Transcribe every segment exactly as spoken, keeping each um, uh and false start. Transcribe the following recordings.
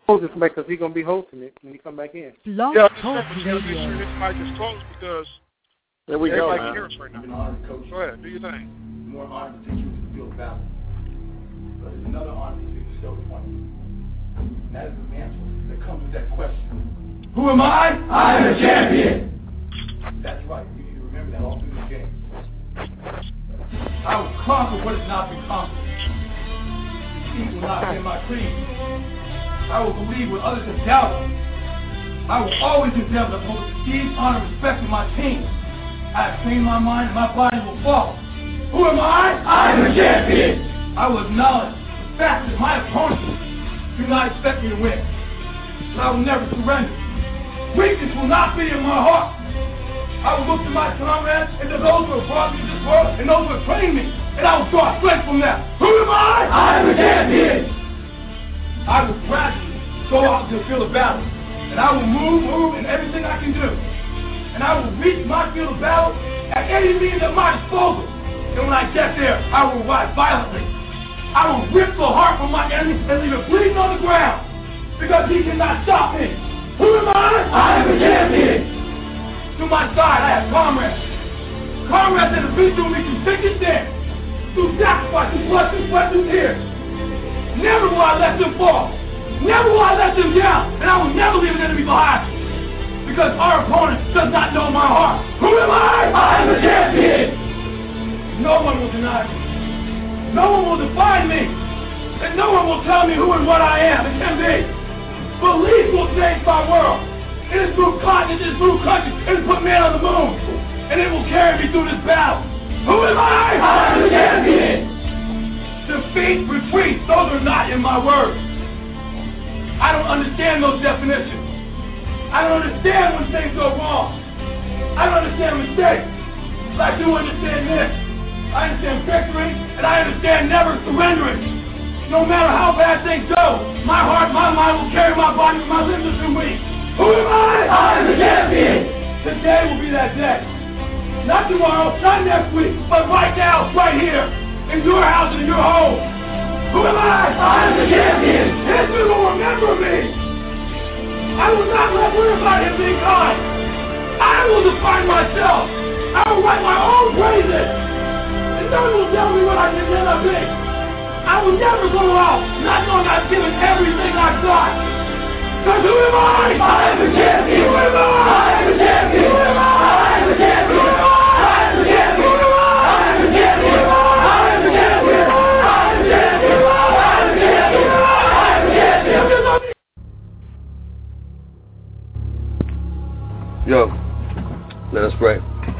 Close this because he's gonna be hosting it when he come back in. Love yeah, Talk but you gotta make sure Radio. this mic is closed because There we go, everybody man. can hear us right now. Go ahead, do your thing. More honor to take you to the field of battle. But there's another honor to be bestowed upon you. And that is the mantle that comes with that question. Who am I? I am a champion. That's right. You need to remember that all through this game. I will conquer what has not been conquered. Defeat will not be my creed. I will believe what others have doubted. I will always endeavor to hold the prestige, honor, and respect of my team. I have trained my mind and my body will follow. Who am I? I am a champion. I will acknowledge the fact that my opponents do not expect me to win. But I will never surrender. Weakness will not be in my heart. I will look to my comrades and to those who have brought me to this world and those who have trained me, and I will draw strength from them. Who am I? I am a champion. I will gradually go out to the field of battle, and I will move, move in everything I can do. And I will reach my field of battle at any means at my disposal. And when I get there, I will rise violently. I will rip the heart from my enemy and leave it bleeding on the ground, because he cannot stop me. Who am I? I am a champion. To my side, I have comrades. Comrades that have been through me through thick and thin, through sacrifice, through blood, through sweat, through tears. Never will I let them fall. Never will I let them down. And I will never leave an enemy behind. Because our opponent does not know my heart. Who am I? I am a champion. No one will deny me. No one will define me. And no one will tell me who and what I am. It can be. Belief will change my world. It is through continents, it is through countries, it has put man on the moon. And it will carry me through this battle. Who am I? I am a champion. Defeat, retreat, those are not in my words. I don't understand those definitions. I don't understand when things go wrong. I don't understand mistakes. But I do understand this. I understand victory, and I understand never surrendering. No matter how bad things go, my heart, my mind will carry my body when my limbs are too weak. Who am I? I am the champion. Today will be that day. Not tomorrow, not next week, but right now, right here, in your house and in your home. Who am I? I am the champion. History will remember me. I will not let worry about him being kind. I will define myself. I will write my own praises. And no one will tell me what I can never be. I will never go out not knowing I've given everything I've got. Because who am I? I am the champion. Who am I? I am the champion. Who am I? I am the champion. Who am I? I am the champion. Who am I? I am the champion. I am the champion. I am the champion. I am the champion. I am the champion. Yo, let us pray.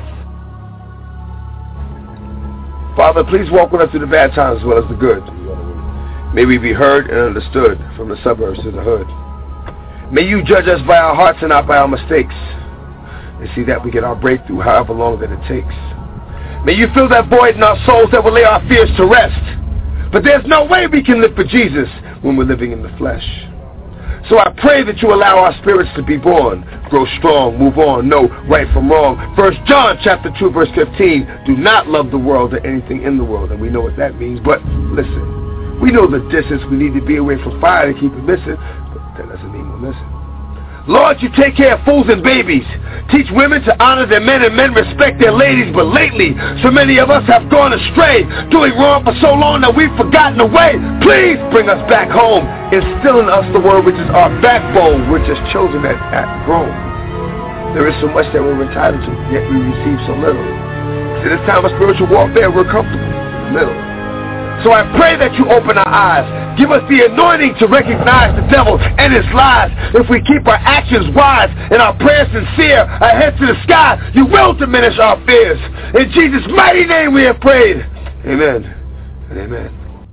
Father, please walk with us through the bad times as well as the good. May we be heard and understood from the suburbs to the hood. May you judge us by our hearts and not by our mistakes, and see that we get our breakthrough however long that it takes. May you fill that void in our souls that will lay our fears to rest. But there's no way we can live for Jesus when we're living in the flesh. So I pray that you allow our spirits to be born, grow strong, move on, know right from wrong. First John chapter two verse fifteen, do not love the world or anything in the world, and we know what that means. But listen, we know the distance we need to be away from fire to keep it missing. That doesn't mean we're missing. Lord, you take care of fools and babies. Teach women to honor their men and men respect their ladies. But lately, so many of us have gone astray, doing wrong for so long that we've forgotten the way. Please bring us back home. Instill in us the word which is our backbone, which is chosen at, at grown. There is so much that we're entitled to, yet we receive so little. In this time of spiritual warfare, we're comfortable in the middle. So I pray that you open our eyes. Give us the anointing to recognize the devil and his lies. If we keep our actions wise and our prayers sincere, our heads to the sky, you will diminish our fears. In Jesus' mighty name we have prayed. Amen and amen.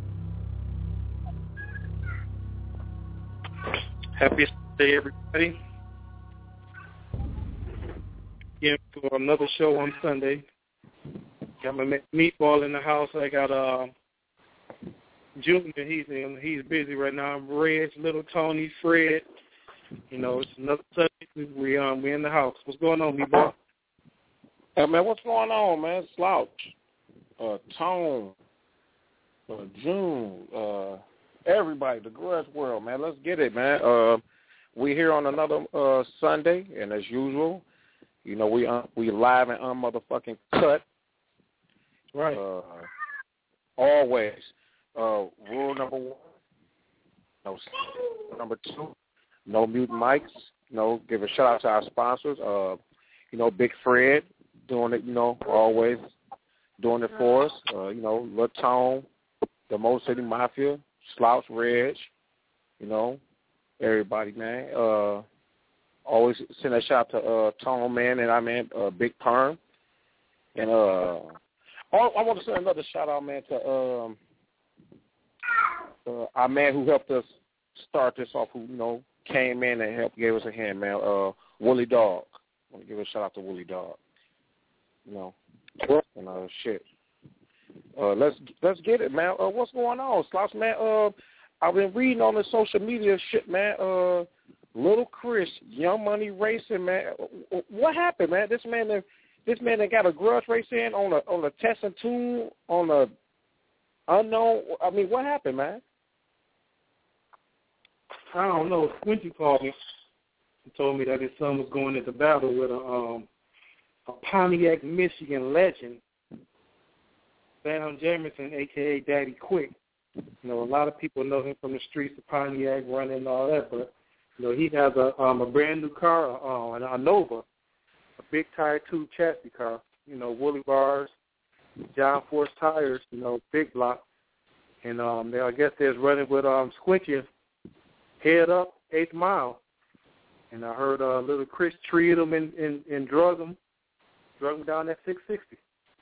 Happy day, everybody. Again, for another show on Sunday. Got my meatball in the house. I got uh. Junior, he's in, he's busy right now. Reg, little Tony, Fred. You know, it's another Sunday. We um we in the house. What's going on, me boy? Hey man, what's going on, man? Slouch, uh, Tone, uh, June, uh, everybody, the grudge world, man. Let's get it, man. Uh, we here on another uh, Sunday, and as usual, you know, we un- we live and unmotherfucking cut. Right. Uh, always. Uh, rule number one, no. Number two, no mute mics. You know, give a shout out to our sponsors. Uh, you know, Big Fred doing it. You know, always doing it for us. Uh, you know, Lil Tone, the Mo City Mafia, Slouch Reg. You know, everybody, man. Uh, always send a shout out to uh, Tone Man and I man uh, Big Perm. And uh, I, I want to send another shout out, man, to um, uh, our man who helped us start this off, who, you know, came in and helped, gave us a hand, man, uh, Wooly Dog. I want to give a shout out to Wooly Dog. You know, and uh, shit. Uh, let's let's get it, man. Uh, what's going on, Slouch, man? Uh, I've been reading on the social media shit, man. Uh, Little Chris, Young Money Racing, man. What happened, man? This man, this man that got a grudge race in on a on a testing tool on a unknown. I mean, what happened, man? I don't know. Squinty called me and told me that his son was going into battle with a um, a Pontiac, Michigan legend, Sam Jamerson, a k a. Daddy Quick. You know, a lot of people know him from the streets of Pontiac, running and all that, but, you know, he has a um, a brand-new car, uh, a Nova, a big tire tube chassis car, you know, woolly bars, John Force tires, you know, big block. And um, they, I guess they're running with um, Squinty head up, eighth mile. And I heard uh, little Chris treated him and, and, and drug him, drug him down at six sixty.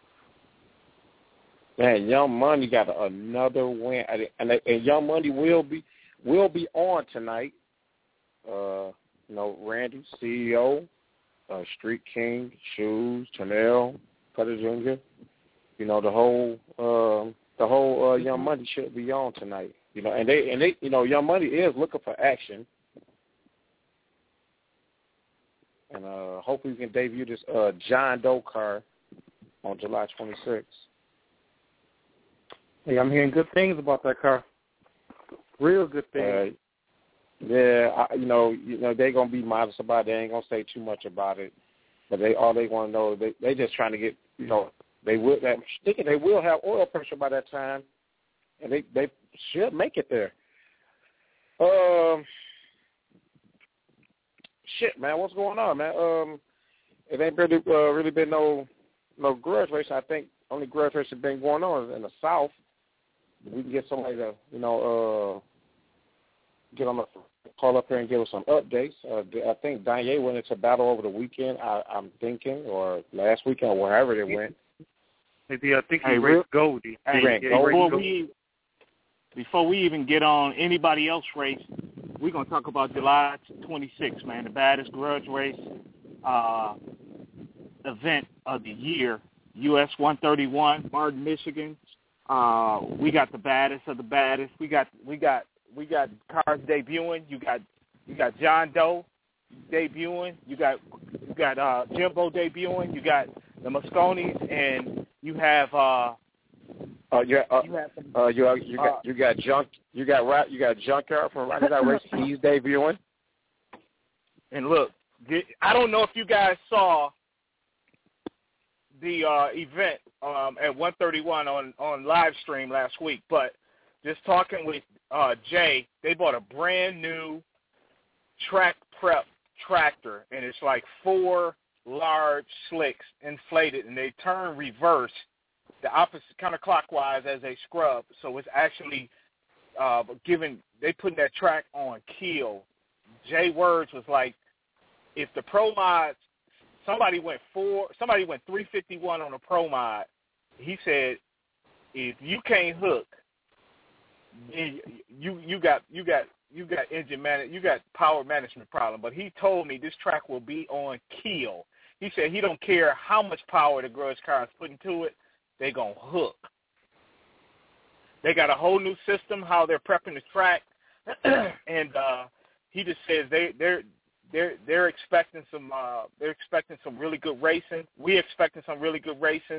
Man, Young Money got another win, and, and Young Money will be will be on tonight. Uh, you know, Randy, C E O, uh, Street King, Shoes, Chanel, Cutter Junior You know, the whole uh, the whole uh, Young Money should be on tonight. You know, and they and they you know, Young Money is looking for action, and uh, hopefully we can debut this uh, John Doe car on July twenty-sixth. Hey, I'm hearing good things about that car. Real good things. Uh, yeah, I, you know, you know they're gonna be modest about it. They ain't gonna say too much about it, but they all they want to know they they just trying to get, you know, they will. I'm thinking they will have oil pressure by that time, and they they should make it there. Um, shit, man, what's going on, man? Um, it ain't really uh, really been no no grudge race. I think only grudge race has been going on in the South. We can get somebody to, you know, uh, get on the call up here and give us some updates. Uh, I think Danye went into battle over the weekend, I, I'm thinking, or last weekend, or wherever they went. Maybe I think he hey, raced Goldie. He hey, ran yeah, Goldie. Before we, before we even get on anybody else race, we're going to talk about July twenty-sixth, man, the baddest grudge race uh, event of the year, U S one thirty-one, Martin, Michigan. Uh, we got the baddest of the baddest. We got we got we got cars debuting. You got you got John Doe debuting. You got you got uh, Jimbo debuting. You got the Mosconis, and you have uh, uh, yeah, uh, you have some, uh, you uh, you got uh, you got junk you got rap you got Junkyard from Rocky That Race. He's debuting. And look, I don't know if you guys saw the uh, event um, at one thirty-one on, on live stream last week, but just talking with uh, Jay, they bought a brand new track prep tractor, and it's like four large slicks inflated, and they turn reverse, the opposite kind of clockwise as they scrub. So it's actually uh, giving, they putting that track on keel. Jay Words was like, if the Pro Mods, Somebody went four. Somebody went three fifty-one on a Pro Mod. He said, "If you can't hook, you you got you got you got engine man, you got power management problem." But he told me this track will be on keel. He said he don't care how much power the grudge car is putting to it, they gonna hook. They got a whole new system how they're prepping the track, and uh, he just says they they're. They're they're expecting some uh, they're expecting some really good racing. We expecting some really good racing.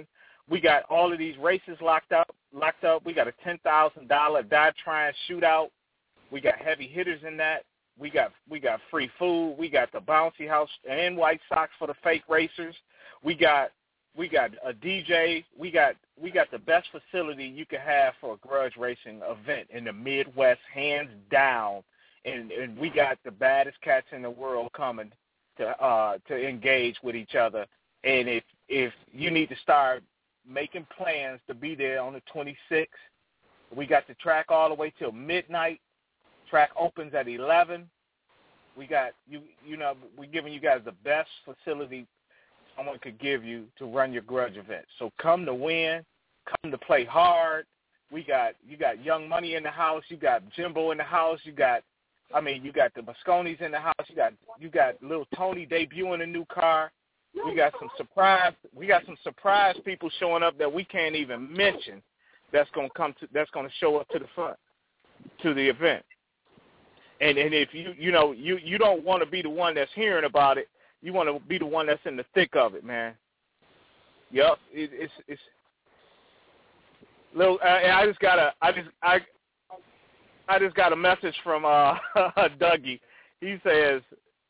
We got all of these races locked up. Locked up. We got a ten thousand dollar die trying shootout. We got heavy hitters in that. We got we got free food. We got the bouncy house and White Sox for the fake racers. We got we got a D J. We got we got the best facility you could have for a grudge racing event in the Midwest, hands down. And and we got the baddest cats in the world coming to uh to engage with each other. And if if you need to start making plans to be there on the twenty-sixth, we got the track all the way till midnight. Track opens at eleven. We got you. You know, we're giving you guys the best facility someone could give you to run your grudge event. So come to win, come to play hard. We got you got Young Money in the house. You got Jimbo in the house. You got, I mean, you got the Mosconis in the house. You got you got little Tony debuting a new car. We got some surprise. We got some surprise people showing up that we can't even mention. That's gonna come to. That's gonna show up to the front to the event. And and if you you know you, you don't want to be the one that's hearing about it, you want to be the one that's in the thick of it, man. Yep, it, it's it's little. I, I just got a I just I I just got a message from uh, Dougie. He says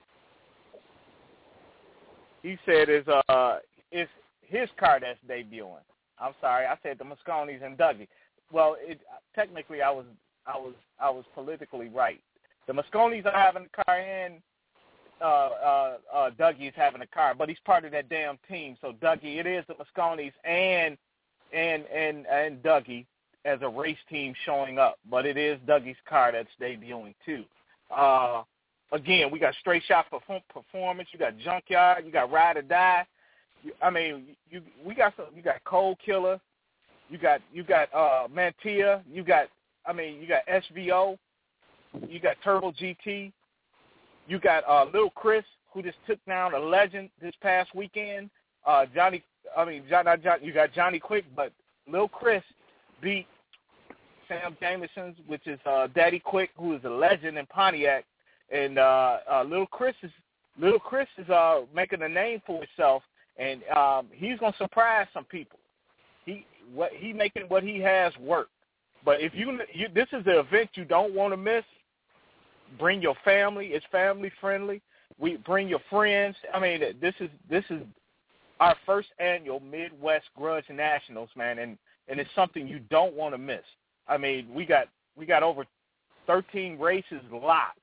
he said it's uh it's his car that's debuting. I'm sorry, I said the Mosconis and Dougie. Well, it technically I was I was I was politically right. The Mosconis are having a car, and uh, uh, uh, Dougie is having a car, but he's part of that damn team. So Dougie, it is the Mosconis and and and and Dougie as a race team showing up, but it is Dougie's car that's debuting too. Uh, again, we got Straight Shot Performance, you got Junkyard, you got Ride or Die. You, I mean, you we got some. You got Cold Killer, you got you got uh, Mantia, you got I mean you got S V O. You got Turbo G T. You got uh, Lil Chris, who just took down a legend this past weekend. Uh, Johnny, I mean, John, not John, you got Johnny Quick, but Lil Chris beat Sam Jameson's, which is uh, Daddy Quick, who is a legend in Pontiac. And uh, uh, Lil Chris is Lil Chris is uh, making a name for himself, and um, he's gonna surprise some people. He what he making what he has work. But if you, you this is the event you don't want to miss. Bring your family. It's family friendly. We bring your friends. I mean, this is this is our first annual Midwest Grudge Nationals, man, and, and it's something you don't want to miss. I mean, we got we got over thirteen races locked.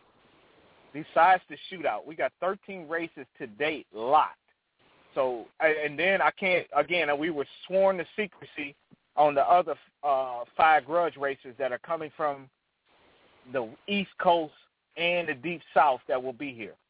Besides the shootout, we got thirteen races to date locked. So, and then I can't again. We were sworn to secrecy on the other uh, five grudge racers that are coming from the East Coast and the Deep South that will be here.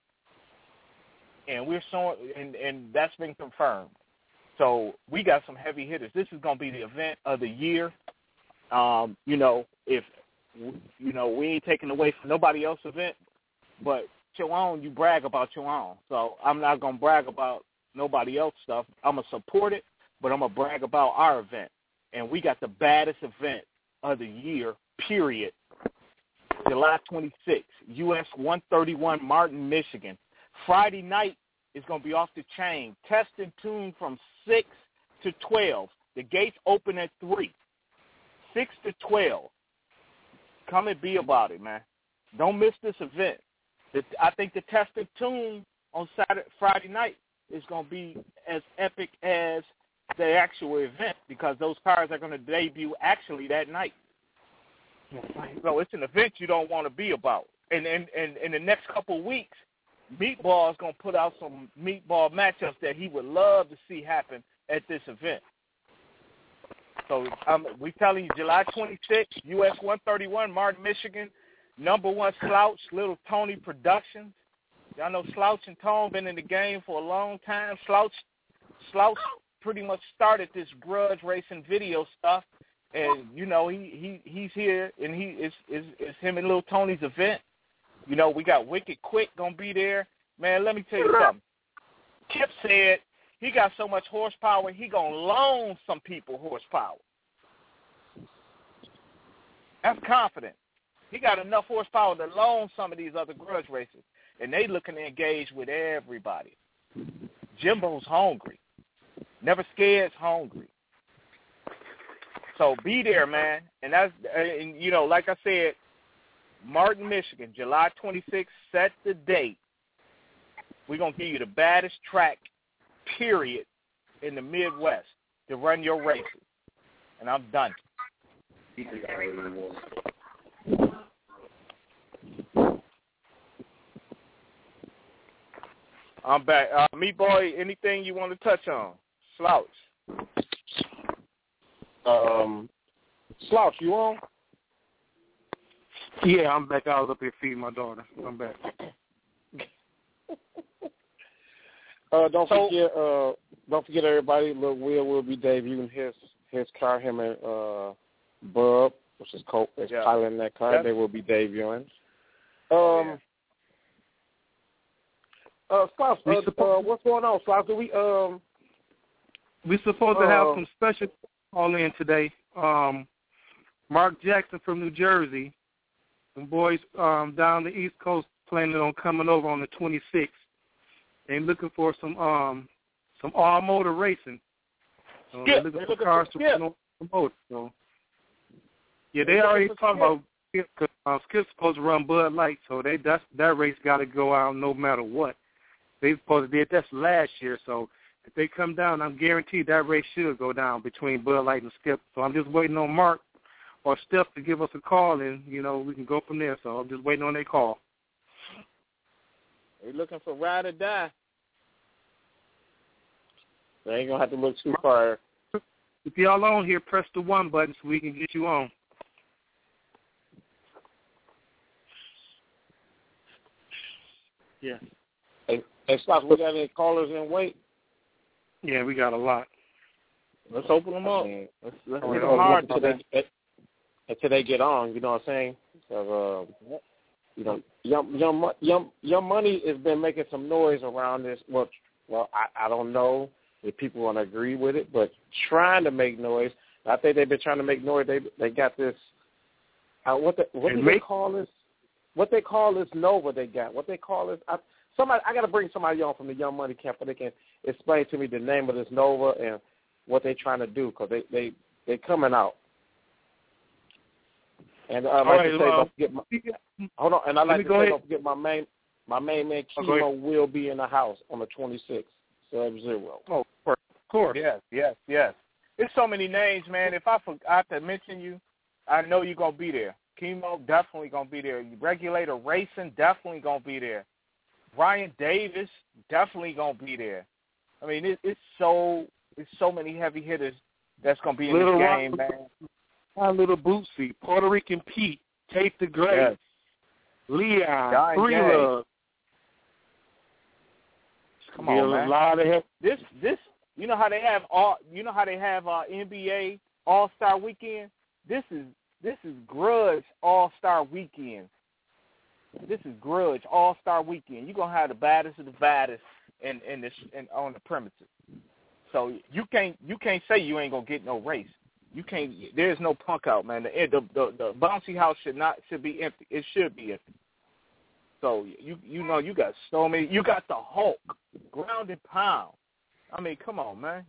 And we're so, and, and that's been confirmed. So we got some heavy hitters. This is going to be the event of the year. Um, you know, if, you know, we ain't taking away from nobody else's event, but your own, you brag about your own. So I'm not going to brag about nobody else's stuff. I'm going to support it, but I'm going to brag about our event. And we got the baddest event of the year, period. July twenty-sixth, U S one thirty-one, Martin, Michigan. Friday night is going to be off the chain. Test and tune from six to twelve. The gates open at three. six to twelve. Come and be about it, man. Don't miss this event. I think the test and tune on Saturday, Friday night is going to be as epic as the actual event because those cars are going to debut actually that night. So it's an event you don't want to be about. And in and, and, in the next couple of weeks, Meatball is going to put out some meatball matchups that he would love to see happen at this event. So um, we're telling you, July twenty-sixth, U S one thirty-one, Martin, Michigan. Number one Slouch, Little Tony Productions. Y'all know Slouch and Tone been in the game for a long time. Slouch, Slouch pretty much started this grudge racing video stuff. And, you know, he, he he's here, and he is is is him and Little Tony's event. You know, we got Wicked Quick going to be there. Man, let me tell you something. Kip said he got so much horsepower, he going to loan some people horsepower. That's confident. He got enough horsepower to loan some of these other grudge racers, and they looking to engage with everybody. Jimbo's hungry. Never scared, hungry. So be there, man. And that's, and, you know, like I said, Martin, Michigan, July twenty-sixth, set the date. We're going to give you the baddest track, period, in the Midwest to run your races. And I'm done. I'm back. Uh, Meat Boy, anything you want to touch on? Slouch. Um, Slouch, you on? Yeah, I'm back. I was up here feeding my daughter. I'm back. uh, don't So, forget, uh, don't forget everybody. Lil Will will be debuting his his car. Him and uh, Bub, which is co is yeah. piloting that car. Yep. They will be debuting. Um. Oh, yeah. Uh, Slouch, uh, uh, what's going on, Slouch? Do we um? We're supposed to have uh, some special call in today. Um, Mark Jackson from New Jersey. Some boys um, down the East Coast planning on coming over on the twenty-sixth. They're looking for some um, some all motor racing. So they're looking for cars to run on the motor. So yeah, they already talked about Skip. Uh, Skip's supposed to run Bud Light, so they that's, that race got to go out no matter what. They supposed to did that's last year, so if they come down, I'm guaranteed that race should go down between Bud Light and Skip. So I'm just waiting on Mark or Steph to give us a call, and, you know, we can go from there. So I'm just waiting on their call. They're looking for ride or die. They ain't going to have to look too far. If y'all on here, press the one button so we can get you on. Yeah. Hey, hey Slouch, we got any callers in wait? Yeah, we got a lot. Let's open them up. I mean, let's let's I get mean, them hard until today. they, until they get on, you know what I'm saying? So, uh, you know, young, young, young, young money has been making some noise around this. Well, well, I, I don't know if people want to agree with it, but trying to make noise. I think they've been trying to make noise. They they got this. Uh, what the, what do they call this? What they call this Nova? They got what they call this. I, somebody, I got to bring somebody on from the Young Money camp so they can explain to me the name of this Nova and what they're trying to do, because they they they coming out. And uh, like right, to say, well, don't forget my, hold on, and I like to say, ahead. don't forget my main my main man Kimo oh, will be in the house on the twenty-sixth, Sub Zero. Oh, of course. Yes, yes, yes. There's so many names, man. If I forgot to mention you, I know you're going to be there. Kimo definitely going to be there. Regulator Racing definitely going to be there. Ryan Davis definitely going to be there. I mean, it, it's so it's so many heavy hitters that's going to be in Little this game, Rock, man. My Little Bootsy, Puerto Rican Pete, Tate the Great, Yes. Leon, John Three Gay. Love. Come on, a man. lot of help. This this you know how they have all you know how they have uh, N B A All-Star Weekend? This is this is Grudge All-Star Weekend. This is Grudge All-Star Weekend. You're gonna have the baddest of the baddest in in this in, on the premises. So you can't you can't say you ain't gonna get no race. You can't. There's no punk out, man. The the the, the bouncy house should not should be empty. It should be empty. So you you know you got so many. You got the Hulk, ground and pound. I mean, come on, man.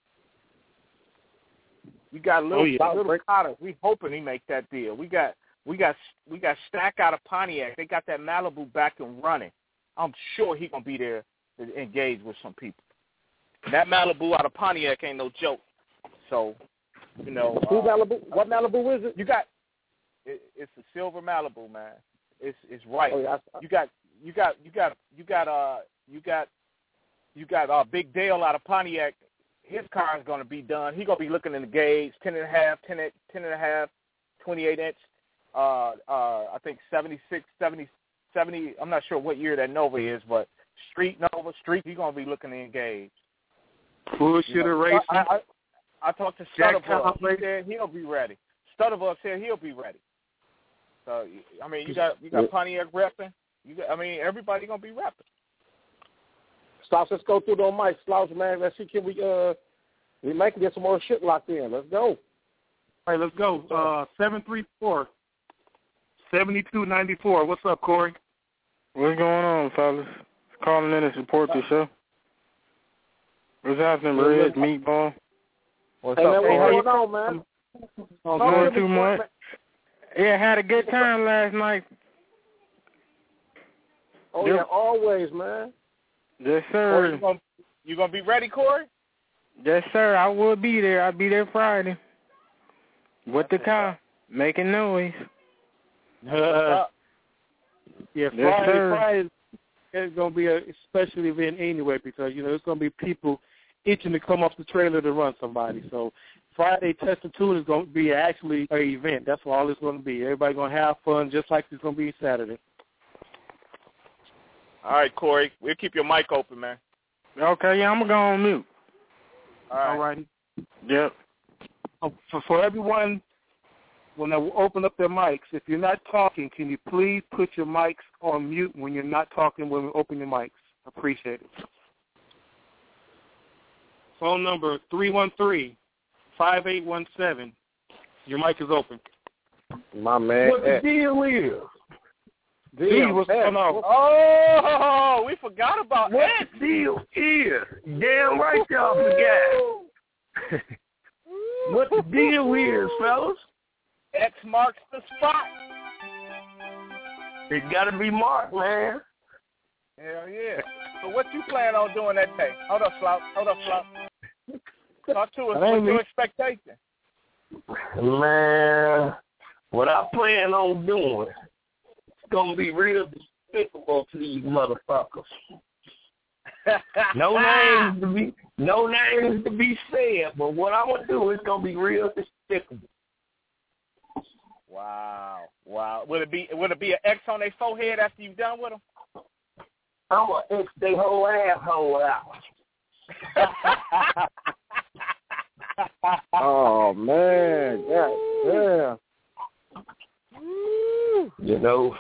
You got little Oh, yeah. little Cotter. We hoping he make that deal. We got we got we got Stack out of Pontiac. They got that Malibu back and running. I'm sure he gonna be there to engage with some people. And that Malibu out of Pontiac ain't no joke. So, you know, Who uh, Malibu? What Malibu is it? you got it, it's a silver Malibu, man. It's it's right. Oh, yeah, I, You got you got you got you got uh you got you got uh Big Dale out of Pontiac. His car is going to be done. He's going to be looking in the gauge, ten and a half, ten, ten and a half, twenty-eight inch. Uh, uh, I think seventy-six, seventy, seventy. I'm not sure what year that Nova is, but Street Nova, Street. He's going to be looking in gauge. Bullshit You know, racing. I, I, I talked to Jack Stutterbuck. He Conley. said he'll be ready. Stutterbuck said he'll be ready. So I mean, you got you got Pontiac repping. You got, I mean, everybody gonna be repping. Slouch, let's go through those mics. Slouch, man, let's see, can we, uh, we might get some more shit locked in. Let's go. All right, let's go. Uh, seven three four, seven two nine four. What's up, Corey? What's going on, fellas? Calling in to support the show. What's happening, Red? Meatball? What's Hey, up, man, Corey? what's What's going on, man? Oh, Talk to going me, too Corey, much. Yeah, had a good time last night. Oh, Yep. yeah, always, man. Yes, Corey, sir. you gonna, you gonna be ready, Corey? Yes, sir. I will be there. I'll be there Friday. With the car, making noise. Uh, yeah, Yes, Friday, sir. Friday is going to be a special event anyway because, you know, there's going to be people itching to come off the trailer to run somebody. So Friday, Test and Tune is going to be actually an event. That's all it's going to be. Everybody going to have fun just like it's going to be Saturday. All right, Corey. We'll keep your mic open, man. Okay, yeah, I'm going to go on mute. All right. All righty. Yep. Oh, For, for everyone, when they open up their mics, if you're not talking, can you please put your mics on mute when you're not talking when we open your mics? Appreciate it. Phone number three one three, five eight one seven. Your mic is open. My man. What the X. deal is? D, what's going on? Oh, we forgot about What X. the deal is? Damn right y'all forgot. What the deal is, fellas? X marks the spot. It gotta be Mark, man. Hell yeah. So what you plan on doing that day? Hold up, Slouch. Hold up, Slouch. Talk to us. What's your expectation? Man, what I plan on doing, it's gonna be real despicable to these motherfuckers. No names to be no names to be said, but what I'm gonna do is gonna be real despicable. Wow, wow. Would it be would it be an X on their forehead after you've done with them? I'm gonna X their whole asshole out. Oh, man. Yeah, yeah. You know.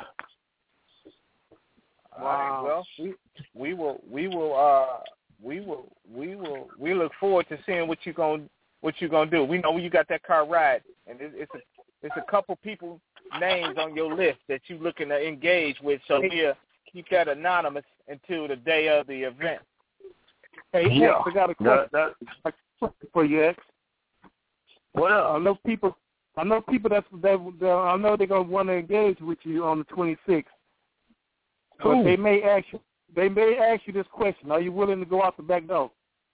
Wow. All right, well, we we will we will uh we will we will we look forward to seeing what you going what you gonna do. We know you got that car ride, and it, it's a it's a couple people names on your list that you looking to engage with. So we'll keep that anonymous until the day of the event. Hey, Yeah. X, I got a question That, that, for you, X. what I up? know people. I know people that's that. that I know they're gonna want to engage with you on the twenty-sixth. But Who? they may ask you. They may ask you this question: are you willing to go out the back door?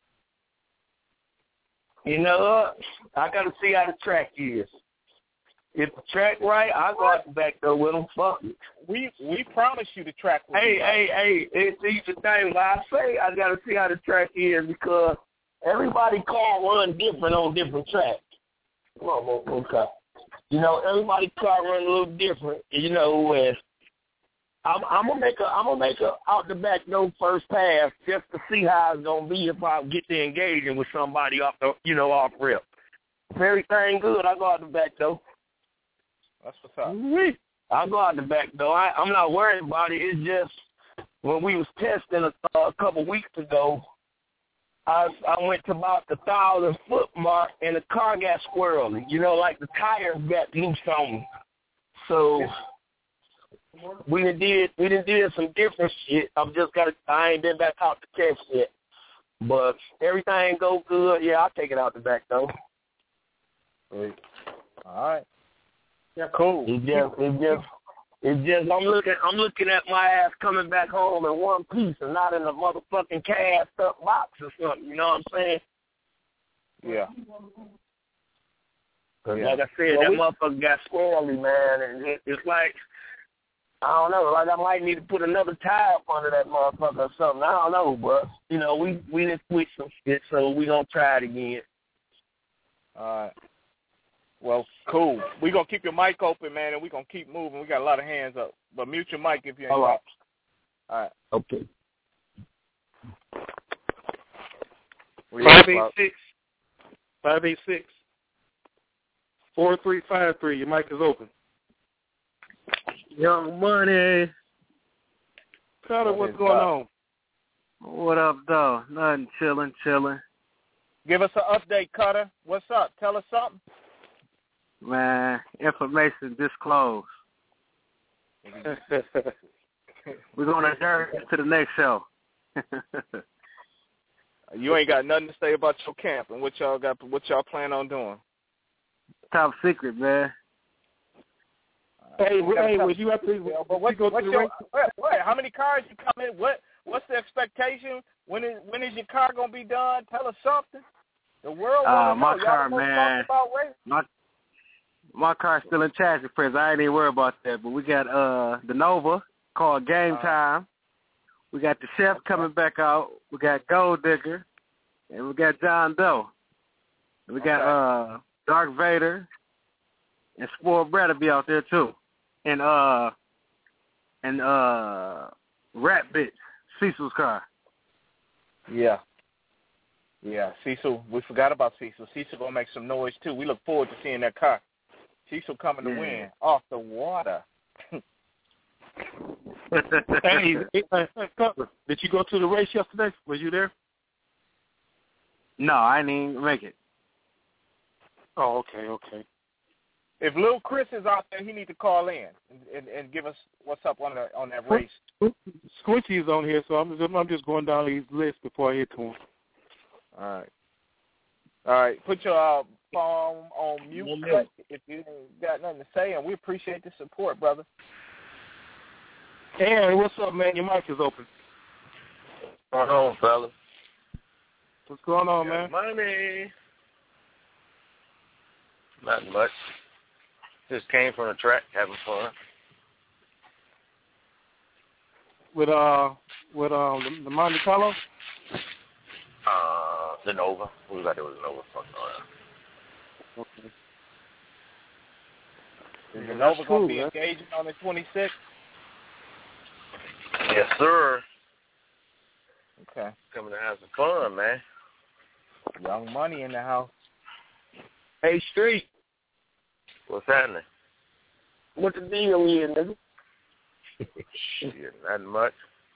You know what? I gotta see how the track is. If the track right, I go out the back door with them. Fuck it. We we promise you the track. Will Hey, be hey, hey! It's each thing. Like I say, I gotta see how the track is because everybody car run different on different tracks. Come on, okay. You know, everybody car run a little different. You know, and I'm, I'm gonna make a, I'm gonna make a out the back door first pass just to see how it's gonna be if I get to engaging with somebody off the, you know, off rip. If everything good, I go out the back door. That's what's up. I go out the back door. I, I'm not worried about it. It's just when we was testing a, a couple weeks ago, I I went to about the thousand foot mark and the car got squirrely. You know, like the tires got loose on me. So we done did we done did some different shit. I've just got I ain't been back out to test yet, but everything go good. Yeah, I'll take it out the back though. All right. Yeah, cool. It just it just it just I'm looking I'm looking at my ass coming back home in one piece and not in a motherfucking cast up box or something. You know what I'm saying? Yeah. Cause Yeah. like I said, Well, that we- motherfucker got squirrely, man, and it, it's like I don't know, like I might need to put another tire up under that motherfucker or something. I don't know, but you know, we we didn't switch some shit, so we gonna try it again. All right. Well, cool. We're going to keep your mic open, man, and we're going to keep moving. We got a lot of hands up. But mute your mic if you ain't All right. All right. Okay. Five eight six. Five eight six. Four three five three. Your mic is open. Young Money. Carter, what's going on? What up, though? Nothing, chilling, chilling. Give us an update, Cutter. What's up? Tell us something. Man, information disclosed. We're going to adjourn to the next show. You ain't got nothing to say about your camp and what y'all got. What y'all plan on doing? Top secret, man. Hey, hey, would you have to? Yeah, but what, go what's to the your, race? what, what, how many cars you come in? What What's the expectation? When is when is your car gonna be done? Tell us something. The world Uh, wanna my know. car, Y'all man. about race? My my car's still in chassis press. I ain't even worried about that. But we got uh the Nova called Game Uh, Time. We got the Chef coming back out. We got Gold Digger, and we got John Doe. We got Okay. uh Dark Vader, and Spoiled Brad will be out there too, and uh and uh Rat Bitch, Cecil's car. Yeah. Yeah, Cecil. We forgot about Cecil. Cecil gonna make some noise too. We look forward to seeing that car. Cecil coming Yeah. to win off the water. Hey, hey, Cutler, did you go to the race yesterday? Was you there? No, I didn't even make it. Oh, okay, okay. If Lil Chris is out there, he need to call in and, and, and give us what's up on the on that race. Squinchy's on here, so I'm just, I'm just going down his list before I hit to him. All right. All right. Put your uh, phone on mute On mute. cut if you ain't got nothing to say, and we appreciate the support, brother. Aaron, what's up, man? Your mic is open. What's going on, fellas? What's going on, man? Money. Not much. Just came from the track, having fun. With uh, with um, the, the Monte Carlo. Uh, the Nova. We was out there with the Nova. Fucking around. Okay. Is Yeah, the that's Nova cool, going to be man. engaging on the twenty-sixth? Yes, sir. Okay. Coming to have some fun, man. Young Money in the house. Hey, Street, What's happening? what the deal is, nigga? Shit, not much.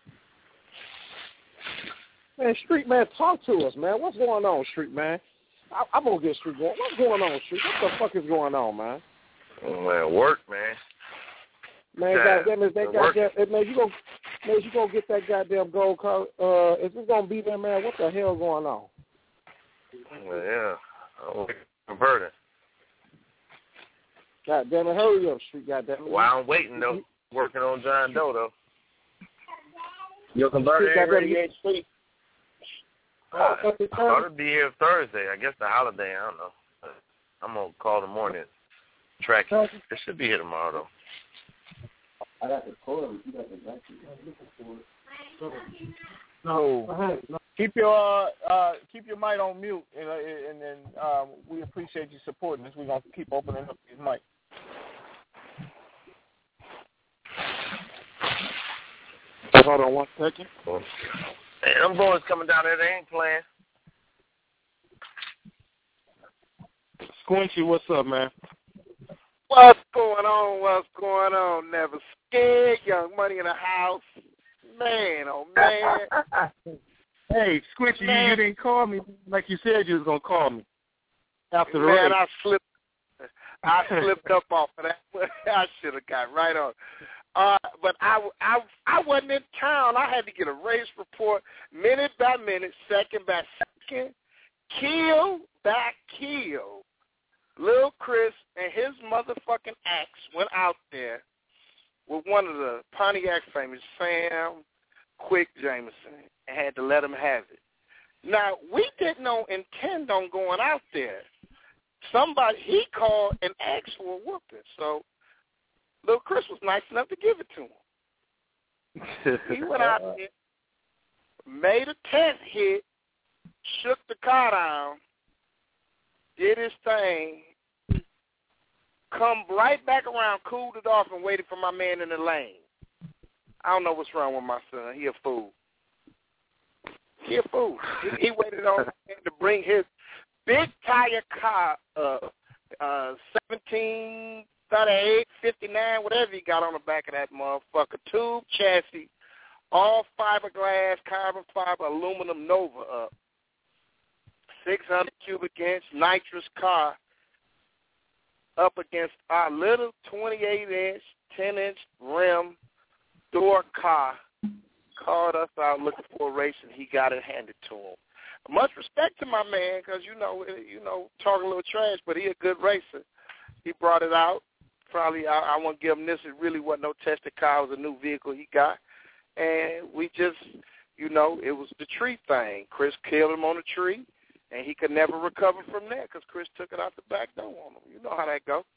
Man, Street, man, talk to us, man. What's going on, Street, man? I, I'm going to get Street going. What's going on, Street? What the fuck is going on, man? Man, work, man. Man, Yeah, goddamn, is that the work. goddamn, eh, man, you gonna, man, you gonna get that goddamn gold car, uh, is this gonna be there, man? What the hell going on? Well, yeah. I'm converting. Goddamn it, hurry up, Street, goddamn it. While I'm waiting, though, working on John Doe, though. Your converter ain't ready yet, Street? Uh, I thought it'd be here Thursday. I guess the holiday, I don't know. I'm going to call the morning. Track it. It should be here tomorrow, though. I got the cord. You got the battery. No. Keep your uh, uh, keep your mic on mute, and, uh, and then um, we appreciate you supporting us. We're gonna keep opening up these mics. Hold on one second. Hey, them boys coming down there, they ain't playing. Squinchy, what's up, man? What's going on? What's going on? Never scared. Young Money in the house. Man, oh, man. Hey, Squinchy, you, you didn't call me like you said you was going to call me after the Man, race. I slipped I slipped up off of that. I should have got right on. Uh, but I, I, I wasn't in town. I had to get a race report minute by minute, second by second, kill by kill. Lil Chris and his motherfucking axe went out there with one of the Pontiac famous, Sam Quick Jameson, and had to let him have it. Now, we didn't intend on going out there. Somebody, he called and asked for a whooping, so Lil Chris was nice enough to give it to him. He went out there, made a test hit, shook the car down, did his thing, come right back around, cooled it off, and waited for my man in the lane. I don't know what's wrong with my son. He a fool. He a fool. He, he waited on him to bring his big tire car up, uh, seventeen thirty-eight, fifty-nine, whatever he got on the back of that motherfucker. Tube chassis, all fiberglass, carbon fiber, aluminum Nova up. six hundred cubic inch nitrous car up against our little twenty-eight inch, ten inch rim door car. Called us out looking for a race, and he got it handed to him. much respect to my man because, you know, you know, talking a little trash, but he a good racer. He brought it out. Probably I, I won't give him this. It really wasn't no tested car. It was a new vehicle he got. And we just, you know, it was the tree thing. Chris killed him on the tree, and he could never recover from that because Chris took it out the back door on him. You know how that go.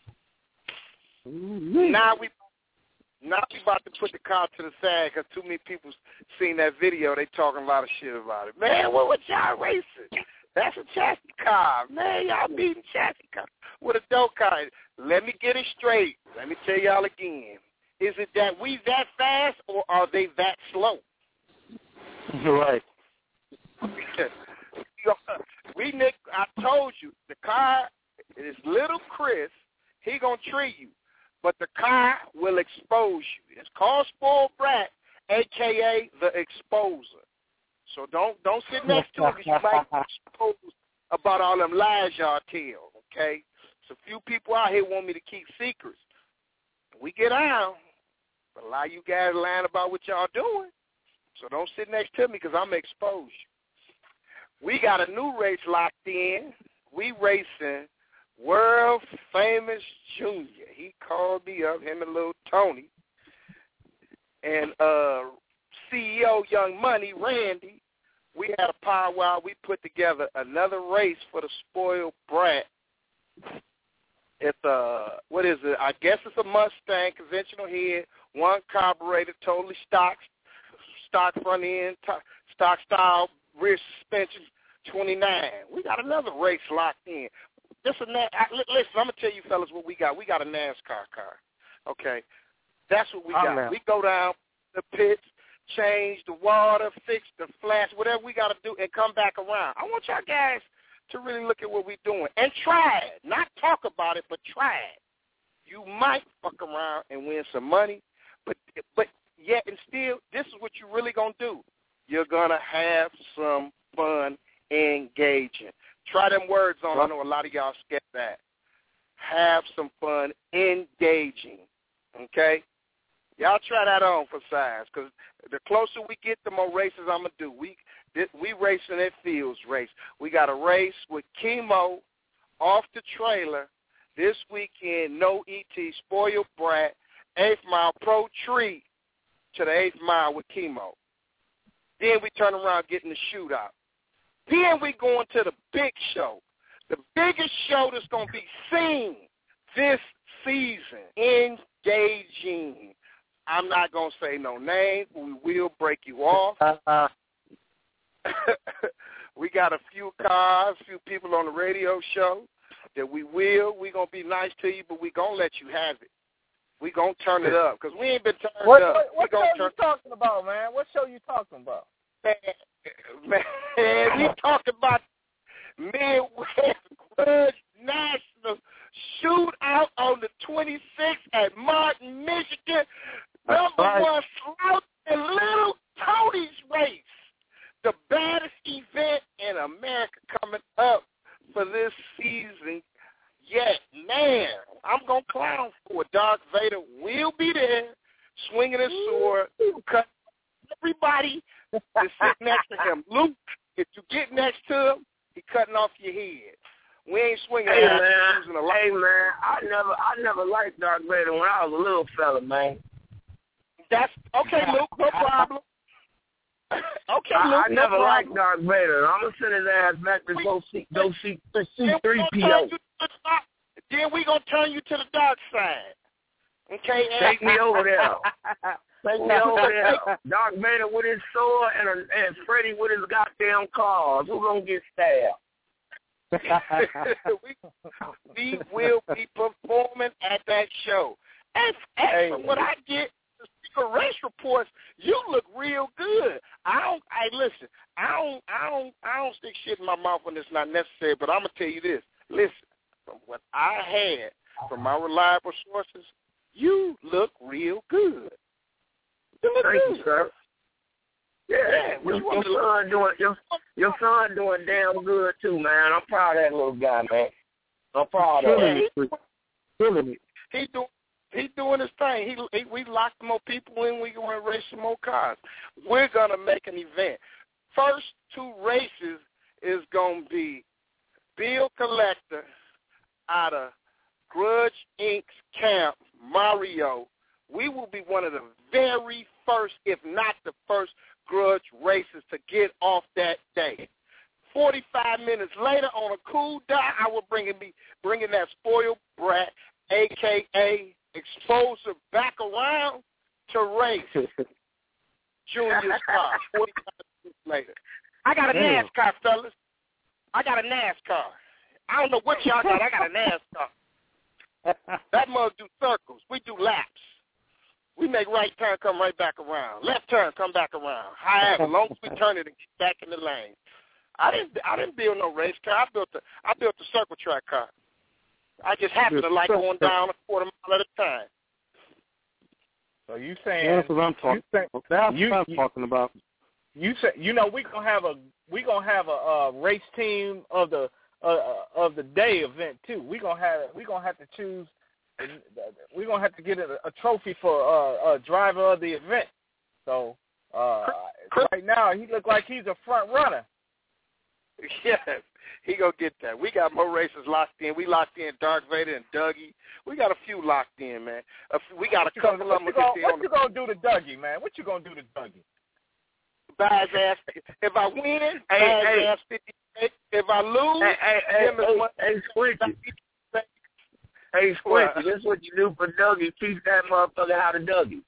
Mm-hmm. Now we now we about to put the car to the side because too many people seen that video. They talking a lot of shit about it. Man, what was y'all racing? That's a chassis car. Man, y'all beating chassis car with a dope car. Let me get it straight. Let me tell y'all again. Is it that we that fast or are they that slow? Right. we Nick, I told you, the car is little Chris. He gonna treat you, but the car will expose you. It's called Spoiled Brat, A K A the Exposer. So don't don't sit next to it because you might be exposed about all them lies y'all tell. Okay, so a few people out here want me to keep secrets. We get out, but a lot of you guys lying about what y'all doing. So don't sit next to me because I'm going to expose you. We got a new race locked in. We racing world famous Junior. He called me up, him and little Tony. And uh, C E O Young Money, Randy, we had a powwow. We put together another race for the Spoiled Brat. It's a, what is it? I guess it's a Mustang, conventional head, one carburetor, totally stock, stock front end, t- stock style, rear suspension, twenty-nine. We got another race locked in. This a Na- I, listen, I'm going to tell you fellas what we got. We got a NASCAR car, okay? That's what we got. Oh, we go down the pits, change the water, fix the flash, whatever we got to do, and come back around. I want y'all guys to really look at what we're doing and try it. Not talk about it, but try it. You might fuck around and win some money, but but yet and still, this is what you're really going to do. You're going to have some fun engaging. Try them words on. I know a lot of y'all skip that. Have some fun engaging, okay? Y'all try that on for size because the closer we get, the more races I'm going to do. We we racing at Fields race. We got a race with Chemo off the trailer this weekend, no E T, Spoiled Brat, eighth Mile Pro Tree to the eighth Mile with Chemo. Then we turn around getting the shootout. Then we going to the big show, the biggest show that's going to be seen this season, engaging. I'm not going to say no name. We will break you off. Uh-huh. We got a few cars, a few people on the radio show that we will. We're going to be nice to you, but we're going to let you have it. We're going to turn it up because we ain't been turned what, up. What, what show turn... you talking about, man? What show you talking about? Man, man we talking about Midwest Grudge National Shootout on the twenty-sixth at Martin, Michigan. Number right. one, Slout and Little Tony's race. The baddest event in America coming up for this season yet. Man, I'm going to clown for it. Darth Vader will be there, swinging his sword, cut everybody that's sitting next to him. Luke, if you get next to him, he cutting off your head. We ain't swinging. Hey, man. Hey, man, I never I never liked Darth Vader when I was a little fella, man. That's okay, Luke, no problem. Okay, I, Luke, I no never problem. liked Darth Vader. I'm gonna send his ass back to go see go see C three P O. Then we gonna turn you to the dark side. Okay, take me over there. Take me over there. Darth Vader with his sword and a, and Freddy with his goddamn cars. Who gonna get stabbed? we, we will be performing at that show. And, and hey. From what I get, the race reports, you look real good. I don't. I listen. I don't. I don't. I don't stick shit in my mouth when it's not necessary. But I'm gonna tell you this. Listen, from what I had from my reliable sources, you look real good. You look Thank good. you, sir. Yeah, yeah your, your son doing your your son doing damn good too, man. I'm proud of that little guy, man. I'm proud of him. Killing it. He doing. He's doing his thing. He, he we locked more people in. We going to race some more cars. We're gonna make an event. first two races is going to be Bill Collector out of Grudge Incorporated's camp, Mario. We will be one of the very first, if not the first, Grudge races to get off that day. forty-five minutes later, on a cool down, I will bring me bringing that spoiled brat, a k a. Exposure, back around to race Junior's car forty-five minutes later. I got a NASCAR, fellas. I got a NASCAR. I don't know what y'all got. I got a NASCAR. That mug do circles. We do laps. We make right turn, come right back around. Left turn, come back around. However, as long as we turn it and get back in the lane. I didn't. I didn't build no race car. I built the. I built the circle track car. I just happen to like going down a quarter mile at a time. So you saying that's what I'm talking. Say, that's you, what I'm you, talking about. You say you know we gonna have a we gonna have a, a race team of the uh, of the day event too. We gonna have we gonna have to choose. We gonna have to get a, a trophy for uh, a driver of the event. So uh, right now he look like he's a front runner. Yes, he gonna get that. We got more races locked in. We locked in Dark Vader and Dougie. We got a few locked in, man. A few, we got what a couple gonna, of them. What, you gonna, what you gonna do to Dougie, man? What you gonna do to Dougie? Buy his ass. If I win, hey, buy hey. his ass fifty. If I lose, hey, hey, hey, him hey, money. hey, Squinty. Hey, Squinty, this is what you do for Dougie. Teach that motherfucker how to Dougie.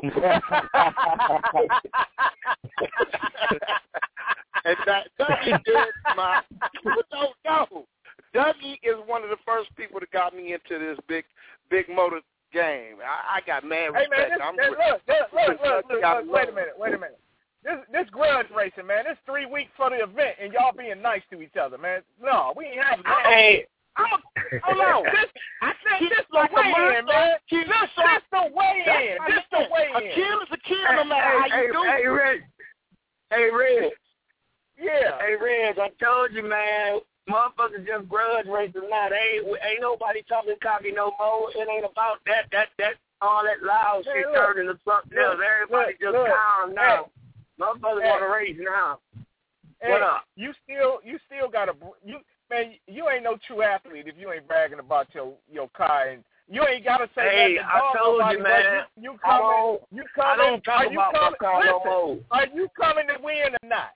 And that, Dougie is my, don't know. Dougie is one of the first people that got me into this big, big motor game. I, I got mad respect. Hey man, this, I'm this, with, look, this, look, look, look, look, look, wait a minute, wait a minute. This, this grudge racing, man. This three weeks for the event, and y'all being nice to each other, man. No, we ain't having that. Hey. I'm a, hold on. This, I said this the weigh-in, man. This, this the weigh-in. This the weigh-in. A kill is a kill, no matter how hey, you do hey, it. Reg. Hey, Reg. Yeah. Hey, Reg, I told you, man, motherfuckers just grudge racing now. They ain't, ain't nobody talking cocky no more. It ain't about that, that, that, all that loud hey, shit look, turned into something else. Everybody look, just look, calm down. Hey, motherfuckers hey, want to race now. Hey, what up? You still, you still got to, you, man, you ain't no true athlete if you ain't bragging about your, your car. And you ain't got to say hey, nothing. I told nobody, you, man. You, you I coming, don't, you coming, I don't talk are you about coming, my car listen, no more. Are you coming to win or not?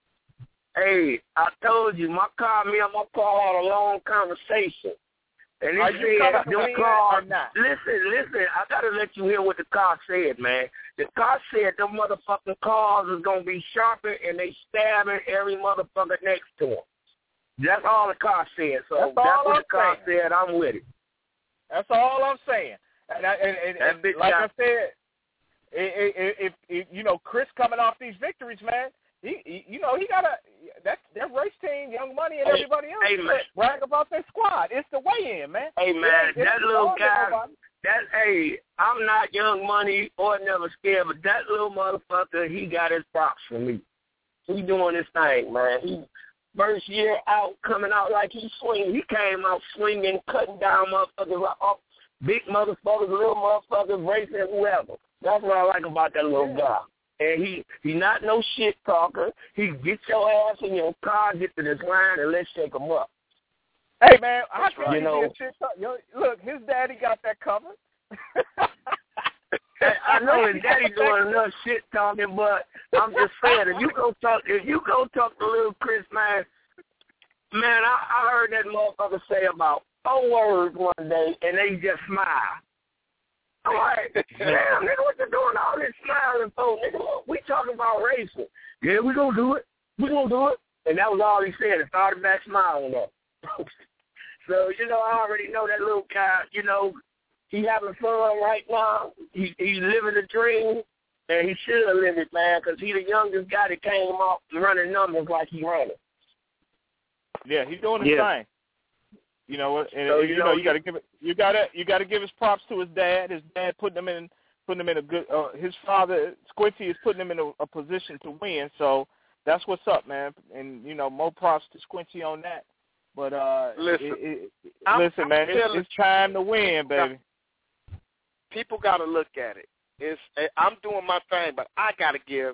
Hey, I told you, my car, me and my car had a long conversation. And Are he you said, coming to the win car, or not? listen, listen, I got to let you hear what the car said, man. The car said them motherfucking cars is going to be sharper and they stabbing every motherfucker next to them. That's all the car said. So that's, that's what I'm the car saying. said. I'm with it. That's all I'm saying. And, I, and, and, and bitch like got, I said, if, if, if, you know, Chris coming off these victories, man, he, he you know, he got a that that race team, Young Money, and hey, everybody else hey, man. brag about their squad. It's the weigh-in, man. Hey, man, it, that it, little guy, nobody. that, hey, I'm not Young Money or Never Scared, but that little motherfucker, he got his props for me. He doing his thing, man. He first year out, coming out like he swinging. He came out swinging, cutting down motherfuckers, off big motherfuckers, little motherfuckers, racing whoever. That's what I like about that little yeah. guy. And he he not no shit talker. He get your ass in your car, get to this line, and let's shake him up. Hey, man, I can you know, be a shit talk. Yo, look, his daddy got that covered. I know his daddy doing enough shit talking, but I'm just saying, if you go talk, if you go talk to little Chris, man, man, I, I heard that motherfucker say about four words one day, and they just smile. I'm like, damn, nigga, what you doing all this smiling for? Nigga, look, we talking about racing. Yeah, we gonna do it. We gonna do it. And that was all he said. It started back smiling at. So, you know, I already know that little guy, you know, he having fun right now. He He's living the dream, and he should have lived it, man, because he the youngest guy that came off running numbers like he running. Yeah, he's doing his yeah. thing. You know what? And, so, and, you, you know, know, you got to give it. You got to you got to give his props to his dad. His dad putting him in putting him in a good. Uh, his father Squinty is putting him in a, a position to win. So that's what's up, man. And you know, more props to Squinty on that. But uh, listen, it, it, I'm, listen, man, I'm it's, it's time to win, baby. People got to look at it. It's I'm doing my thing, but I got to give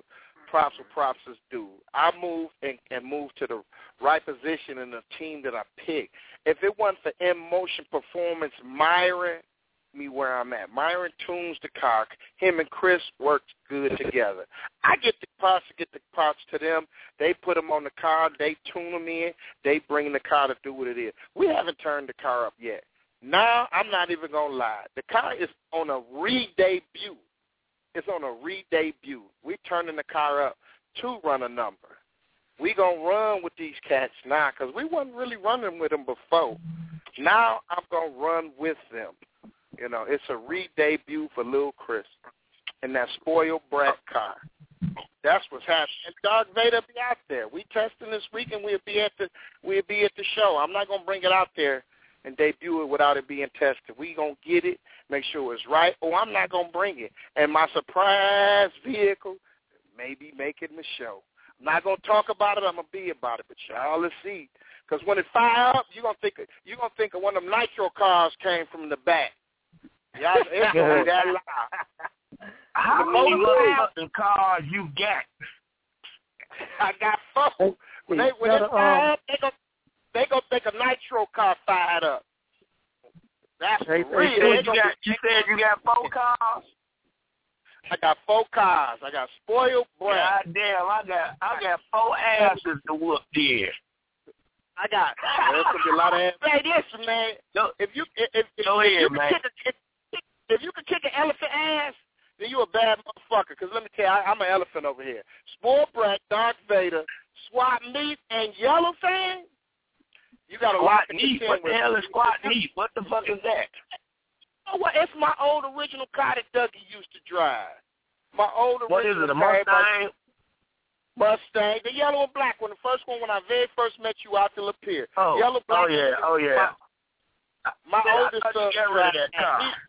props what props is due. I moved and, and moved to the right position in the team that I picked. If it wasn't for In Motion Performance, Myron, me where I'm at. Myron tunes the car. Him and Chris worked good together. I get the props to get the props to them. They put them on the car. They tune them in. They bring the car to do what it is. We haven't turned the car up yet. Now, I'm not even going to lie. The car is on a re-debut. It's on a re-debut. We're turning the car up to run a number. We going to run with these cats now because we wasn't really running with them before. Now I'm going to run with them. You know, it's a re-debut for Lil Chris in that spoiled brat car. That's what's happening. And Darth Vader be out there. We testing this week, and we'll be at the we'll be at the show. I'm not gonna bring it out there and debut it without it being tested. We gonna get it, make sure it's right, or I'm not gonna bring it. And my surprise vehicle may be making the show. I'm not gonna talk about it. I'm gonna be about it, but y'all will see. Because when it fire up, you gonna think you gonna think of one of them nitro cars came from the back. Y'all, it's gonna be that loud. How many motherfucking cars you got? I got four. When they when it fire up, they gonna they gonna think a nitro car fired up. That's hey, real. Hey, you, got, you said you got four cars. I got four cars. I got spoiled brat. God damn, I got I got four asses to whoop there. I got. There's gonna be a lot of ass. Hey, listen, man. No, if you if, if, if, go if ahead, you man. Can kick a, if, if you can kick an elephant ass, then you a bad motherfucker. Because let me tell you, I, I'm an elephant over here. Spoiled brat, Darth Vader, Swat Meat, and Yellow Fan. You got a lot to meat. contend What with. the hell is squat meat? What the fuck is that? You know what? It's my old original car that Dougie used to drive. My old original What is it, a car, Mustang? Mustang, the yellow and black one. The first one when I very first met you out to Lapeer. Oh, yellow, black. oh yeah, oh yeah. My, my yeah, oldest I son get rid of that car. He,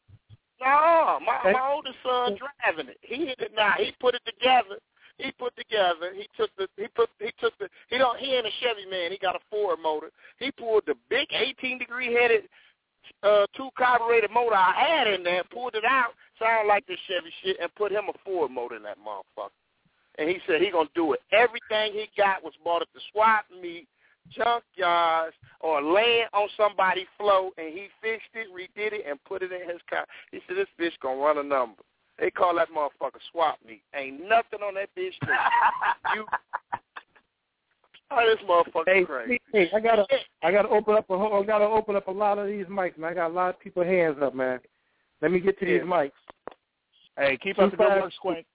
no, my my oldest son driving it. He hit it now. He put it together. He put together. He took the. He put. He took the. He don't. He ain't a Chevy man. He got a Ford motor. He pulled the big eighteen degree headed, uh, two carbureted motor I had in there. Pulled it out. Sound like this Chevy shit, and put him a Ford motor in that motherfucker. And he said he gonna do it. Everything he got was bought at the swap meet, junkyards, or laying on somebody's floor, and he fixed it, redid it, and put it in his car. He said this bitch gonna run a number. They call that motherfucker swap meet. Ain't nothing on that bitch. you, oh, this motherfucker hey, crazy. Hey, I gotta, I gotta open up a, I gotta open up a lot of these mics, man. I got a lot of people hands up, man. Let me get to yeah. these mics. Hey, keep up the good work, Squint.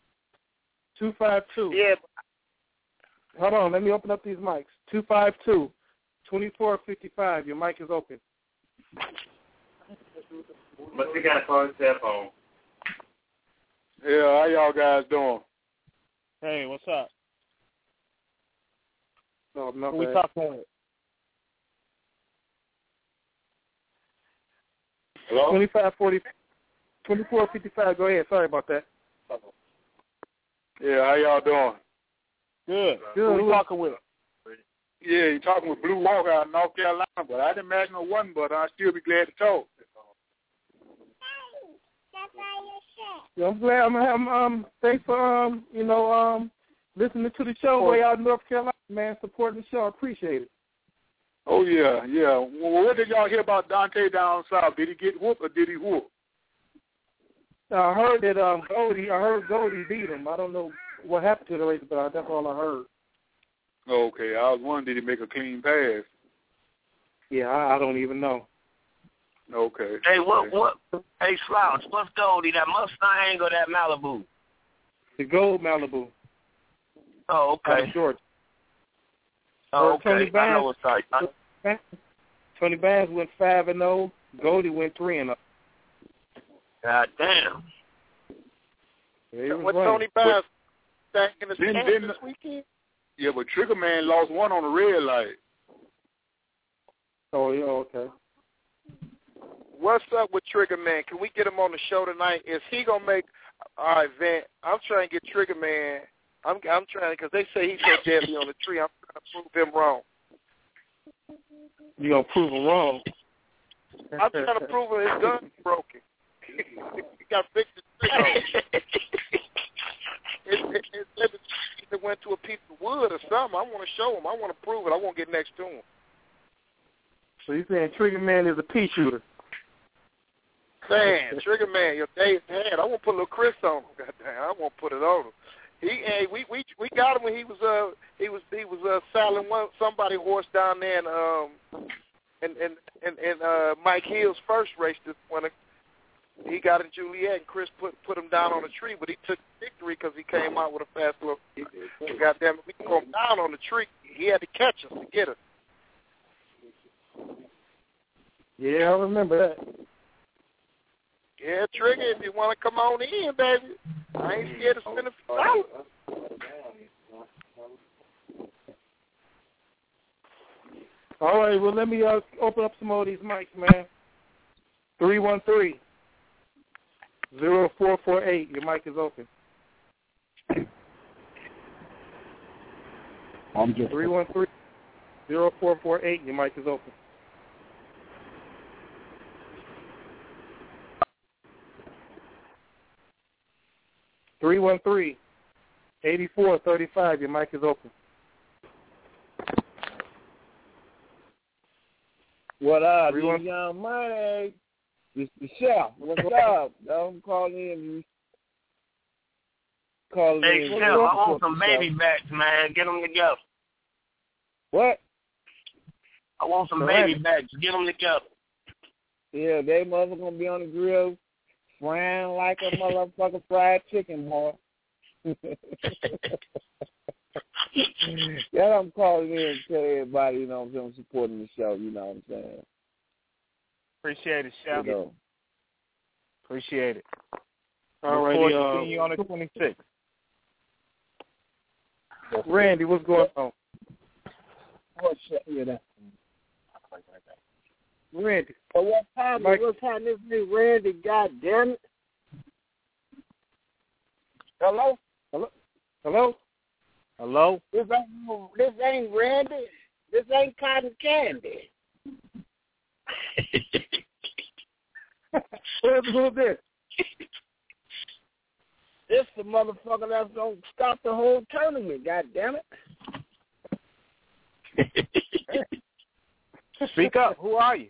Two five two. Yeah. Hold on, let me open up these mics. Two five two, twenty four fifty five. Your mic is open. But you gotta call his cell phone. Yeah, how y'all guys doing? Hey, what's up? No, not Who we bad. talking with? Hello? twenty-five forty, twenty-four fifty-five. Go ahead. Sorry about that. Yeah, how y'all doing? Good. Good. Who we talking with? Yeah, you're talking with Blue Walker out in North Carolina, but I didn't imagine it wasn't, but I'd still be glad to talk. Yeah, I'm glad. I'm, I'm um. Thanks for um. You know um. Listening to the show way out in North Carolina, man. Supporting the show. I appreciate it. Oh yeah, yeah. Well, what did y'all hear about Dante down south? Did he get whooped or did he whoop? I heard that um Goldie. I heard Goldie beat him. I don't know what happened to the race, but that's all I heard. Okay, I was wondering, did he make a clean pass? Yeah, I, I don't even know. Okay. Hey, what, okay. what, hey, Slouch, what's Goldie, that Mustang or that Malibu? The gold Malibu. Oh, okay. Georgia. Oh, Tony okay. I know what's right. I, Tony Banks went five and zero. Goldie went three and zero. God damn. Yeah, what running. Tony Banks back in the Didn't- camp didn't- this weekend? Yeah, but Trigger Man lost one on the red light. Oh yeah, okay. What's up with Trigger Man? Can we get him on the show tonight? Is he gonna make our event? I'm trying to get Trigger Man. I'm I'm trying because they say he's so deadly on the tree. I'm trying to prove him wrong. You gonna prove him wrong? I'm trying to prove him his gun's broken. He got to fix the trigger. It, it, it, it, have went to a piece of wood or something. I want to show him. I want to prove it. I want to get next to him. So you're saying Trigger Man is a pea shooter? Man, Trigger Man, your day's hand. I want to put a little Chris on him. Goddamn, I want to put it on him. He, hey, we we we got him when he was uh he was he was uh saddling one somebody horse down there in um in in in, in uh Mike Hill's first race this winter. He got in Juliet, and Chris put put him down on a tree, but he took victory because he came out with a fast little. Goddamn it, we can go down on the tree. He had to catch us to get us. Yeah, I remember that. Yeah, Trigger, if you want to come on in, baby, I ain't scared to spend a few dollars. All right, well, let me uh, open up some more of these mics, man. three one three, zero four four eight, your mic is open. I'm just three one three, zero four four eight, your mic is open. three one three, eight four three five, your mic is open. What up, you young money? It's the chef. What's up? I'm calling in. Calling hey, in. Chef, I want some baby backs, man. Get them together. What? I want some Go baby ahead. backs. Get them together. Yeah, they mother gonna be on the grill, frying like a motherfucking fried chicken, boy. Yeah, I'm calling in and tell everybody, you know, I'm supporting the show. You know what I'm saying? Appreciate it, Chef. You know. Appreciate it. All Look right, forward to uh, seeing you on the twenty-sixth. Randy, what's going on? What's up here now? Randy. But what time? Mike. What time is me, Randy? God damn it! Hello. Hello. Hello. Hello. This ain't this ain't Randy. This ain't cotton candy. Who's this? This the motherfucker that's gonna stop the whole tournament. God damn it! Speak up. Who are you?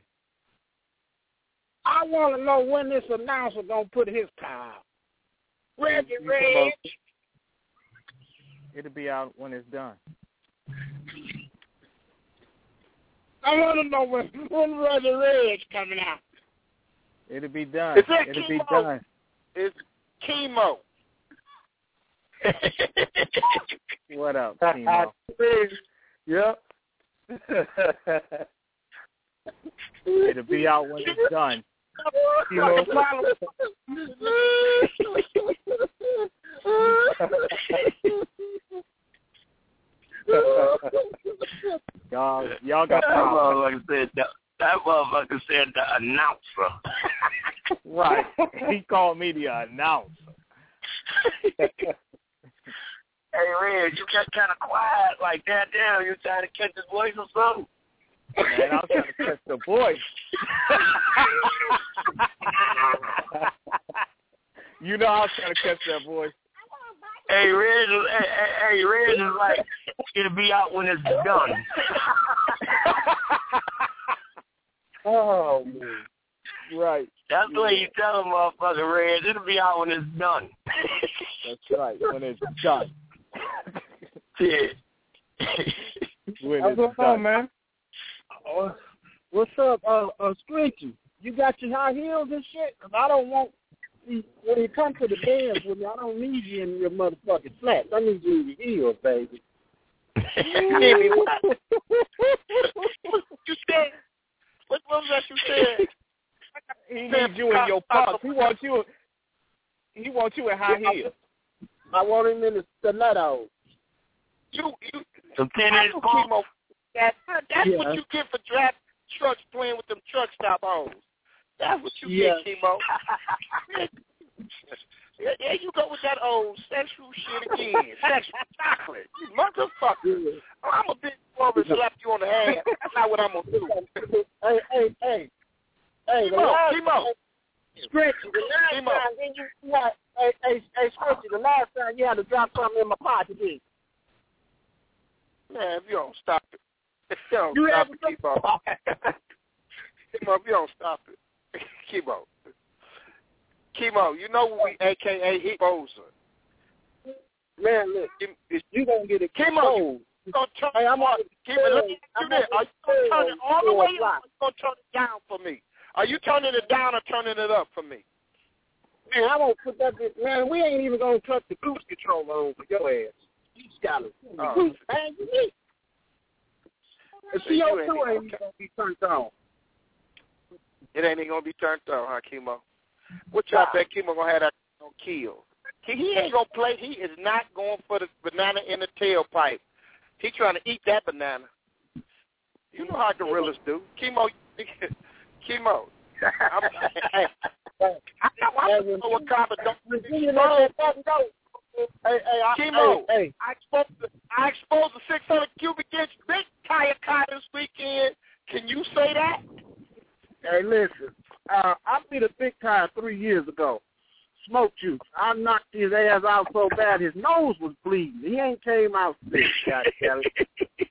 I want to know when this announcer gonna put his time. Reggie Reg. It'll be out when it's done. I want to know when when Reggie Reg coming out. It'll be done. Is that It'll chemo? be done. It's chemo. What up, Chemo? Yep. It'll be out when it's done. Chemo. y'all, y'all got that problems. motherfucker said the, that motherfucker said the announcer. Right. He called me the announcer. Hey, Reg, you got kind of quiet like that. Damn, you trying to catch his voice or something? Man, I was trying to catch the voice. You know I was trying to catch that voice. Hey, Reg, hey, hey, hey, Reg is like, it'll be out when it's done. Oh, man. Right. That's the way you tell him, motherfucker, Reg. It'll be out when it's done. That's right, when it's done. Yeah. When What's it's going done. on, man? Uh, what's up, uh, uh, Screechy? You got your high heels and shit? Because I don't want, when you come to the dance with me, I don't need you in your motherfucking flats. I need you in your heels, baby. Jimmy, what? You said? What, what was that you said? He needs you in your pumps. He wants you. He wants you in high heels. I want him in the stilettos. You, you, Some ten I inch do pumps. chemo. That, that's Yeah. what you get for driving trucks playing with them truck stop hoes. That's what you Yeah. get, chemo. Yeah, there you go with that old sexual shit again. Sexual chocolate. You motherfucker. I'm a big boy and slap you on the ass. That's not what I'm going to do. Hey, hey, hey. Hey, the Chemo, last chemo. time, Scratchy, the last Chemo. time, then you, you had, hey, hey, hey, Scratchy, the last time you had to drop something in my pocket, did you? Man, if you don't stop it. If you don't You stop have it, Chemo. Chemo, if you don't stop it. Chemo. Chemo, you know we A K A Exposer. Man, look, you gonna get it. Chemo, you gonna turn hey, I'm on Chemo, let me do this. Are you gonna turn it all the way up or you gonna turn it down for me? Are you turning it down or turning it up for me? Man, I won't put that. Man, we ain't even gonna touch the cruise control on for your ass. You just gotta. Oh. Cruise, man, you need. The So C O two ain't ain't even even gonna be turned on. It ain't even gonna be turned on, huh, Chemo? What y'all think Chemo gonna have that on kill? He, he ain't gonna play. He is not going for the banana in the tailpipe. He trying to eat that banana. You know how gorillas do. Chemo, Chemo. I'm, hey, I know I'm gonna what Wakanda don't. Hey, hey, I, Chemo, hey, hey. I exposed the, I exposed the six hundred cubic inch big tire car this weekend. Can you say that? Hey, listen. Uh, I beat a big tire three years ago. Smoke juice. I knocked his ass out so bad his nose was bleeding. He ain't came out sick. God damn it.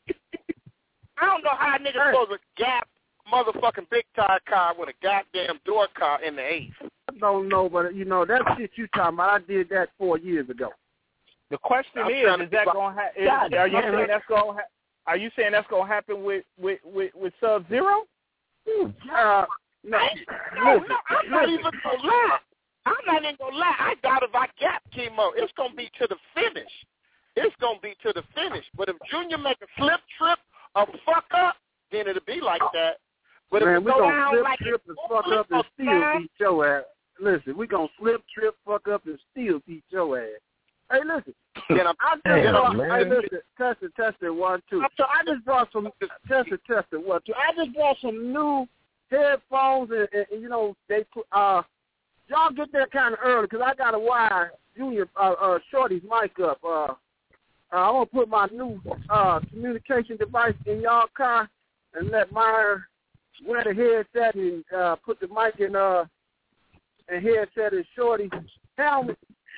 I don't know how niggas hey. supposed to gap motherfucking big tire car with a goddamn door car in the eighth. I don't know, but you know that shit you talking about. I did that four years ago. The question I'm is, is that going to happen? Are you saying that's going? Ha- are you saying that's going to happen with with with, with Sub Zero? Uh, no, no, no, I'm not even gonna lie. I'm not even gonna lie. I doubt if I gap Chemo, it's gonna be to the finish. It's gonna be to the finish. But if Junior make a slip, trip, or fuck up, then it'll be like that. But man, if it we go gonna down slip, like trip, and fuck up and still beat your ass. Listen, we gonna slip, trip, fuck up, and still beat your ass. Hey, listen. Then I'm, I just then brought, I'm, hey, listen, test it, test it, one, two. So I just brought some, test it, test it, one, two. I just brought some new headphones, and, and, and you know, they put, uh, y'all get there kind of early, because I got to wire Junior, uh, uh, Shorty's mic up. Uh, uh, I'm going to put my new uh, communication device in y'all car and let Meyer wear the headset and uh, put the mic in uh, and headset in Shorty's helmet.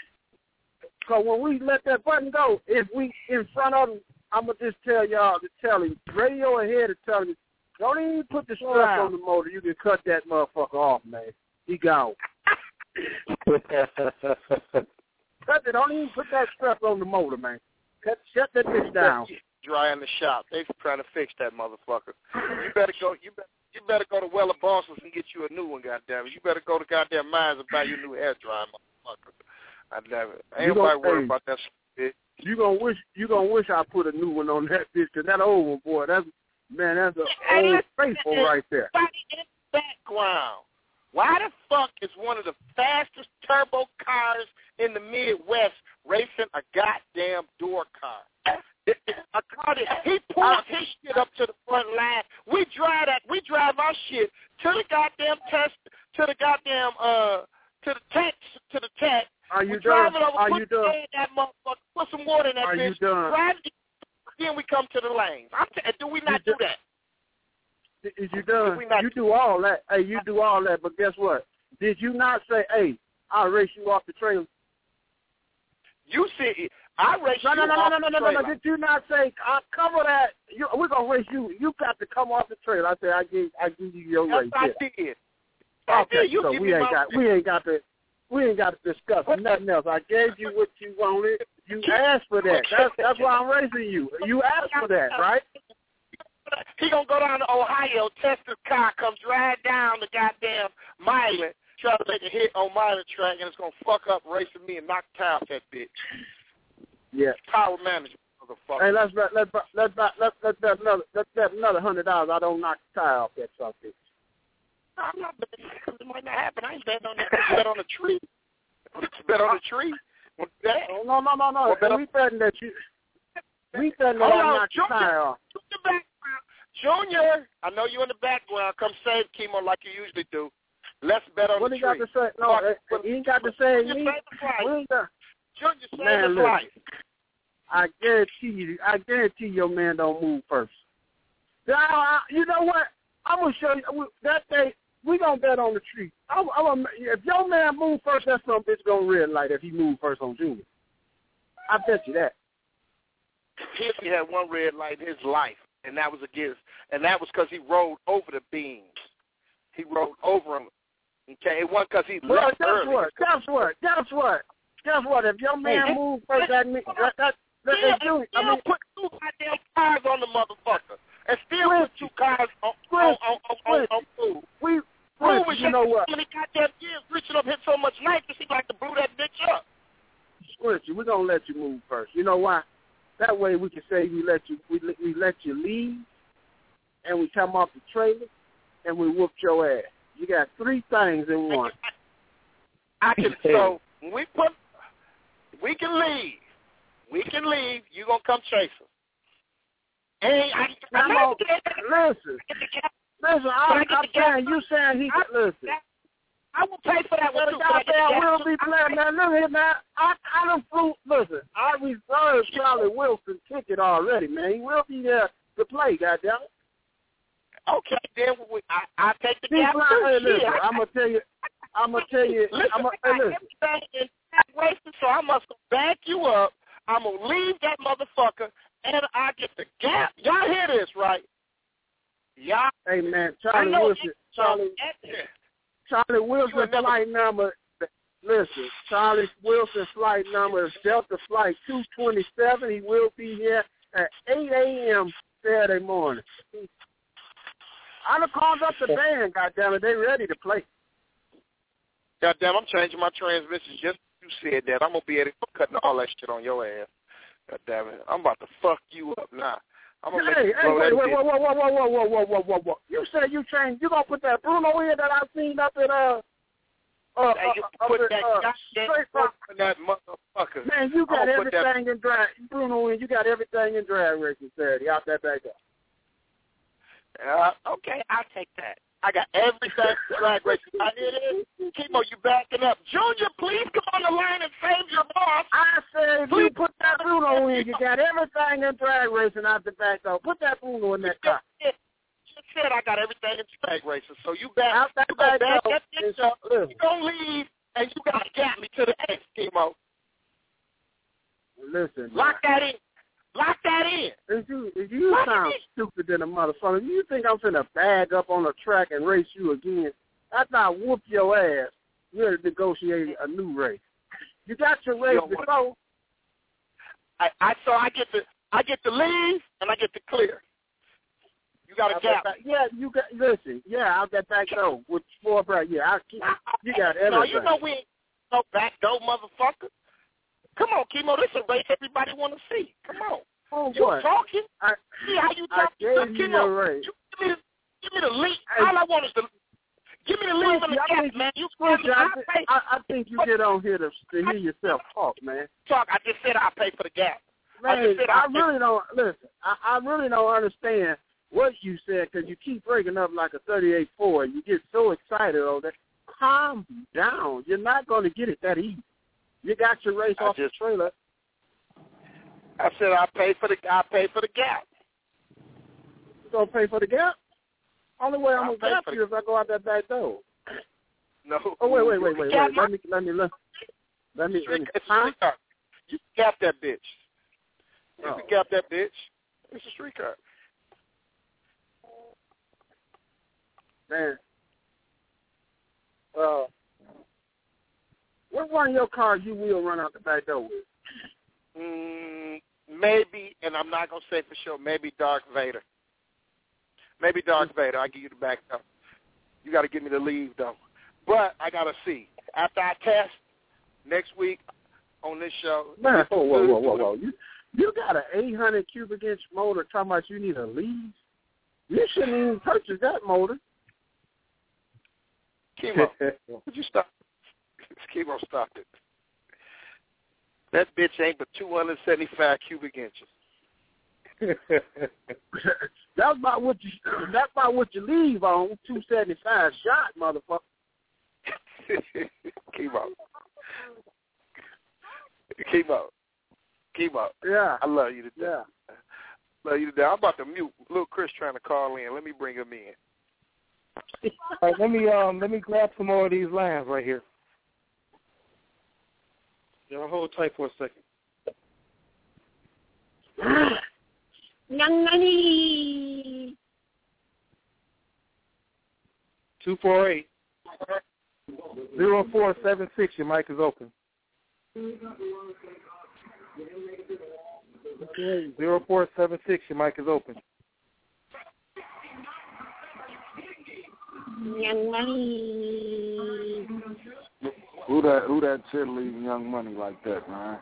So when we let that button go, if we in front of him, I'm going to just tell y'all to tell him, radio ahead to tell him, don't even put the strap wow. on the motor. You can cut that motherfucker off, man. He gone. Cut it. Don't even put that strap on the motor, man. Cut, shut that bitch down. Dry in the shop. They trying to fix that motherfucker. You better go. You better. You better go to Weller Bosses and get you a new one. Goddamn it. You better go to goddamn Mines and buy you a new hair dryer, motherfucker. I damn it. Ain't nobody worried about that shit. You gonna wish. You gonna wish I put a new one on that bitch. Cause that old one, boy. That's man. That's an old faithful right there. In the background. Why the fuck is one of the fastest turbo cars in the Midwest racing a goddamn door car? A car that he pulls his shit up to the front line. We drive that. We drive our shit to the goddamn test, to the goddamn uh, to the tech, to the tech. Are you we done? drive it over, Are put you done? In that motherfucker, put some water in that Are bitch. you done? Drive it, then we come to the lanes. I'm t- do we not you do that? Is you done? You do all that. Hey, you do all that, but guess what? Did you not say, hey, I'll race you off the trailer? You see, I race no, you no, no, off no, no, the no, trailer. no, no. Did you not say, I'll cover that? You, we're going to race you. You got to come off the trailer. I said, I give, I give you your yes, race. I yeah. did. I Okay, did. You so give we me ain't my got, we ain't got to, we ain't got to discuss nothing else. I gave you what you wanted. You asked for that. That's, that's why I'm racing you. You asked for that, right? He gonna go down to Ohio, test his car, comes right down the goddamn Milan, try to make a hit on Milan track, and it's gonna fuck up racing me and knock the tire off that bitch. Yeah. Power management, motherfucker. Hey, let's bet, let's bet, let's bet, let's let's bet another, let's bet another hundred dollars. I don't knock the tire off that son bitch. I'm not betting because it might not happen. I ain't betting on that. I bet on a tree. Bet on a tree. Oh, no, no, no, no. Well, we betting that you. We betting that I knock the tire off. Junior, I know you in the background. Come save Chemo like you usually do. Let's bet on what the tree. What he got to say? No, uh, he ain't got to say me. Junior saved man, his look, life. I guarantee you, I guarantee your man don't move first. Now, I, you know what? I'm gonna show you that day. We gonna bet on the tree. I'm, I'm, if your man move first, that some bitch gonna red light if he move first on Junior. I bet you that. he only had one red light in his life, and that was against, and that was because he rolled over the beams. He rolled over them. Okay, it wasn't because he well, left guess early. what? Guess what? Guess what? Guess what? If your man hey, moves first, that means that that. that still, do, still I mean, put two goddamn cars on the motherfucker, and still put two cars on on on on, on, on food. We, food was you know what? When he goddamn years reaching up, hit so much nitrous, he like to blew that bitch up. Squishy, we're gonna let you move first. You know why? That way we can say we let you we we let you leave, and we come off the trailer, and we whoop your ass. You got three things in one. I can so when we put we can leave. We can leave. You gonna come chase us? Hey, I, I, I'm on, listen, listen. I'm, I'm saying you saying he can listen. I will pay for that one too. Goddamn, we'll be playing, man. Look here, man. I, I done flew. Listen, I reserved Charlie Wilson ticket already, man. He will be there to play. Goddamn it. Okay, then we, I I take the He's gap like, too. hey, listen, Shit. I'm gonna tell you. I'm gonna tell you. Listen, I'm gonna, I hey, got listen. everything in track racing, so I must back you up. I'm gonna leave that motherfucker, and I get the gap. Y'all hear this, right? Y'all. Hey, man, Charlie Wilson. Charlie. Charlie Wilson flight number. Listen, Charlie Wilson flight number is Delta Flight two twenty-seven. He will be here at eight a.m. Saturday morning. I done called up the band, goddammit. They ready to play. Goddamn, I'm changing my transmission just you said that. I'm going to be able to cutting all that shit on your ass. Goddamn it. I'm about to fuck you up now. I'm going to hey, make hey, you wait, blow wait, that whoa, whoa, whoa, whoa, whoa, whoa, whoa, whoa, whoa. You said you changed. You going to put that Bruno in that I seen up at, uh, uh, hey, you uh, put uh, that uh, goddamn fuck in that motherfucker. Man, you got everything that... in drag. Bruno in, you got everything in drag racing Saturday. Out that back up. Uh, okay, I'll take that. I got everything drag racing. I hear this. Kimo, you backing up. Junior, please come on the line and save your boss. I said, if you put that Bruno in, you got everything in drag racing out the back door. Put that Bruno in that car. You said I got everything in drag racing, so you back, out that you back back door. that bitch up. You don't leave, and you got to get me to the X, Kimo. Listen, lock man. that in. Lock that in. If you, if you sound stupid than a motherfucker, you think I'm finna bag up on a track and race you again? After I whoop your ass, we're negotiating a new race. You got your race you before. I, I so I get to I get to leave and I get to clear. You got a gap. Back, yeah, you got listen. Yeah, out that back door with four bright. Yeah, I keep, you got everything. No, you know we ain't no back door, motherfucker. Come on, Kimo, this is a race everybody want to see. Come on. Oh, you boy. talking? I, see how you I talking? gave you Kimo, your race. You, give, me the, give me the lead. Hey. All I want is the give me the lead and the I gap, think, man. You I, I, think, I, I think you get on here to, to hear yourself talk, man. Talk. I just said I pay for the gap. Man, I, just said I, I really don't listen. I, I really don't understand what you said because you keep breaking up like a thirty-eight Ford. You get so excited over that. Calm down. You're not going to get it that easy. You got your race I off just, the trailer. I said I pay for the I pay for the gap. You gonna pay for the gap? Only way I'm I'll gonna gap for you if I go out that back door. No. Oh wait, wait, wait, wait, wait. Let me, let me, let, let me. Let me. It's huh? a street car. You can gap that bitch. You Oh. can gap that bitch. It's a street car. Man. Uh, what one of your cars you will run out the back door with? Mm, maybe, and I'm not gonna say for sure. Maybe Darth Vader. Maybe Darth Vader. I give you the back up. You got to give me the leave though. But I gotta see after I test next week on this show. Man, whoa, whoa, whoa, whoa, whoa! You you got an eight hundred cubic inch motor talking about you need a leave? You shouldn't even purchase that motor. Kimo, would you stop? Kimo, stop it. That bitch ain't but two hundred seventy-five cubic inches. That's about what you. That's about what you leave on two seventy-five shot, motherfucker. Kimo, Kimo, Kimo. Yeah, I love you to death. Yeah, love you to death. I'm about to mute. Little Chris trying to call in. Let me bring him in. All right, let me um let me grab some more of these lines right here. Y'all hold tight for a second. Young Money. Two four eight zero four seven six. Your mic is open. Zero four seven six. Your mic is open. Young Money. Who that? Who that cheerleading Young Money like that, man?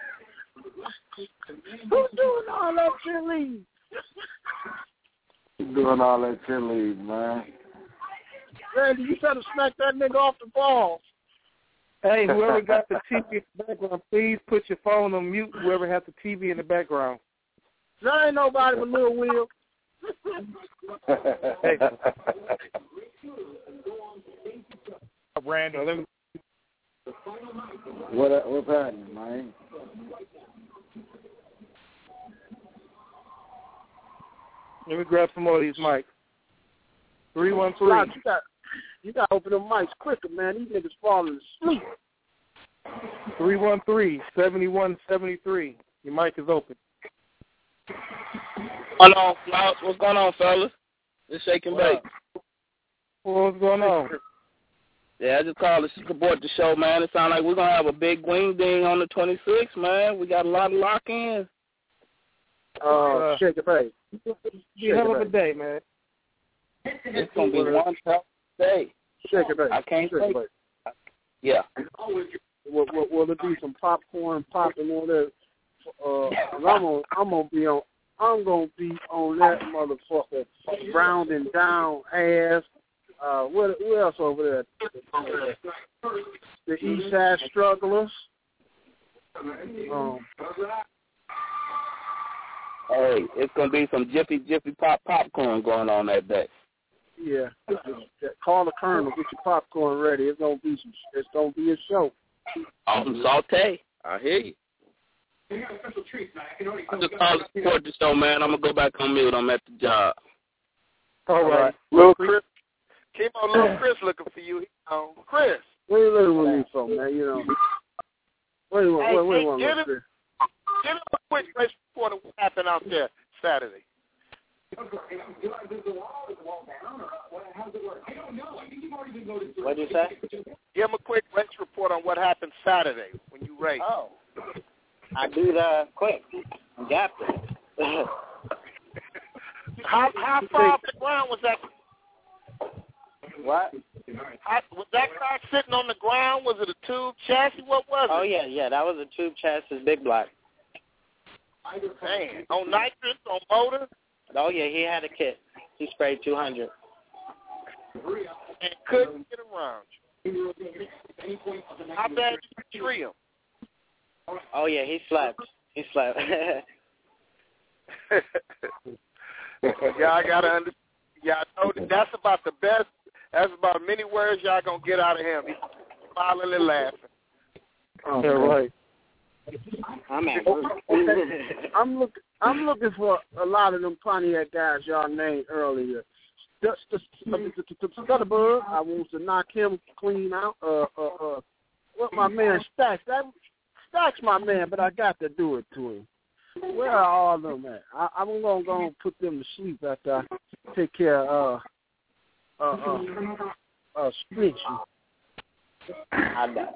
Who's doing all that cheerleading? Who's doing all that cheerleading, man? Randy, you better smack that nigga off the ball. Hey, whoever got the T V in the background, please put your phone on mute. Whoever has the T V in the background. There ain't nobody but Lil Will. Hey. Randy. What what's happening, man? Let me grab some more of these mics. Three one three. You got, you got to open them mics quicker, man. These niggas falling asleep. Three one three seventy one seventy three. Your mic is open. Hello, what's going on, fellas? It's Shake and Bake. What's going on? Yeah, I just called to support the show, man. It sounds like we're going to have a big wing ding on the twenty-sixth, man. We got a lot of lock-ins. Uh, uh, Shake and Bake. Be a hell of a day, man. It's going to be one tough day. Shake and Bake. I can't Shake say. Bake. Yeah. Will, will, will it be some popcorn popping on there? Uh, I'm gonna, I'm gonna be on. I'm gonna be on that motherfucker rounding down ass. Uh, what, what else over there? The East Side Strugglers. Um, hey, it's gonna be some Jiffy Jiffy Pop popcorn going on that day. Yeah, call the Colonel. Get your popcorn ready. It's gonna be some. It's gonna be a show. Awesome saute. I hear you. I just called to support the show, man. I'm gonna go back on mute. I'm at the job. All right, Little Chris. Keep on Little Chris looking for you. Um, Chris. Where you looking with me from, man? You know. Where you want? Hey, Where, where you want, get Little him, Chris? get him a quick race report of what happened out there Saturday. What'd you say? Give him a quick race report on what happened Saturday when you raced. Oh, I do that quick. Got it. How how far off the ground was that? What? How, was that car sitting on the ground? Was it a tube chassis? What was it? Oh yeah, yeah, that was a tube chassis, big block. Man, on nitrous, on motor. Oh yeah, he had a kit. He sprayed two hundred. And couldn't get around you. How bad did you tree him? Oh yeah, he slept. He slept. Y'all gotta understand. Y'all know that that's about the best. That's about many words y'all gonna get out of him. He's smiling and laughing. Oh, yeah, right. I'm at I'm look. I'm looking for a lot of them Pontiac guys y'all named earlier. Stutterbug, I want to knock him clean out. Uh, uh, uh, what my man Stacks? That Stacks my man, but I got to do it to him. Where are all of them at? I, I'm gonna go and put them to sleep after I take care of uh, uh, uh, uh, Sprinchy. After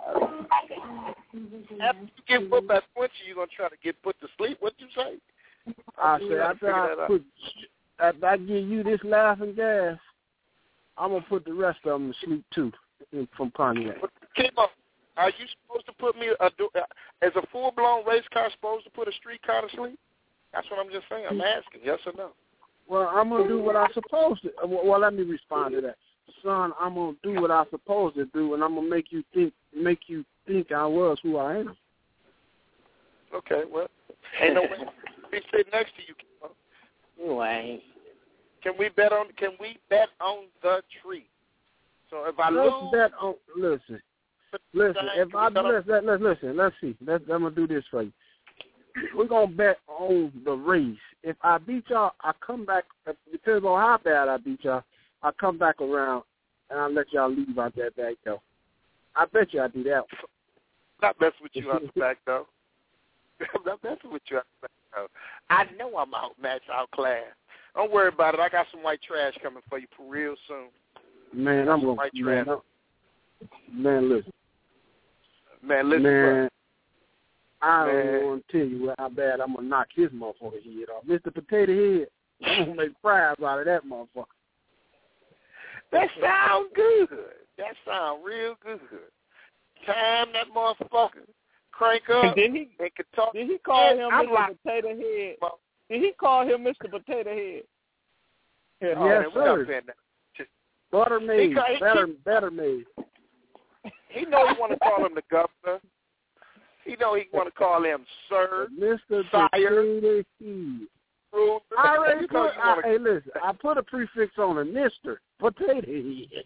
you get put by Sprinchy, you're gonna try to get put to sleep. What you say? I say after I put, after I give you this laughing gas, I'm gonna put the rest of them to sleep too from Pontiac. Keep up. Are you supposed to put me a, as a full blown race car supposed to put a street car to sleep? That's what I'm just saying. I'm asking, yes or no? Well, I'm gonna do what I'm supposed to. Well, let me respond to that, son. I'm gonna do what I'm supposed to do, and I'm gonna make you think, make you think I was who I am. Okay, well, ain't no way. Be sitting next to you. You ain't. Can we bet on? Can we bet on the tree? So if I Let's lose, bet on. Listen, listen. If I let's, let, let, listen, let's see. Let's, I'm gonna do this for you. We're gonna bet on the race. If I beat y'all, I come back. It depends on how bad I beat y'all. I come back around and I let y'all leave out that back though. I bet you I do that. Not messing with you out the back though. I'm not messing with you out the back. So I know I'm outmatched, outclassed. Don't worry about it. I got some white trash coming for you for real soon. Man, I'm gonna man, man, listen. Man, listen, man, bro. I don't Man. even want to tell you how bad I'm gonna knock his motherfucker head off. Mister Potato Head, I'm gonna make fries out of that motherfucker. That sound good. That sound real good. Time that motherfucker crank up. Did he? And can talk. Did he call him I'm Mister like, Potato Head? Did he call him Mister Potato Head? Yes, oh, man, we sir. got that. Butter made, He got- he better, keep- better made. He know he want to call him the governor. He know he want to call him sir, Mister sire. Potato Head. Rules. I already You know put. you I, wanna- hey, listen. I put a prefix on it, Mister Potato Head.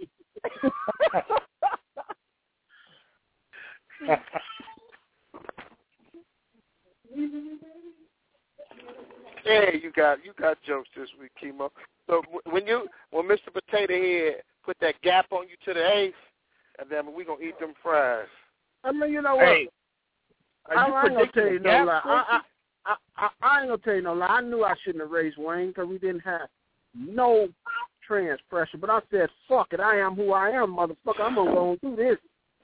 Yeah, you got you got jokes this week, Chemo. So w- when you when Mister Potato Head put that gap on you to the eighth, and then we gonna eat them fries. I mean, you know what? Hey, I, are you I ain't gonna tell you predicting no a lie. gap, I, I, I, I, I ain't gonna tell you no lie. I knew I shouldn't have raised Wayne because we didn't have no trans pressure. But I said, fuck it. I am who I am, motherfucker. I'm gonna go and do this.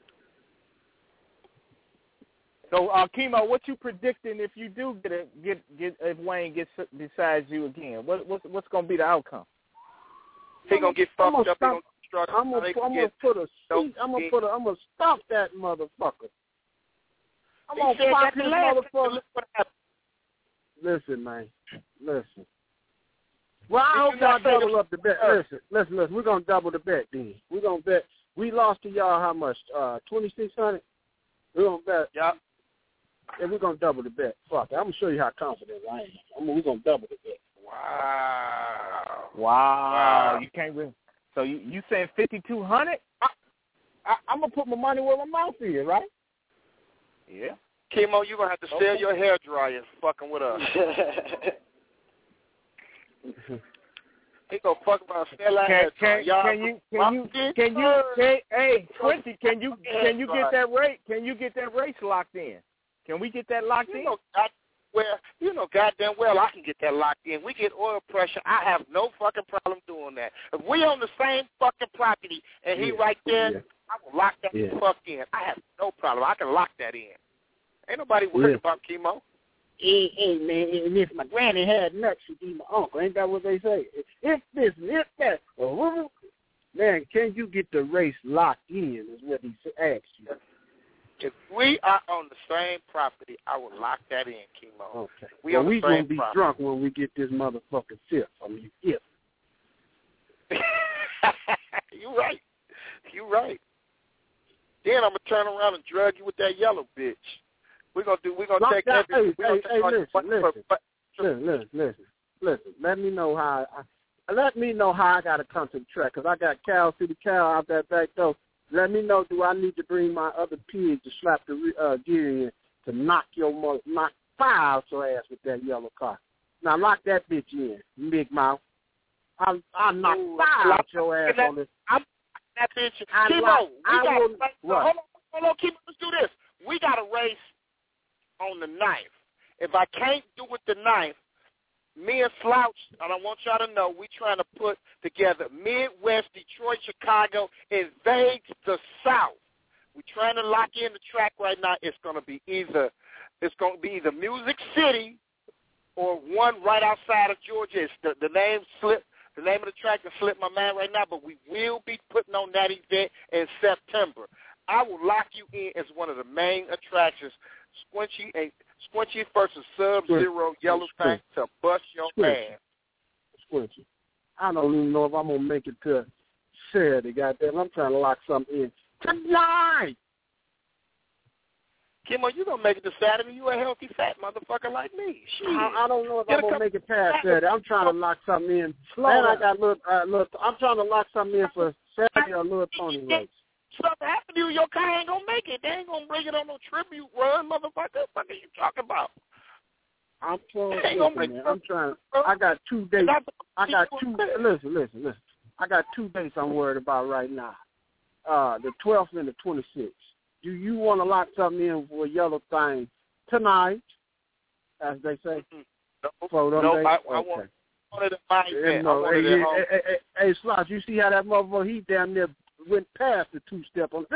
So, uh, Chemo, what you predicting if you do get a, get get if Wayne gets besides you again? What what's what's gonna be the outcome? He gonna get I'm fucked gonna up. He stop- gonna struggle. I'm gonna, They I'm get- gonna put a no, seat. I'm gonna he- put a. I'm gonna stop that motherfucker. I'm He gonna said pop that this the last motherfucker. look what happened. Listen, man. Listen. Well, I Did hope you y'all not say double the- up the bet. Uh, Listen, listen, listen. We're gonna double the bet then. We're gonna bet. We lost to y'all how much? Uh, twenty six hundred. We're gonna bet. Yeah. And we're gonna double the bet. Fuck it. I'm gonna show you how confident I am. I'm, we're gonna double the bet. Wow. Wow, Wow. you can't really. So you you saying fifty two hundred? I, I'm gonna put my money where my mouth is, right? Yeah. Chemo, you gonna have to sell Okay. your hair dryer fucking with us. He gonna fuck about sell our Can, hair dryer. can, Y'all, can you can you can you can, hey Quincy, can you can you get that rate can you get that race locked in? Can we get that locked You in? know, I, well, you know, goddamn well, I can get that locked in. We get oil pressure. I have no fucking problem doing that. If we on the same fucking property and he Yeah, right there, yeah. I will lock that Yeah. fuck in. I have no problem. I can lock that in. Ain't nobody worried Yeah. about Chemo. Hey, hey, man, and if my granny had nuts, she'd be my uncle. Ain't that what they say? If this, if that. Man, can you get the race locked in is what he asked you. If we are on the same property, I will lock that in, Chemo. Okay. We well, on the we going same to be property. drunk when we get this motherfucking fifth from you. If. You right. You right. Then I'm gonna turn around and drug you with that yellow bitch. We're gonna do. We're gonna Lock take that, every. hey, we gonna hey, take hey, all- listen, but- listen. but- but- Listen, listen, listen, listen. Let me know how. I, let me know how I got to come to the track because I got Cal City Cal out that back door. Let me know. Do I need to bring my other pig to slap the uh, gear in to knock your mother, knock fire out your ass with that yellow car? Now lock that bitch in, big mouth. I I knock Ooh, fire lock out your ass that- on this. I'm that bitch. I Chemo, lock- we I got. will- so what? hold on, hold on, Chemo. Let's do this. We got a race on the ninth. If I can't do it the ninth, me and Slouch, and I want y'all to know, we trying to put together Midwest, Detroit, Chicago, invades the South. We're trying to lock in the track right now. It's going to be either it's going to be either Music City or one right outside of Georgia. It's the, the name slip. The name of the track has slipped my mind right now, but we will be putting on that event in September. I will lock you in as one of the main attractions. Squinchy and Squinchy versus Sub-Zero Yellow Tank to bust your Squinchy. ass. Squinchy. I don't even know if I'm gonna make it to Saturday. Goddamn, I'm trying to lock something in tonight. Kimmo, you gonna make it to Saturday? You a healthy fat motherfucker like me. Shit. I, I don't know if Get I'm a gonna couple- make it past Saturday. I'm trying to lock something in. Slow And I down. got little, uh, little. I'm trying to lock something in for Saturday or Little Tony race. Something happened to you, your car ain't gonna make it. They ain't gonna bring it on no tribute run, motherfucker. What are you talking about? I'm trying. Ain't gonna Listen, make man, I'm trying. I got two dates. I got two. Listen, listen, listen. I got two dates I'm worried about right now. Uh, the twelfth and the twenty-sixth. Do you want to lock something in for a yellow thing tonight? as they say? No, For them no days? I, I okay. want wanted my Yeah, event. no, I wanted hey, it hey, home. hey, hey, hey, Slots, you see how that motherfucker, he damn near went past the two-step on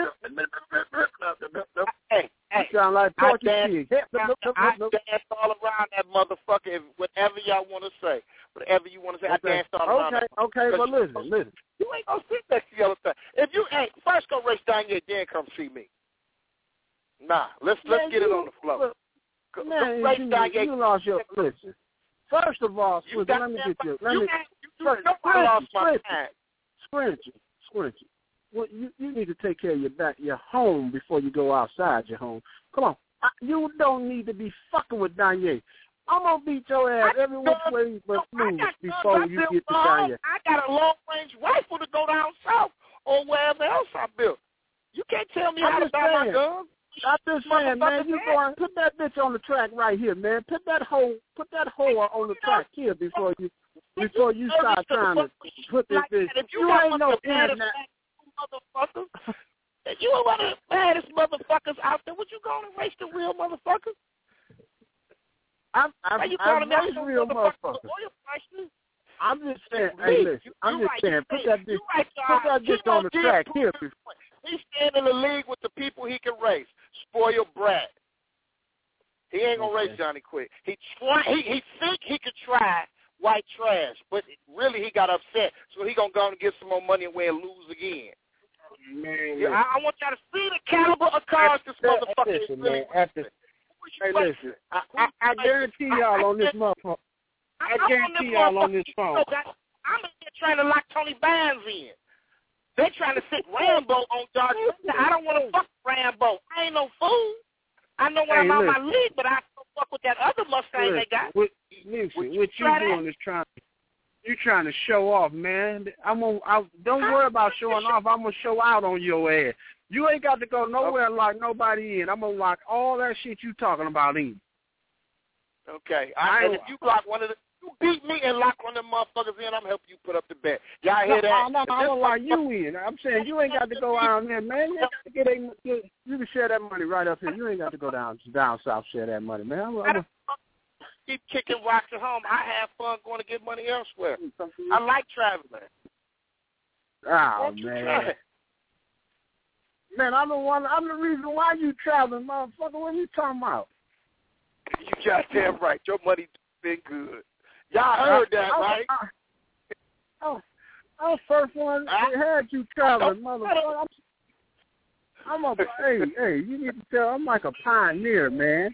Hey, hey, you sound like I Porky dance, Pig. I dance all around that motherfucker. If, whatever y'all want to say, whatever you want to say, Okay. I dance all around Okay, that. okay, but listen, listen. You ain't gonna sit next to the other thing. If you ain't first go race down here, then come see me. Nah, let's let's Man, get it you- on the floor. look, Go- Man, go race you, down here. you lost your, listen. First of all, You Swizzy, got let me that- get you, let you me, ain't- you first, know I lost my Squinchy, mind. Squinchy, Squinchy. Well, you, you need to take care of your back, your home before you go outside your home. Come on. I, you don't need to be fucking with Danye. I'm going to beat your ass every which way but loose before you get to Danye. I got a long-range rifle to go down south or wherever else I built. You can't tell me I'm how to just buy my saying. guns. I'm just saying, man, you go and put that bitch on the track right here, man. Put that hoe, put that hoe on the track here before you, before you start trying to put this bitch. If you, You got ain't one no of the baddest internet. motherfuckers, if you one of the baddest motherfuckers out there, would you go and race the real motherfuckers? I'm, Why I'm, you I'm calling me out raised for real motherfuckers? motherfuckers. Oil prices? I'm just saying, You hey, right. listen, You- I'm you just right. saying, You put right. that bitch, You right, put that John. bitch on the Kimo track did here. prove He's staying in the league with the people he can race. Spoiled brat. He ain't gonna Okay. race Johnny Quick. He try. He he think he could try white trash, but really he got upset. So he gonna go and get some more money and win and lose again. Man, Yeah, I, I want y'all to see the caliber of cars this motherfucker is listen, really. man, after, hey, listen, I, I, I guarantee y'all on this motherfucker, I guarantee y'all on this phone. I'm in here trying to lock Tony Barnes in. They trying to stick Rambo on Dodge. I don't want to fuck Rambo. I ain't no fool. I know when Hey, I'm out my listen. league, but I don't fuck with that other Mustang Listen, they got. What, listen, Would you what you try doing that? is trying, you trying to show off, man. I'm gonna, I, don't worry about showing off. I'm gonna show out on your ass. You ain't got to go nowhere and lock nobody in. I'm gonna lock all that shit you talking about in. Okay. I I, and know- if you lock one of the, you beat me and lock one of them motherfuckers in, I'm gonna help you put up the bet. Y'all No, hear that? no, no, If I'm this gonna lock motherfucker- you in. I'm saying you ain't got to go out there, man. You, get a, you, you can share that money right up here. You ain't got to go down down south share that money, man. I'm, I'm, keep kicking rocks at home. I have fun going to get money elsewhere. I like traveling. oh Won't you man, try it? man, I'm the one. I'm the reason why you traveling, motherfucker. What are you talking about? You goddamn right. Your money been good. Y'all heard that, I, right? I, I, I, I was first one that had you traveling, motherfucker. I'm, I'm a hey, hey. You need to tell. I'm like a pioneer, man.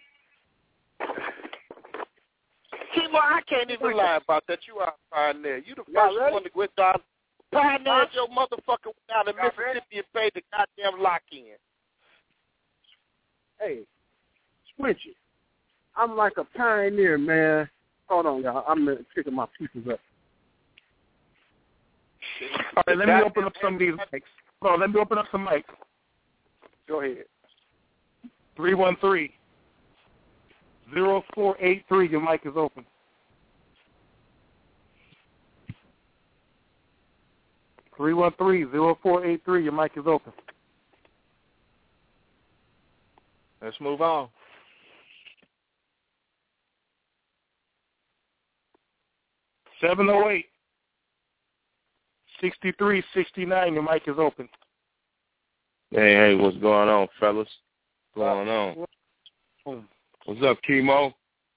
Kimo, I can't even lie about that. You are a pioneer. You the Y'all first ready? one to quit down. Pioneered your motherfucker went down to Mississippi and paid the goddamn lock-in. Hey, Squinchy. I'm like a pioneer, man. Hold on, y'all. I'm picking my pieces up. All right, let me open up some of these mics. Hold on, let me open up some mics. Go ahead. three one three, zero four eight three, your mic is open. three one three, zero four eight three, your mic is open. Let's move on. seven oh eight, sixty-three sixty-nine, your mic is open. Hey, hey, what's going on, fellas? What's going on? Boom. What's up, Kimo?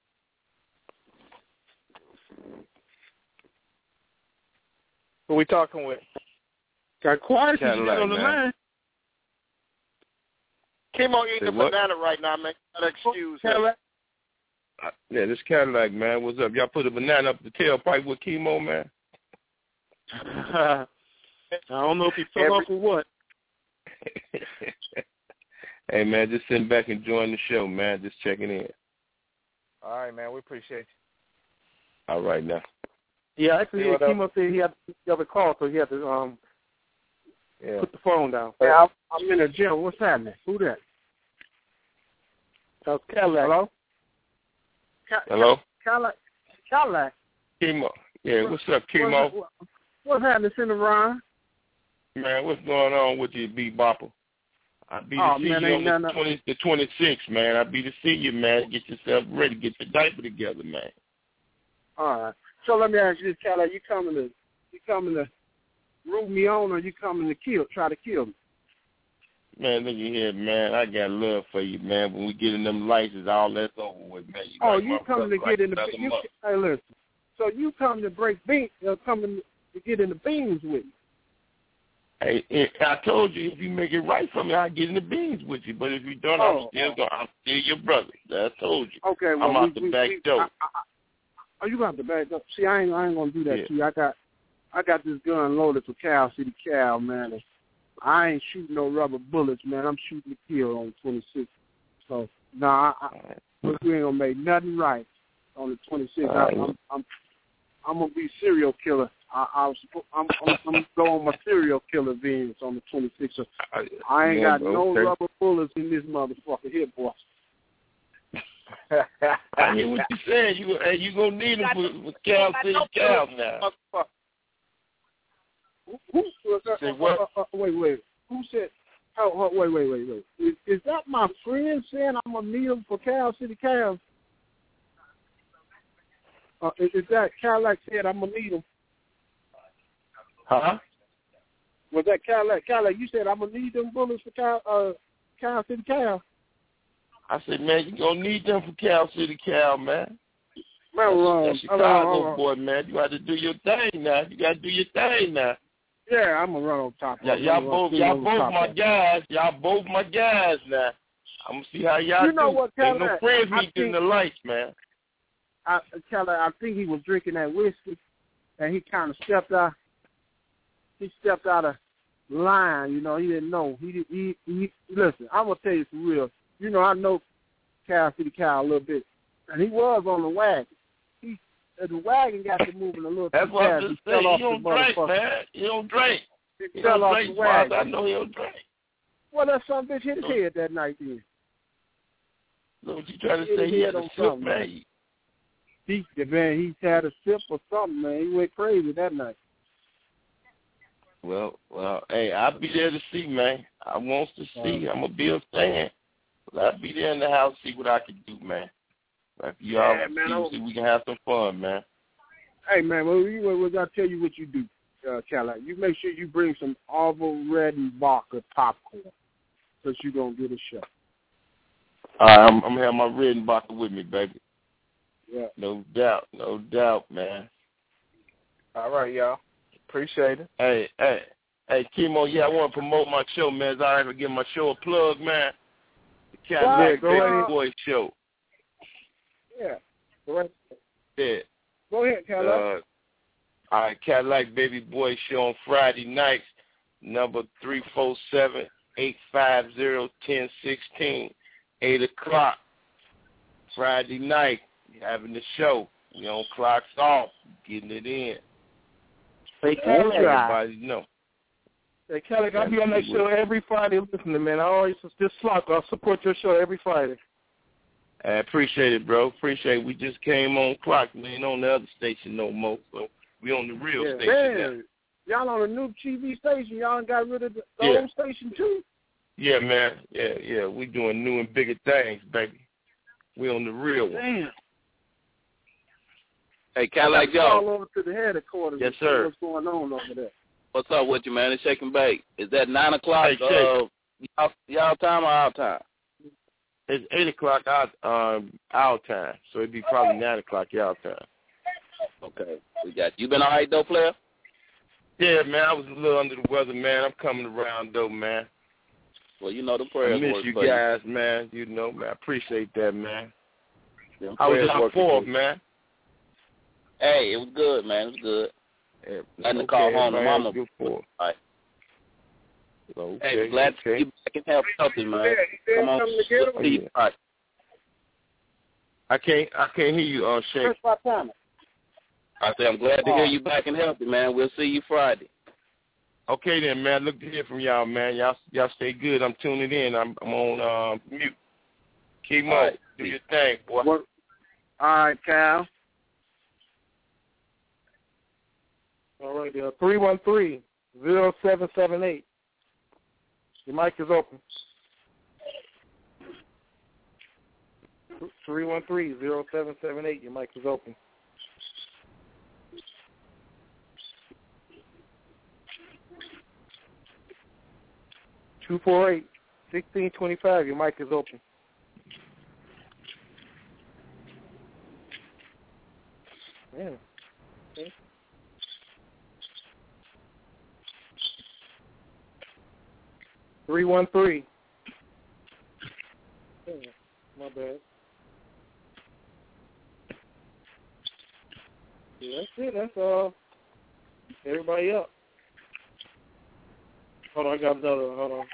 Who we talking with? Got quiet since you Cadillac, got on the man. line. Kimo eating Say a what? banana right now, man. Gotta excuse him. Cadillac. Uh, Yeah, this Cadillac, man. What's up? Y'all put a banana up the tailpipe with Kimo, man? I don't know if he fell off or what. Hey, man, just sitting back enjoying the show, man. Just checking in. All right, man. We appreciate All right, now. Yeah, actually, See what yeah, Kimo said he had the other call, so he had to um Yeah. put the phone down. Yeah, I'm, I'm in the gym. What's happening? Who that? That was Cadillac. Hello? Hello? Cadillac. Cadillac. Kimo. Yeah, what's up, Kimo? What's, what's happening, Cinderella? Man, what's going on with you, beat bopper? I'll be oh, to see man, you on the, no, twenty, the twenty-sixth, man. I'll be to see you, man. Get yourself ready. Get your diaper together, man. All right. So let me ask you this, Cali. You coming to you coming to root me on, or you coming to kill, try to kill me? Man, look here, man. I got love for you, man. When we get in them licenses, all that's over with, man. You oh, like you coming to like get in the you, hey, listen. So you come to break beans, uh, coming to get in the beans with me. Hey, it, I told you, if you make it right for me, I'll get in the beans with you. But if you don't, oh, I'm still going. I'm still your brother. I told you. Okay, well, I'm we, out the we, back we, door. I, I, oh, you got the back door. See, I ain't, I ain't gonna do that yeah. to you. I got, I got this gun loaded for Cal City Cal, man. And I ain't shooting no rubber bullets, man. I'm shooting to kill on the twenty-sixth. So, no, nah, I, I, we ain't gonna make nothing right on the twenty-sixth. I, Right. I'm, I'm, I'm gonna be serial killer. I, I was, I'm, I'm, I'm gonna go on my serial killer beans on the twenty-sixth. So I ain't yeah, got no okay. rubber bullets in this motherfucker here, boy. I hear what you said. You, hey, you gonna need them for, for Cal City Cal now. Who, who, uh, Say uh, what? uh, uh, wait, wait. Who said? Oh, oh, wait, wait, wait, wait. Is, is that my friend saying I'm gonna need him for Cal City Cal? Uh, is, is that Cadillac said I'm gonna need him? Huh? Was that Cadillac? Cadillac, you said I'm gonna need them bullets for Cal, uh, Cal City Cal? I said, man, you gonna need them for Cal City Cal, man. Man, That's, wrong. that's Chicago boy, man. You got to do your thing now. You got to do your thing now. Yeah, I'm gonna run on top. Yeah, y'all both, y'all both my guys. Y'all both my guys now. I'm gonna see how y'all you know do. What, Ain't no Cadillac, friends I meeting think, in the lights, man. I, Cadillac, I think he was drinking that whiskey, and he kind of stepped out. He stepped out of line. You know, he didn't know. He, he, he. Listen, I'm gonna tell you some real. You know, I know Cal City Cal a little bit, and he was on the wagon. He, the wagon got to moving a little That's too what I'm fast. just He saying. fell off He don't the drink, motherfucker. man. He don't drink. He, He fell don't off drink the wagon. I know he don't drink. Well, that son bitch hit his head that night then. Look what you trying to Hit say? his He head had a on sip, something. man. He, man, he had a sip or something, man. He went crazy that night. Well, well, hey, I'll be there to see, man. I wants to see. I'm gonna be a fan. But I'll be there in the house, see what I can do, man. Like you all Yeah, man, see, I'll- see, we can have some fun, man. Hey, man, well, you, well, I'll tell you what you do, uh, Cadillac. You make sure you bring some Orville Redenbacher popcorn because you're going to get a show. All right, I'm, I'm going to have my Redenbacher with me, baby. Yeah. No doubt, no doubt, man. All right, y'all. Appreciate it. Hey, hey, hey, Kimo, yeah, I want to promote my show, man. It's all right to give my show a plug, man. The Cadillac Go Baby ahead. Boy Show. Yeah. Go ahead. Yeah. Go ahead, Cadillac. Uh, all right, Cadillac Baby Boy Show on Friday nights, number three four seven, eight five zero, one zero one six, eight o'clock. Friday night, having the show. We on clocks off, getting it in. Hey, Let Cadillac. everybody know. Hey, Cadillac, I'll be on that show every Friday listening, man. I always just slot. I'll support your show every Friday. I appreciate it, bro. Appreciate it. We just came on clock. We ain't on the other station no more, so we on the real Yeah. station now. Man, y'all on a new T V station. Y'all got rid of the, the Yeah. old station, too? Yeah, man. Yeah, yeah. We doing new and bigger things, baby. We on the real one. Damn. Hey, Cadillac Joe. All Joe. over to the headquarters. Yes, and see sir. What's going on over there? What's up with you, man? It's Shake and Bake. Is that nine o'clock? Hey, Shake. uh, y'all, y'all time or our time? It's eight o'clock our um our time, so it'd be probably nine o'clock y'all time. Okay, we got you. Been all right though, player? Yeah, man. I was a little under the weather, man. I'm coming around though, man. Well, you know the prayers I miss work you for guys, man. You know, man. I appreciate that, man. Them I was prayers out work for fourth, you. man. Hey, it was good, man. It was good. Yeah, Nothing to okay, call home to everybody mama. has good fourth. All right. Okay, Hey, glad okay. to see you back in health, healthy, man. Yeah, he said Come on, something to get him. we'll see you Friday. I can't I can't hear you, uh, Shake. Chris Fontana. I say I'm glad to hear you back and healthy, man. We'll see you Friday. Okay then, man. Look to hear from y'all, man. Y'all y'all stay good. I'm tuning in. I'm I'm on uh, mute. Keep on. right. Do your thing, boy. What? All right, Cal. All right, uh, three one three, zero seven seven eight. Your mic is open. three one three, zero seven seven eight. Your mic is open. two four eight, one six two five. Your mic is open. Yeah. Okay. three one three. Yeah, my bad. Yeah, that's it. That's all. Everybody up. Hold on, I got another. Hold on.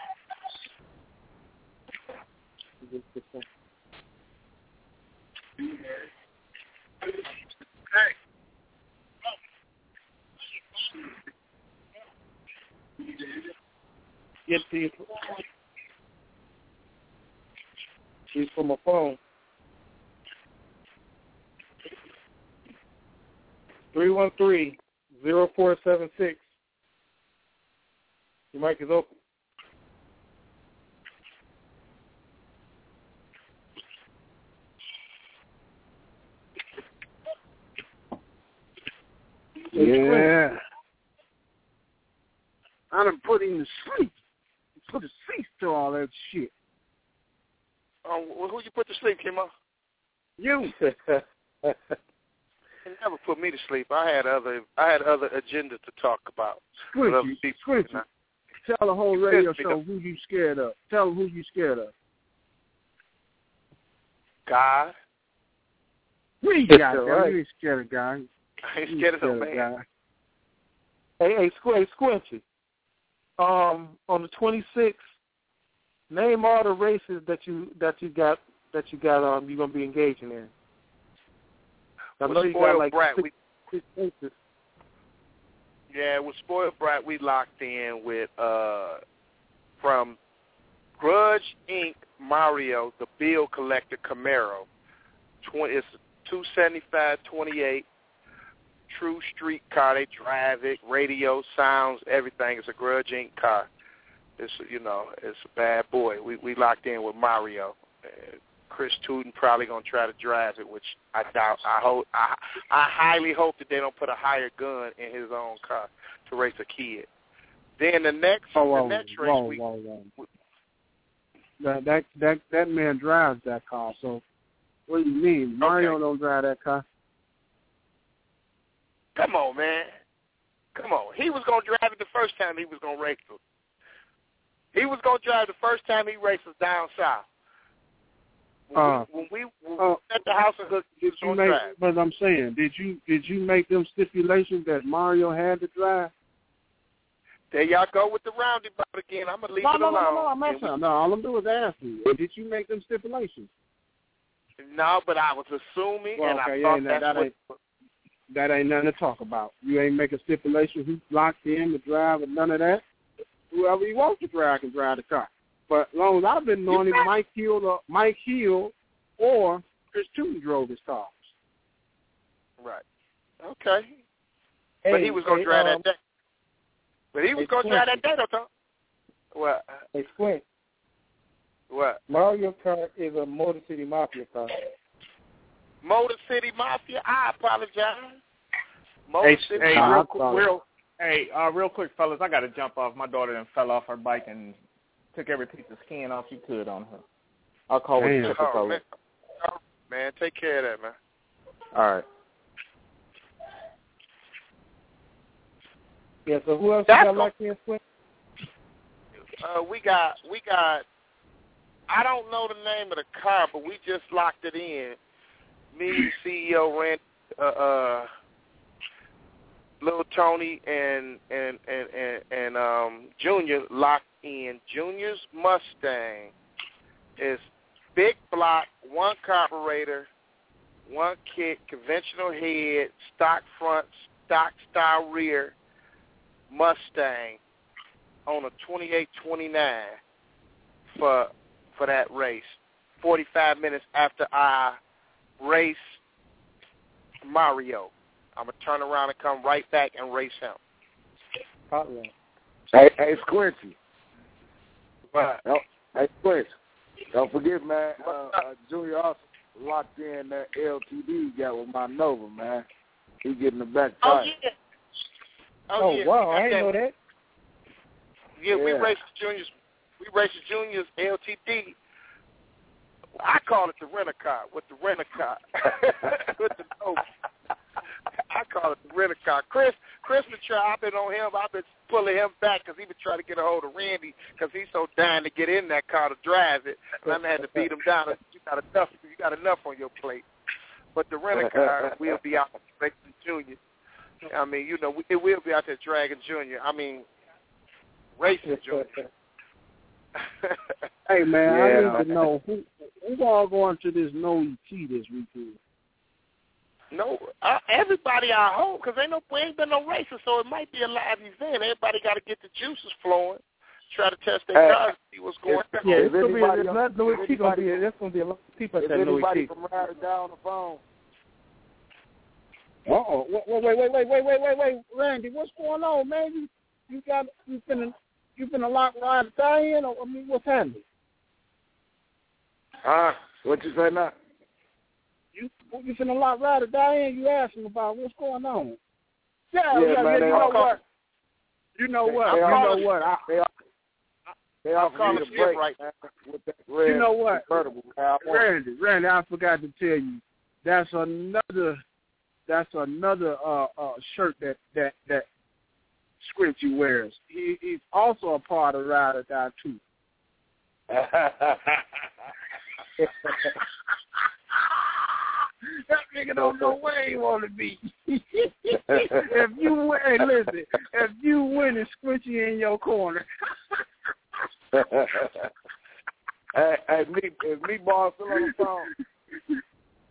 Hey. Get these. These from my phone. three one three, zero four seven six. Your mic is open. Yeah. I done put him to sleep. Put a cease to all that shit. Um, who you put to sleep, Kimo? You. They never put me to sleep. I had other I had other agendas to talk about. Squinty, Squinty. Tell the whole radio show who you scared of. Tell them who you scared of. God. We got that. Right. You ain't scared of God. I ain't scared of no man. God. Hey, hey, Squ- Squinty. Um, on the twenty-sixth, name all the races that you that you got that you got. Um, you're gonna be engaging in. I know you got like brat, six, we, six races. Yeah, with Spoiled Brat, we locked in with uh from Grudge Incorporated. Mario, the Bill Collector Camaro. twenty, it's two seventy-five twenty-eight. True street car. They drive it. Radio, sounds, everything. It's a Grudge Incorporated car. It's, you know, it's a bad boy. We we locked in with Mario. Uh, Chris Tootin probably gonna try to drive it, which I doubt. I hope. I I highly hope that they don't put a hired gun in his own car to race a kid. Then the next oh, whoa, the next race whoa, we. Whoa, whoa. That that that that man drives that car. So what do you mean? Mario okay. don't drive that car. Come on, man. Come on. He was gonna drive it the first time he was gonna race it. He was gonna drive the first time he races down south. When uh, we when we, when uh, we at the house and hook, he was you gonna make, drive. But I'm saying, did you did you make them stipulations that Mario had to drive? There y'all go with the roundabout again. I'm gonna leave no, it no, alone. No, no, no, I'm not saying. No, all I'm doing is asking you. Did you make them stipulations? No, but I was assuming, well, and okay, I yeah, thought that, that's that what. Ain't, that ain't nothing to talk about. You ain't make a stipulation who's locked in to drive and none of that. Whoever he wants to drive can drive the car. But as long as I've been knowing him, Mike Hill, or Mike Hill, or Chris Tootin drove his cars. Right. Okay. Hey, but he was gonna hey, drive um, that day. But he was hey, gonna Squint. drive that day, though, Tom. What? Hey, Squint. What? Mario car is a Motor City Mafia car. Motor City Mafia. I apologize. Motor Hey, City hey, Mafia. real, quick, real, hey, uh, real quick, fellas, I got to jump off. My daughter then fell off her bike and took every piece of skin off she could on her. I'll call with the Oh, fellas. man. Oh, man, take care of that, man. All right. Yeah, so who else That's you got locked in, Squint? Uh, we got, we got, I don't know the name of the car, but we just locked it in. Me, the C E O, ran, uh, uh, Little Tony and, and, and, and, and um, Junior locked in. Junior's Mustang is big block, one carburetor, one kick, conventional head, stock front, stock style rear Mustang on a twenty-eight twenty-nine for for that race. forty-five minutes after I race Mario, I'm going to turn around and come right back and race him. Hey, hey, Squinty. What? Don't, hey, Squinty. Don't forget, man, uh, uh, Junior also locked in that L T D got with my Nova, man. He getting the back Oh, tire. yeah. Oh, Oh, yeah. wow, I We got didn't know that. Yeah, we Yeah. race the juniors. We race the juniors L T D. I call it the rent-a-car with the rent-a-car. with the Nova. I call it the rent-a-car. Chris, Chris been trying. I've been on him. I've been pulling him back because he been trying to get a hold of Randy because he's so dying to get in that car to drive it. And I had to beat him down. You got enough. You got enough on your plate. But the rent-a-car will be out racing junior. I mean, you know, it will be out there dragging junior. I mean, racing junior. Hey man, Yeah. I need to know who who all going to this no E T this weekend. No, uh, everybody at home because ain't no, we ain't been no races, so it might be a live event. Everybody got to get the juices flowing, try to test their Hey, cars, see what's going on. Yeah, it's Is gonna be anybody- a, not no E T gonna be. anybody- There's gonna be a lot of people at Is that no E anybody T. from Ryder down on the phone? Uh oh, wait, wait, wait, wait, wait, wait, wait, wait, wait, Randy, what's going on, man? You you got you finna you finna lock ride to die in, or I mean, what's happening? Huh? What you say now? You you finna lock ride to die in? You asking about what's going on? Yeah, Yeah, yeah, yeah. man, You they know all- what? You know They- what? they You all- know what? I, They they offered calling me the skip break right man, with that red You know what? convertible. Man, I want- Randy, Randy, I forgot to tell you. That's another. That's another uh, uh, shirt that that that Squinty wears. He, he's also a part of Ride or Die too. That nigga don't know where he want to be. If you win, hey, listen. If you win, it's Squinty in your corner. hey, hey, me, is me ball still on the phone?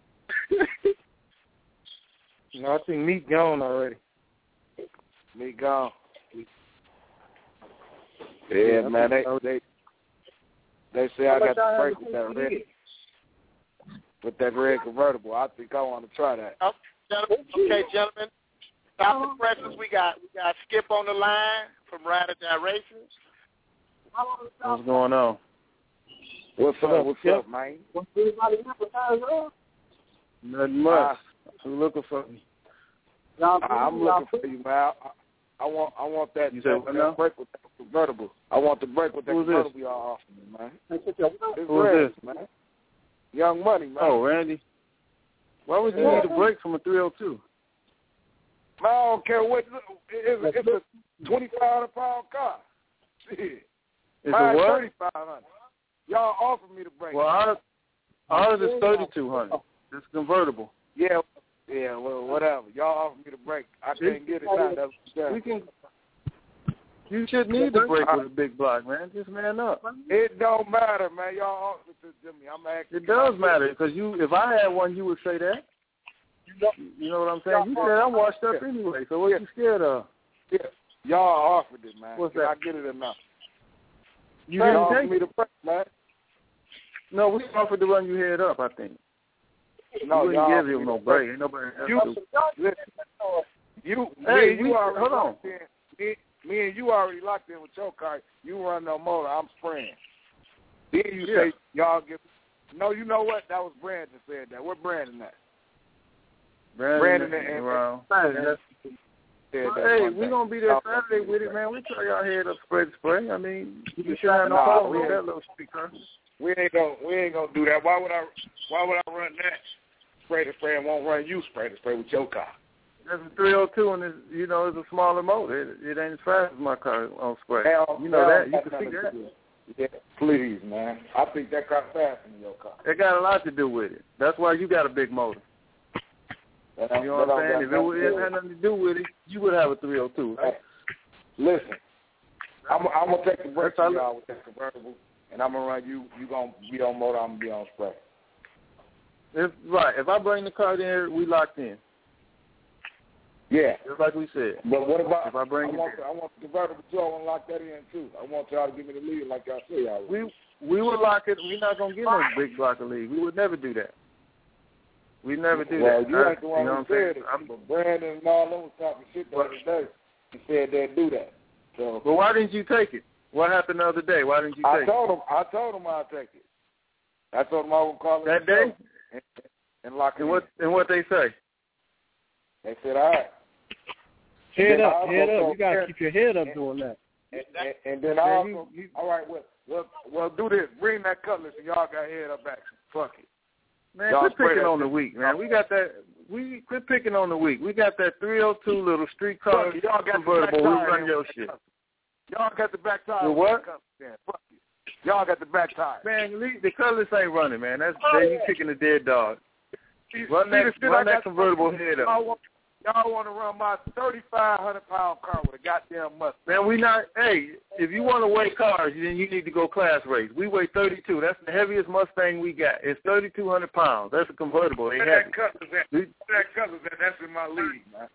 No, I think Meat gone already. Me gone. Yeah, man, they they they say I got to break with that red with that red convertible. I think I want to try that. Oh, gentlemen, okay, gentlemen. Stop the presses. We got we got Skip on the line from Ride or Die Racing. What's going on? What's up? What's Skip? up, man? What's everybody advertising on? Nothing much. Who's looking for me? Y'all, I'm looking for you, man. I, I want I want that, You said that, what that now? break with that convertible. I want the break with that Who's convertible this? y'all offering me, man. Who's It's Who's Reds, this? man. Young Money, man. Oh, Randy. Why would you Yeah. need a break from a three oh two? Man, I don't care what. It's, it's a twenty-five hundred pound car. Shit. It's Mine a what? thirty-five hundred. Y'all offered me the break. Well, ours, ours is thirty-two hundred. It's convertible. Yeah, yeah, well, whatever. Y'all offered me the break. I can't get it now. That's what We can. You shouldn't need to break with a big block, man. Just man up. It don't matter, man. Y'all offered it to me. I'm asking. It does matter because you. If I had one, you would say that. You know what I'm saying? You said I'm washed up anyway. So what you scared of? Yeah, y'all offered it, man. What's Can that? I get it or not? You Y'all didn't offered take me it. the break, man. No, we offered to run you head up. I think. No, we wouldn't y'all give offered him me no the break. break. Ain't nobody else You, to. listen, you, Hey, me, and we- you already hold on. locked in. Me, me and you already locked in with your car. You run no motor. I'm spraying. Then you Yeah. say y'all give. No, you know what? That was Brandon said that. Where Brandon at? Brandon, Brandon and- around. Said that Hey, one we day. gonna be there Y'all Saturday with it, man. We try y'all head up spray to spray. I mean, you should have no Nah, problem we with ain't- that little speaker. We ain't gonna we ain't gonna do that. Why would I why would I run that spray to spray and won't run you spray to spray with your car? That's a three oh two, and it's, you know, it's a smaller motor. It, it ain't as fast as my car on spray. Hell, You know hell, that. You that's can see nothing that. to do. Yeah, please, man. I think that car faster than your car. It got a lot to do with it. That's why you got a big motor. That You know what I'm saying? If it, was, it had nothing to do with it, you would have a three oh two. Hey, listen, I'm, I'm gonna take the break That's from all- y'all with that convertible, and I'm gonna run you. You gonna be on motor. I'm gonna be on spray. If, right. If I bring the car there, we locked in. Yeah, Just like we said. but what about? If I bring I it want, there. the, I want the convertible too. I want to lock that in too. I want y'all to give me the lead like y'all say y'all would. We we would lock it. We're not gonna get no big block of lead. We would never do that. We never do well, that. you I- ain't the one you know who what I'm saying? said it. I'm- But Brandon and all them was talking shit the other day. He said they'd do that. So But why didn't you take it? What happened the other day? Why didn't you I take told him. I told him I'd take it. I told him I would call it? him That day? and, and lock and what and what they say? They said, all right. Head up, head up. You gotta keep your head up doing that. And, and, and then I also, you, you, all right, well, well, well, do this. Bring that cutlass, and y'all got head up action. Fuck it. Man, y'all quit picking on the weak, man. We got that. We quit picking on the weak. We got that three oh two little street car y'all got convertible. We run your shit. Y'all got the back tire. The what? Fuck you. Y'all got the back tire. Man, the cutlass ain't running, man. That's oh. You kicking the dead dog. Run that, run that convertible head up. Y'all want, y'all want to run my thirty-five hundred pound car with a goddamn Mustang. Man, we not, hey, if you want to weigh cars, then you need to go class race. We weigh thirty-two. That's the heaviest Mustang we got. It's thirty-two hundred pounds. That's a convertible. Ain't that cutlass, that, that cutlass, that's in my league, man.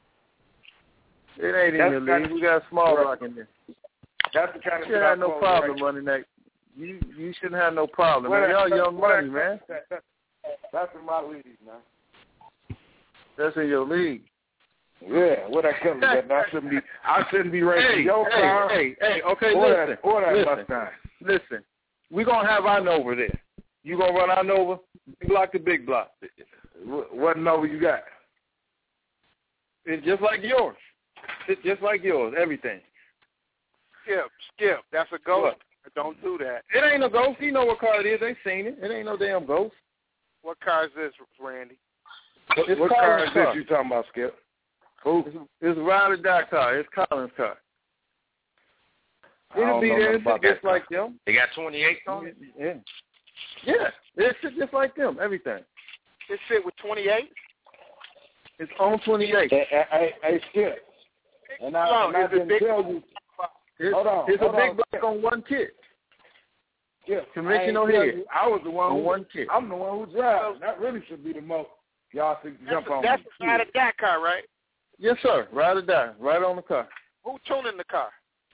It ain't in your league. We got a small rock in there. That's the kind of you shouldn't have no problem running that. You you shouldn't have no problem. Man, y'all young money, man. That, that, that's in my league, man. That's in your league. Yeah, what that comes at? I shouldn't be. I shouldn't be racing hey, your hey, car. Hey, hey, okay, or listen. That, or that listen, Mustang. Listen, we gonna have our Nova there. You gonna run our Nova? Big block to big block. What Nova you got? It's just like yours. It's just like yours. Everything. Skip, skip. That's a ghost. What? Don't do that. It ain't no ghost. You know what car it is. They seen it. It ain't no damn ghost. What car is this, Randy? What, what car is this you talking about, Skip? Who? It's, it's a ride or die car. It's Collins' car. It'll be there. It's just like them. They got twenty-eight on it? Yeah. Yeah. It's just like them. Everything. It's fit with twenty-eight? It's on twenty-eight. Hey, hey, hey Skip. And I, no, and I didn't tell you. It's, hold on. It's hold a big on. block on one kit. Yeah. Conventional head. I was the one on who, one kit. I'm the one who drives. That really should be the most. Y'all should jump that's on. That's the ride or die car, right? Yes, sir. Ride or die. Right on the car. Who tuning the car?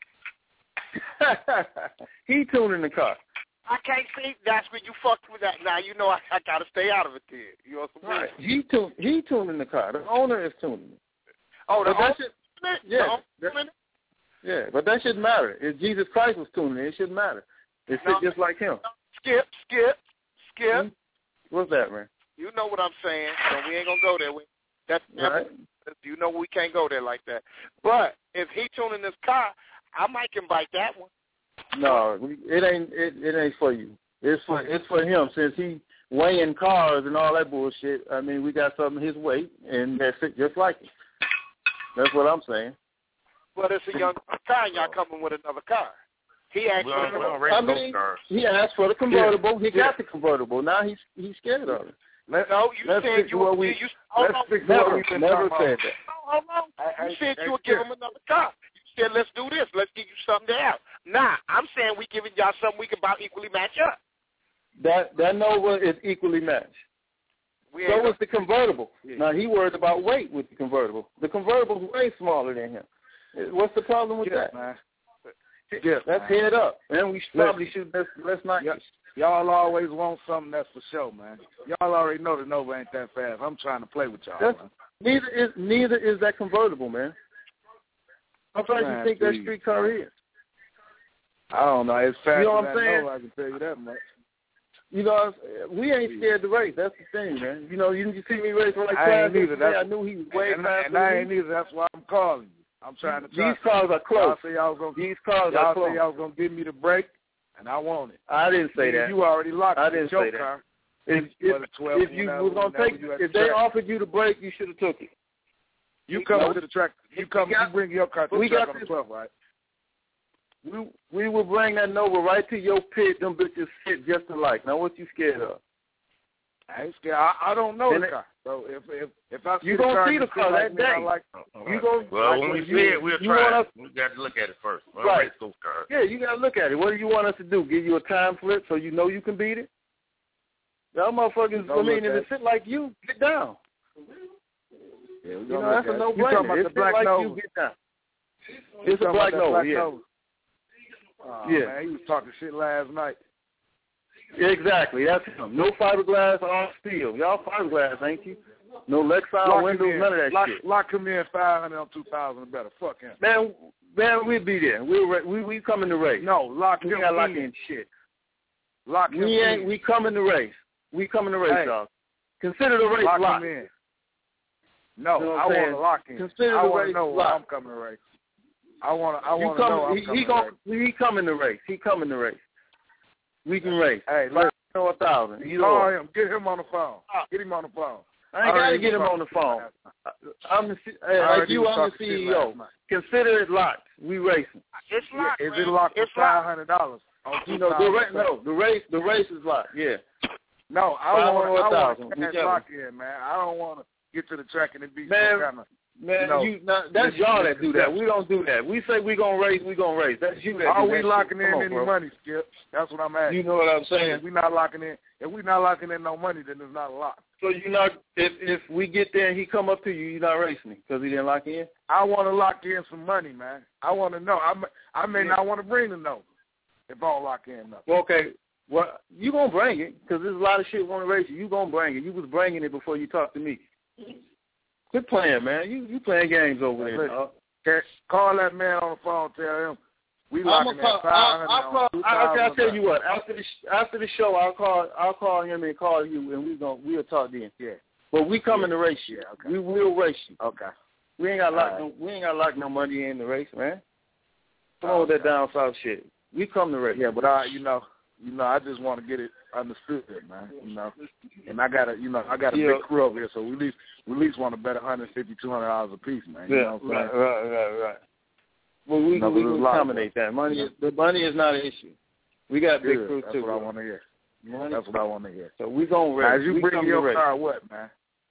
He tuning the car. I can't see. That's where you fucked with that. Now you know I, I got to stay out of it then. You know what I'm right. He tune. He tuning the car. The owner is tuning it. Oh, the but owner. Should, yeah. That, yeah, but that shouldn't matter. If Jesus Christ was tuning it, it shouldn't matter. It's no, just like him. Skip, skip, skip. Hmm? What's that, man? You know what I'm saying. So we ain't gonna go there. We, that's right. You know we can't go there like that. But if he tuning this car, I might can bite that one. No, it ain't. It, it ain't for you. It's for it's for him since he weighing cars and all that bullshit. I mean, we got something his weight, and that's it, just like it. That's what I'm saying. But it's a young car, and y'all coming with another car. He asked well, for well, the I mean, he asked for the convertible. Yeah. He got the convertible. Now he's he's scared of it. Let, no, you let's said you what we. You, you, hold let's on. fix Never, what we've been never said that. Hold on. I, you I, said I, you would I, give him another car. You said let's do this. Let's give you something to have. Nah, I'm saying we giving y'all something we can about equally match up. That that Nova is equally matched. We so was the convertible. Yeah. Now he worried about weight with the convertible. The convertible's way smaller than him. What's the problem with yeah, that? Man. Yeah, let's man. head up, and we should probably should let's, let's not. Y- y'all always want something that's for show, man. Y'all already know the Nova ain't that fast. I'm trying to play with y'all. That's, man. Neither is neither is that convertible, man. How fast you think that street car is? I don't know. It's faster you know what than I'm saying? Nova, I can tell you that much. You know, we ain't scared to race. That's the thing, man. You know, you didn't see me race like I ain't either. That's, I knew he was way and, faster. And I ain't either. That's why I'm calling you. I'm trying to. Try These cars are close. Y'all say y'all was gonna. These cars y'all are close. say y'all was gonna give me the break, and I want it. I didn't say you, that. You already locked. I didn't your say car. that. If if, if you was gonna take, if they offered you the break, you should have took it. You come no. to the track. You come. Got, you bring your car to the track on the twelfth, right? We we will bring that Nova right to your pit. Them bitches sit just alike. Now, what you scared of? I ain't scared. I, I don't know and the it, car. So if if if I see you the gonna car see the car that like day. Me, like, you gonna, well, like, when we you, see it, we'll try. Us, we got to look at it first. We'll right. race those cars. Yeah, you gotta look at it. What do you want us to do? Give you a time flip so you know you can beat it? Y'all motherfuckers, I mean, if it sit like you, get down. Yeah, you know, that's a no-brainer. If it sit like Nova. you, get down. You it's a black Nova, black yeah. Nova. Oh, yeah. Man, he was talking shit last night. Exactly, that's him. No fiberglass, all steel. Y'all fiberglass, ain't you? No Lexan windows, none of that lock, shit. Lock him in five hundred on two thousand and better. Fuck him. Man, man, we'll be there. We'll we we coming to race. No, lock we him got in. lock in shit. Lock him we in. ain't. We coming to race. We coming to race, Hey, y'all. Consider the race lock locked. him in. No, You know what I I'm want saying? to lock in. Consider I the want to race know when locked. I'm coming to race. I want to. I You want to come- know I'm he, coming he to gonna, race. He coming to race. He coming to race. We can race. Hey, Five look. or a thousand. Either Call or. him. Get him on the phone. Get him on the phone. I ain't got to get him on the phone. I'm the, hey, like you, I'm the C E O. Consider it locked. We racing. It's locked. Is man. it locked It's for five hundred dollars? You know, the race. No, the race. The race is locked. Yeah. No, I Five want. or a I thousand. want to cash lock in, man. I don't want to get to the track and it be Man, some kind of. Man, you know, you, now, that's y'all that do that. We don't do that. We say we gonna race, we gonna race. That's you that Are do we that locking shit. in Come on, any bro. money, Skip? That's what I'm asking. You know what I'm saying? If we not locking in, if we not locking in no money, then it's not a lock. So you not if if we get there and he come up to you, you not racing him because he didn't lock in. I want to lock in some money, man. I want to know. I may, I may Yeah. not want to bring the note if I don't lock in nothing. Well, okay, well you gonna bring it because there's a lot of shit want to race you. You gonna bring it. You was bringing it before you talked to me. Quit playing, man. You you playing games over there. Listen, dog. okay, call that man on the phone. Tell him we I'm locking call, that five I'll, hundred. I'll call. I, okay, I'll tell you what. After the sh- after the show, I'll call. I'll call him and call you, and we gonna we'll talk then. Yeah. But we coming yeah. to race you. Yeah, okay. We will race you. Okay. We ain't got lock right. no. We ain't got lock no money in the race, man. Come on Okay. with that down south shit. We come to race. Yeah, but I, you know, you know, I just want to get it understood, man. You know, and I got a, you know, I got a Yeah. big crew over here, so we at least, we at least want to bet one hundred fifty, two hundred dollars a piece, man. You Yeah, know what I'm right, saying? right, right, right. Well, we No, we but can there's a lot of accommodate that. Money Yeah. is the money is not an issue. We got big Good. crew That's too. what I bro. want to hear. Money. That's what I want to hear. So we gonna race. Now, as you we bring come your to race. car, what, man?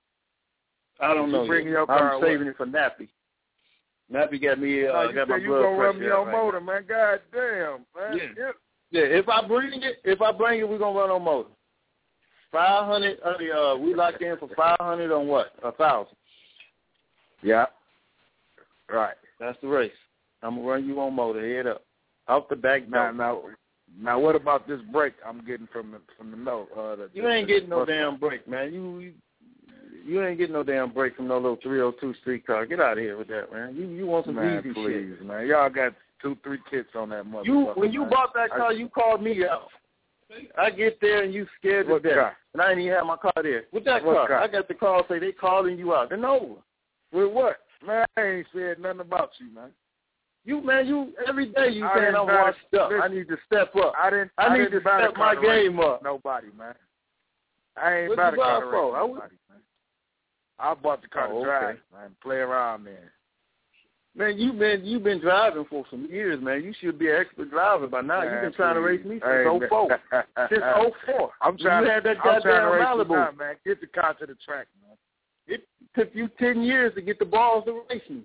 I don't you know. bring yet. your car, I'm what? saving it for Nappy. Nappy got me. Uh, No, you got my said you blood gonna run pressure me up on right motor, man. God damn, man. Yeah. Yeah. Yeah, if I bring it, if I bring it, we're gonna run on motor. Five hundred. Uh, uh, we locked in for five hundred on what? A thousand. Yeah. Right. That's the race. I'm gonna run you on motor. Head up, out the back Now, door. now, now, what about this break I'm getting from the from the note? Uh, the, You the, ain't the getting no bus damn stop? break, man. You, you you ain't getting no damn break from no little three oh two street car. Get out of here with that, man. You you want some Man, easy please, shit. man. Y'all got two, three kits on that motherfucker. You when you man. bought that car, I, you called me out. I get there and you scared to What death, car? and I didn't even have my car there. With that What car, car? I got the call say they calling you out. Then over. With what? Man, I ain't said nothing about you, man. You man, you every day you I saying didn't I'm buy washed the- up. I listen, need to step up. I didn't. I I need didn't to buy the step my car to race game up. Nobody, man. I ain't What buy you the buy car it to for? race I would- nobody, man. I bought the car Oh, to drive, okay. man. Play around there. Man, you been you been driving for some years, man. You should be an expert driver by now. Man, You've been trying to race me since Hey, oh four. man. Since oh four. I'm trying. You had that I'm trying to goddamn race you Malibu. now, man. Get the car to the track, man. It took you ten years to get the balls to race me.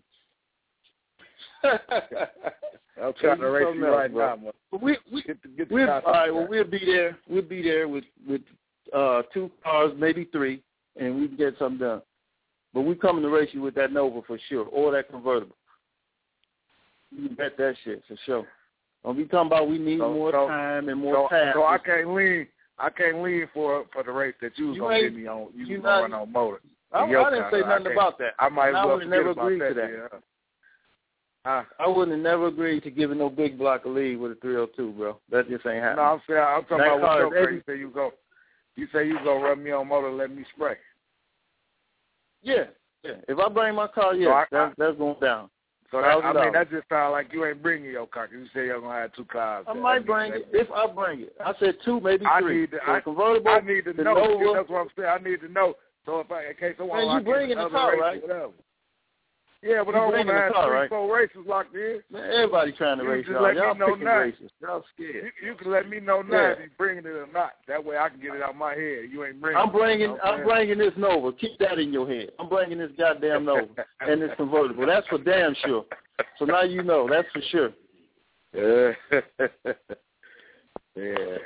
I'm trying to race Something you else, right bro. now, man. But we we Get the, get the we'll, car to all the right. Well, track. we'll be there. We'll be there with with uh, two cars, maybe three, and we can get something done. But we coming to race you with that Nova for sure, or that convertible. You can bet that shit for sure. When we talking about we need So- more so- time and more So, passes. so I can't lean. I can't lean for for the race that you was You gonna ain't- give me on. You, you was gonna not- run on motor. I, In your I didn't car, say I nothing can't- about that. I might as I well would have never forget about agreed that. to that. Yeah. Huh? I wouldn't have never agreed to giving no big block of lead with a three oh two, bro. That just ain't No, happening. I'm saying I'm talking That about car with is your car. You say you go. You say you gonna run me on motor and let me spray. Yeah, yeah. If I bring my car, yeah, So I- that's, that's going down. So that, I Thousand mean, dollars. that just sounds like you ain't bringing your car. 'Cause you say you're gonna have two cars. I there. might That bring means it that- if I bring it. I said two, maybe I three. need to. So I, convertible. I need to the know. Nova. That's what I'm saying. I need to know. So if I, in case I want Man, to you lock bringing in the another car, race, right? whatever. Yeah, but You I don't want bringing to the have car, three, right? four races locked in. Man, everybody trying to You race just y'all. let me Y'all know picking now. races. Y'all scared. You, you can let me know now Yeah. if you bringing it or not. That way I can get it out my head. You ain't bringing. I'm bringing. it, you know what I'm saying? bringing this Nova. Keep that in your head. I'm bringing this goddamn Nova and this convertible. That's for damn sure. So now you know. That's for sure. Yeah. yeah.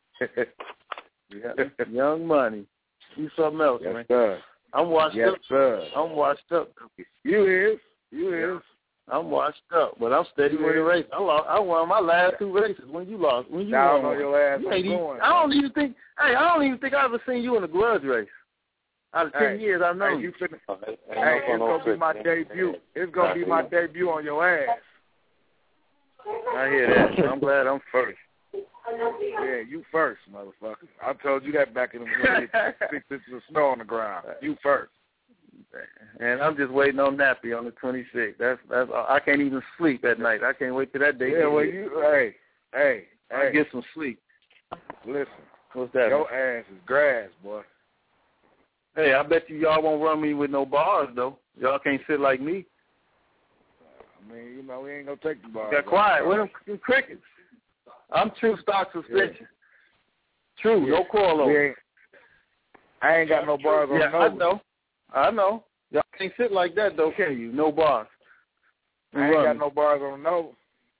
Yeah. Young Money. Do something else, Yes, man. sir. I'm washed Yes, up. sir. I'm washed up. You is. You is. I'm washed up, but I'm steady You winning is. races. I lost. I won my last two races when you lost. When you Down won on your one. ass. You I'm ain't even, going. I don't even think. Hey, I don't even think I ever seen you in a grudge race. Out of ten Hey, years, I know hey, you. you finna, hey, it's gonna be my debut. It's gonna be my debut on your ass. I hear that. I'm glad I'm first. Yeah, you first, motherfucker. I told you that back in the morning. Six inches of snow on the ground. You first. And I'm just waiting on Nappy on the twenty-sixth. That's that's. I can't even sleep at night. I can't wait till that day. Yeah, well, you, hey, hey, I hey. get some sleep. Listen, what's that? Your ass is grass, boy. Hey, I bet you y'all won't run me with no bars though. Y'all can't sit like me. I mean, you know, we ain't gonna take the bars. Got quiet. Where them, them crickets? I'm true stock suspension. Yeah. True, yeah. No coilover. I ain't got no bars on yeah, no. I know. I know. Y'all can't sit like that though, can you? No bars. I ain't got no bars on no.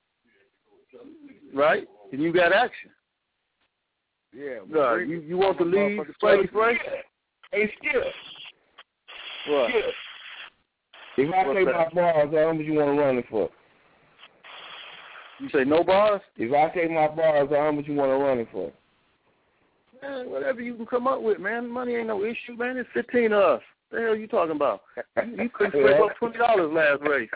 Right? And you got action. Yeah. No, you you want to lead Spray Spray? Hey, Skip. What? Skip. If I take my bars, how much you want to run it for? You say no bars? If I take my bars, how much you want to run it for? Man, whatever you can come up with, man. Money ain't no issue, man. It's fifteen of us. The hell you talking about? You, you couldn't scrape up twenty dollars last race.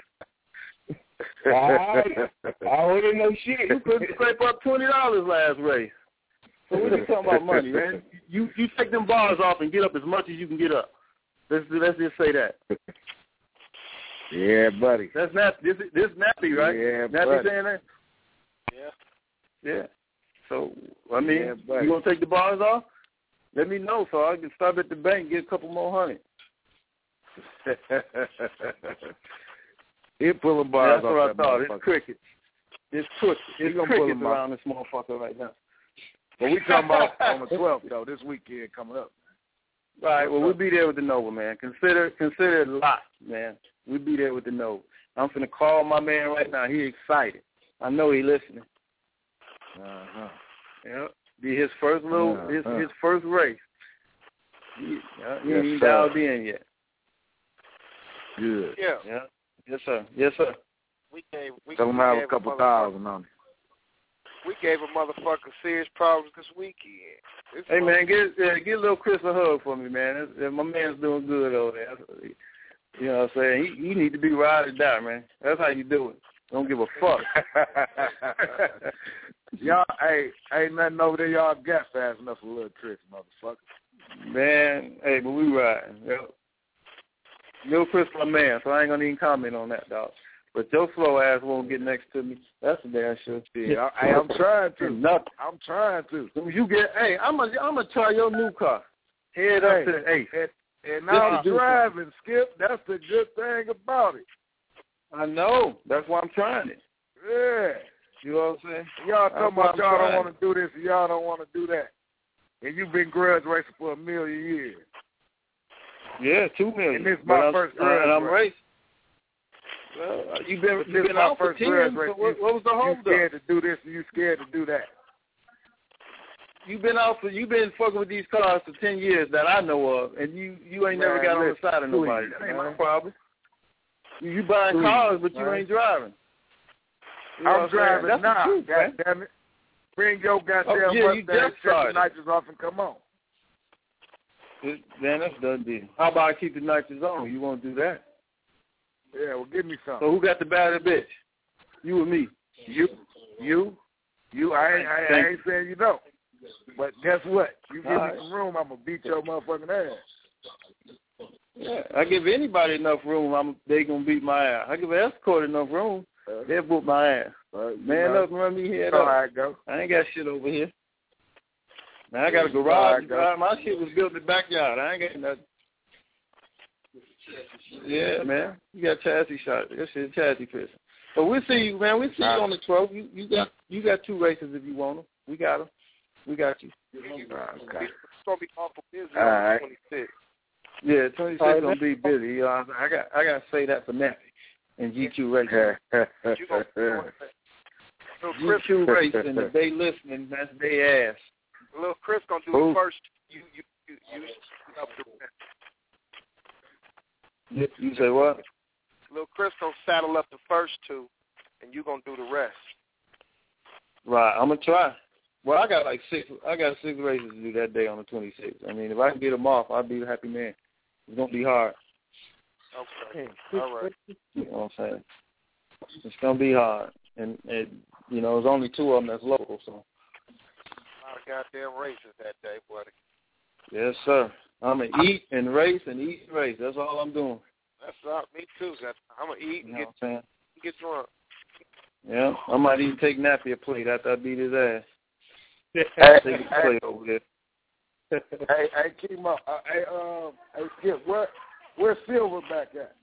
I, I wouldn't know shit. You couldn't scrape up twenty dollars last race. So we're just talking about money, man. You you take them bars off and get up as much as you can get up. Let's let's just say that. Yeah, buddy. That's Nappy. This this Nappy, right? Yeah, Nappy buddy. saying that. Yeah. Yeah. So I mean, yeah, you gonna take the bars off? Let me know so I can stop at the bank and get a couple more hundred. He's pulling bars That's off what I that thought. It's crickets. It's crickets. It's crickets around this motherfucker right now. But we talking about on the twelfth though, this weekend coming up. Right. Well, we'll be there with the Nova, man. Consider consider it locked, man. We'll be there with the Nova. I'm finna call my man right now. He excited. I know he listening. Uh huh. Yeah. Be his first little uh-huh. his his first race. He, uh, he yes, ain't sir. dialed in yet. Good. Yeah. Yeah. Yes, sir. Yes, sir. We gave we, Tell him we I have gave a couple a thousand on it. We gave a motherfucker serious problems this weekend. This Hey man, get uh, get little Chris a hug for me, man. It's, my man's doing good over there. You know what I'm saying? He, he need to be ride or die, man. That's how you do it. Don't give a fuck. Y'all, hey, ain't nothing over there. Y'all got fast enough for little Chris, motherfucker. Man, hey, but we riding. Yep. Little Chris, my man, so I ain't gonna even comment on that, dog. But your slow ass won't get next to me. That's a damn sure. Yeah, I, I'm trying to. Nothing. I'm trying to. You get, hey, I'm gonna, I'm gonna try your new car. Head up hey, to the eighth. And, and now I'm driving, Skip. That's the good thing about it. I know. That's why I'm trying it. Yeah. You know what I'm saying? Y'all talking about y'all trying. don't want to do this and y'all don't want to do that. And you've been grudge racing for a million years. Yeah, two million. And this is my but first I'm, grudge and I'm race. racing. Well, you've been, you've been my out for first ten. grudge So race. what, what was the hold You scared to do this and you scared to do that. You've been out for, you've been fucking with these cars for ten years that I know of, and you, you ain't Man, never got on the listen, side of nobody. please, That ain't man. my problem. You, you buying Please, cars, but man. you ain't driving. You know what I'm I'm saying? driving That's now. the truth, God man. damn it. Bring your goddamn Oh, yeah, you Mustang, just shut the started. nitrous off and come on. It, man, that's done deal. How about I keep the nitrous on? You won't do that. Yeah, well, give me some. So who got the baddest bitch? You or me? You, you, you. I ain't, I, I ain't saying you don't. But guess what? You give All me right. some room, I'm gonna beat your motherfucking ass. Yeah, I give anybody enough room, I'm they gonna beat my ass. I give an escort enough room, Uh, they'll whoop my ass. uh, Man know, up and run me head you know up. how it go. I ain't got shit over here. Man, I got a You know how garage. it go. garage. My shit was built in the backyard. I ain't got nothing. Yeah, man. You got chassis shot. That shit chassis fishing. So we'll see you, man. We'll see you on the twelfth. You you got you got two races if you want them. We got them. We got you. Okay. It's gonna be awful busy All on right. the twenty-sixth. Yeah, twenty-six gonna be busy. You know, I got I got to say that for Nappy and G Q racing. You gonna Little G Chris, Q racing. If they listening, that's their ass. Little Chris gonna do Who? the first. You you you you up the You, you say what? Little Chris gonna saddle up the first two, and you gonna do the rest. Right, I'm gonna try. Well, I got like six. I got six races to do that day on the twenty-sixth. I mean, if I can get them off, I'll be a happy man. It's gonna be hard. Okay. All right. You know what I'm saying? It's gonna be hard, and, and you know, there's only two of them that's local, so of goddamn races that day, buddy. Yes, sir. I'm going to eat and race and eat and race. That's all I'm doing. That's all. Me too. I'm going to eat and you know get, what I'm saying? get drunk. Yeah, I might even take Nappy a plate after I beat his ass. Hey, take his hey, plate over there. hey, hey, keep him up. Uh, hey, um, hey, Skip, where, where's Silverback at?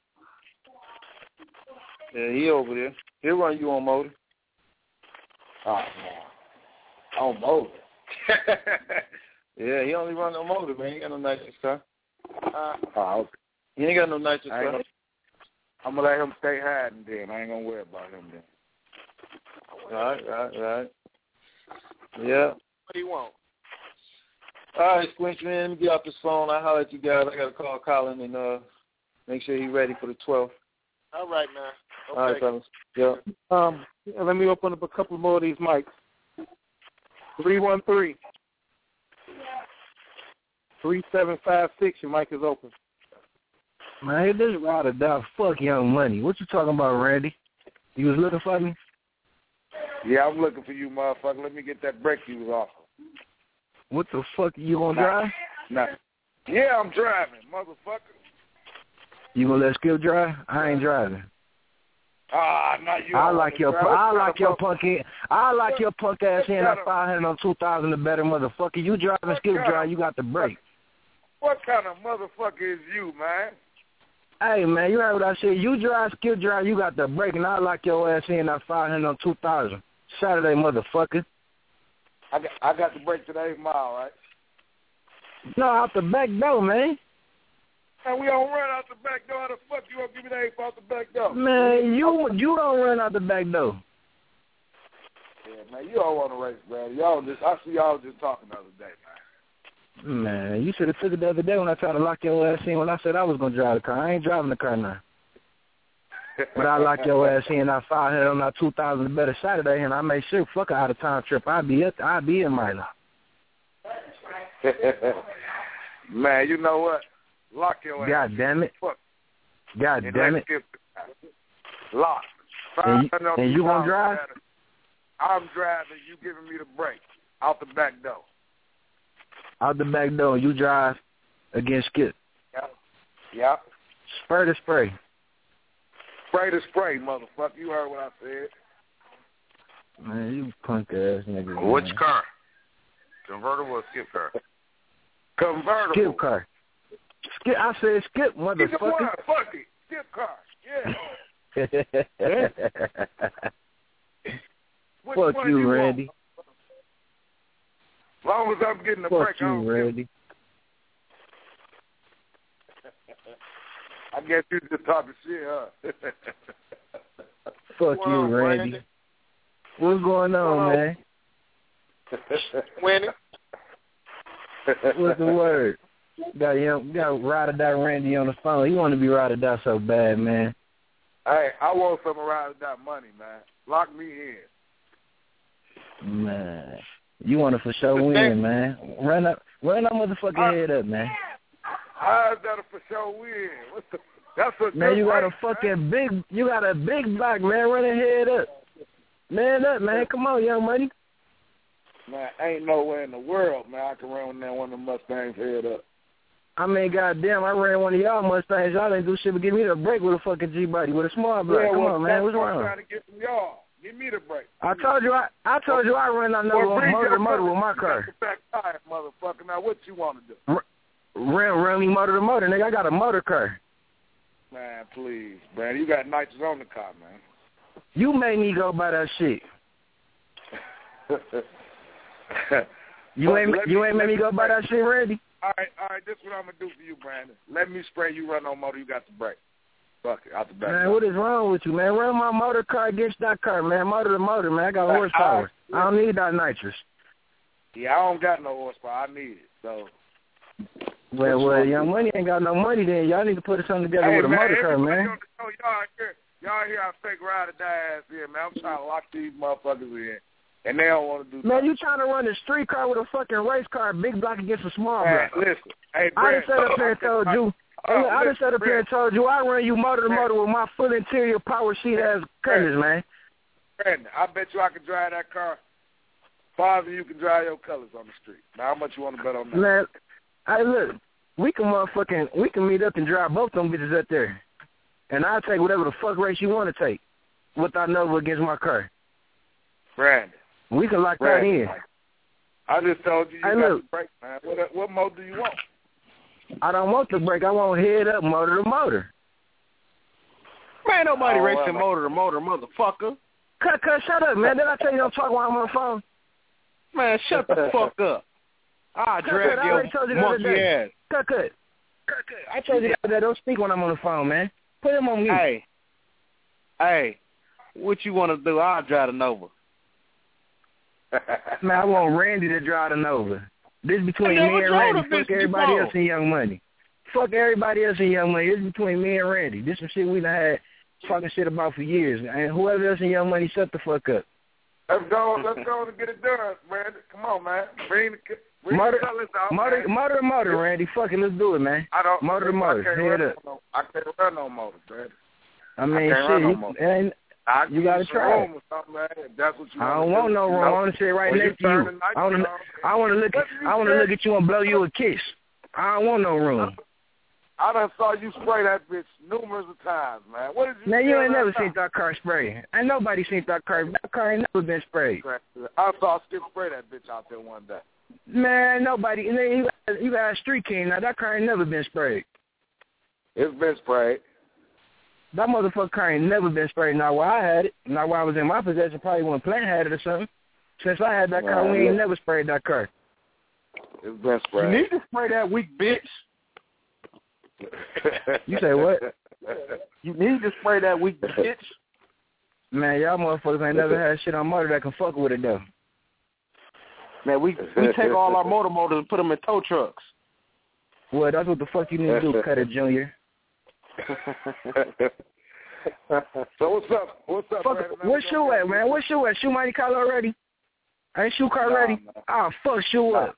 Yeah, he over there. He'll run you on motor. Oh, man. On motor? Yeah, he only run on motor, man. He ain't got no nitrous car. Uh, oh, okay. He ain't got no nitrous car. Gonna, I'm going to let him stay hiding then. I ain't going to worry about him then. Right, right, right. Yeah. What do you want? All right, Squinch, man. Let me get off this phone. I'll holler at you guys. I got to call Colin and uh, make sure he's ready for the twelfth. All right, man. Okay. All right, fellas. Yeah. Um, let me open up a couple more of these mics. three one three, three seven five six, your mic is open. Man, this ride or die, fuck Young Money. What you talking about, Randy? You was looking for me? Yeah, I'm looking for you, motherfucker. Let me get that break you was off. What the fuck, you gonna nah, drive? Nah. Yeah, I'm driving, motherfucker. You gonna let Skip drive? I ain't driving. Ah, not you. I like your, I like your punk, I like your punk ass in at that five hundred on two thousand or better, motherfucker. You driving, Skip drive, you got the break. What kind of motherfucker is you, man? Hey, man, you heard what I said. You drive, Skip drive, you got the break, and I like your ass in that five hundred on two thousand. Saturday, motherfucker. I got, I got the break to the eight mile, right? No, out the back door, man. And we don't run out the back door. How the fuck you gonna give me the eight out the back door? Man, you you don't run out the back door. Yeah, man, you don't want to race, man. Y'all just, I see y'all just talking the other day, man. Man, you should have took it the other day when I tried to lock your ass in when I said I was gonna drive the car. I ain't driving the car now. But I lock your ass in. I five hundred on that two thousand better Saturday, and I make sure fuck a out of town trip. I be at, I be in my now. Man, you know what? Lock your ass. God damn it. Fuck. God and damn it. Lock. And you, and you gonna drive? I'm driving. You giving me the break out the back door. Out the back door. You drive against Skip. Yep. Yep. Spray to spray. Spray to spray, motherfucker. You heard what I said. Man, you punk ass nigga. Which man. car? Convertible or skip car? Convertible. Skip car. Skip. I said skip, motherfucker. Fuck it. Skip car. Yeah. Fuck you, you Randy. Want? As long as I'm getting the Fuck break, you, I don't Randy. I guess you just talking shit, huh? Fuck you, on, Randy. Randy. What's going on, man? Winning. What's the word? Got him, got Ride or Die Randy on the phone. He want to be Ride or Die so bad, man. Hey, I want some Ride or Die money, man. Lock me in. Man, you want to for sure win, man. Run up, run that motherfucking I, head up, man. How's that a for sure win? What's the, that's a man, you got race, a fucking man. big, you got a big block, man. Run your head up. Man up, man. Come on, young money. Man, ain't nowhere in the world, man, I can run that one of the Mustangs head up. I mean, goddamn, I ran one of y'all Mustangs. Y'all didn't do shit but give me the break with a fucking G-body, with a small block. Yeah, Come well, on, man. What's wrong? I'm trying to get from y'all. Give me the break. I told you I, I told you I ran another well, one motor to motor with my car. Back tire, motherfucker. Now, what you want to do? R- run, run me motor to motor, nigga. I got a motor car. Man, please, man. You got nitrous on the car, man. You made me go buy that shit. you ain't you ain't made me go buy that shit, Randy. All right, all right. This is what I'm gonna do for you, Brandon. Let me spray you. Run on motor. You got the break. Fuck it, out the back. Man, what is wrong with you, man? Run my motor car against that car, man. Motor to motor, man. I got horsepower. I, I don't need that nitrous. Yeah, I don't got no horsepower. I need it. So. Well, well, Young Money ain't got no money. Then y'all need to put something together hey, with a man, motor car, man. On the show, y'all hear, y'all hear our fake Ride or Die ass here, man. I'm trying to lock these motherfuckers in, and they don't want to do. Man, nothing. you trying to run a street car with a fucking race car, big block against a small man, block? Listen, hey, I done sat up here and told you. Oh, hey, I just sat up Brandon. here and told you I run you motor to motor with my full interior power seat ass colors, man. Brandon, I bet you I could drive that car Father, you can drive your colors on the street. Now, how much you want to bet on that? Man, I look, we can motherfucking, we can meet up and drive both them bitches up there. And I'll take whatever the fuck race you want to take without Nova against my car. Brandon. We can lock Brandon. that in. I just told you you hey, got look, to break, man. What, what mode do you want? I don't want the brake. I want head up, motor to motor. Man, nobody Oh, racing well, motor to motor, motherfucker. Cut, cut, shut up, man. Did I tell you don't talk while I'm on the phone? Man, shut the fuck up. I'll Cut, drag cut, I your already told you the other monkey day. ass. Cut, cut. Cut, cut. I told you the other day, don't speak when I'm on the phone, man. Put him on mute. Hey, hey, what you want to do? I'll drive the Nova. Man, I want Randy to drive the Nova. This between I me never and drove Randy. the bitch Fuck everybody before. else in Young Money. Fuck everybody else in Young Money. This between me and Randy. This some shit we done had talking shit about for years. And whoever else in Young Money, shut the fuck up. Let's go. Let's go and get it done, Brandon. Come on, man. Bring the, bring Motor, the colors out, motor, man. motor to motor, Randy. Fuck it, let's do it, man. I don't. Motor to motor. I can't, Head run up. no, I can't run no motor, Brandon. I mean, I can't run shit, no you, motor. and I you gotta some try room or something, man. If that's what you I want don't to want do, no you room. know? I want to sit right When next to you turn you. the night I want to. on, I want to look. what I want to you look at you and blow you a kiss. I don't want no room. I done saw you spray that bitch numerous of times, man. What did you? Man, you feel ain't that never time? seen that car spray. Ain't nobody seen that car. That car ain't never been sprayed. I saw Skip spray that bitch out there one day. Man, nobody. And then you got, you got a street king. Now, that car ain't never been sprayed. It's been sprayed. That motherfucker car ain't never been sprayed. Not while I had it. Not while I was in my possession. Probably when Plant had it or something. Since I had that car, Man, we ain't yeah. never sprayed that car. It's been sprayed. You need to spray that weak bitch. You say what? You need to spray that weak bitch. Man, y'all motherfuckers ain't never had shit on motor that can fuck with it, though. Man, we we take all our motor motors and put them in tow trucks. Well, that's what the fuck you need to do, Cutter Junior So what's up? What's up, Fuck, Brandon? where's Shoe at, man? Where's Shoe at? Shoe Mighty Collar ready? Ain't Shoe car Nah, ready? man. Oh, fuck Shoe up.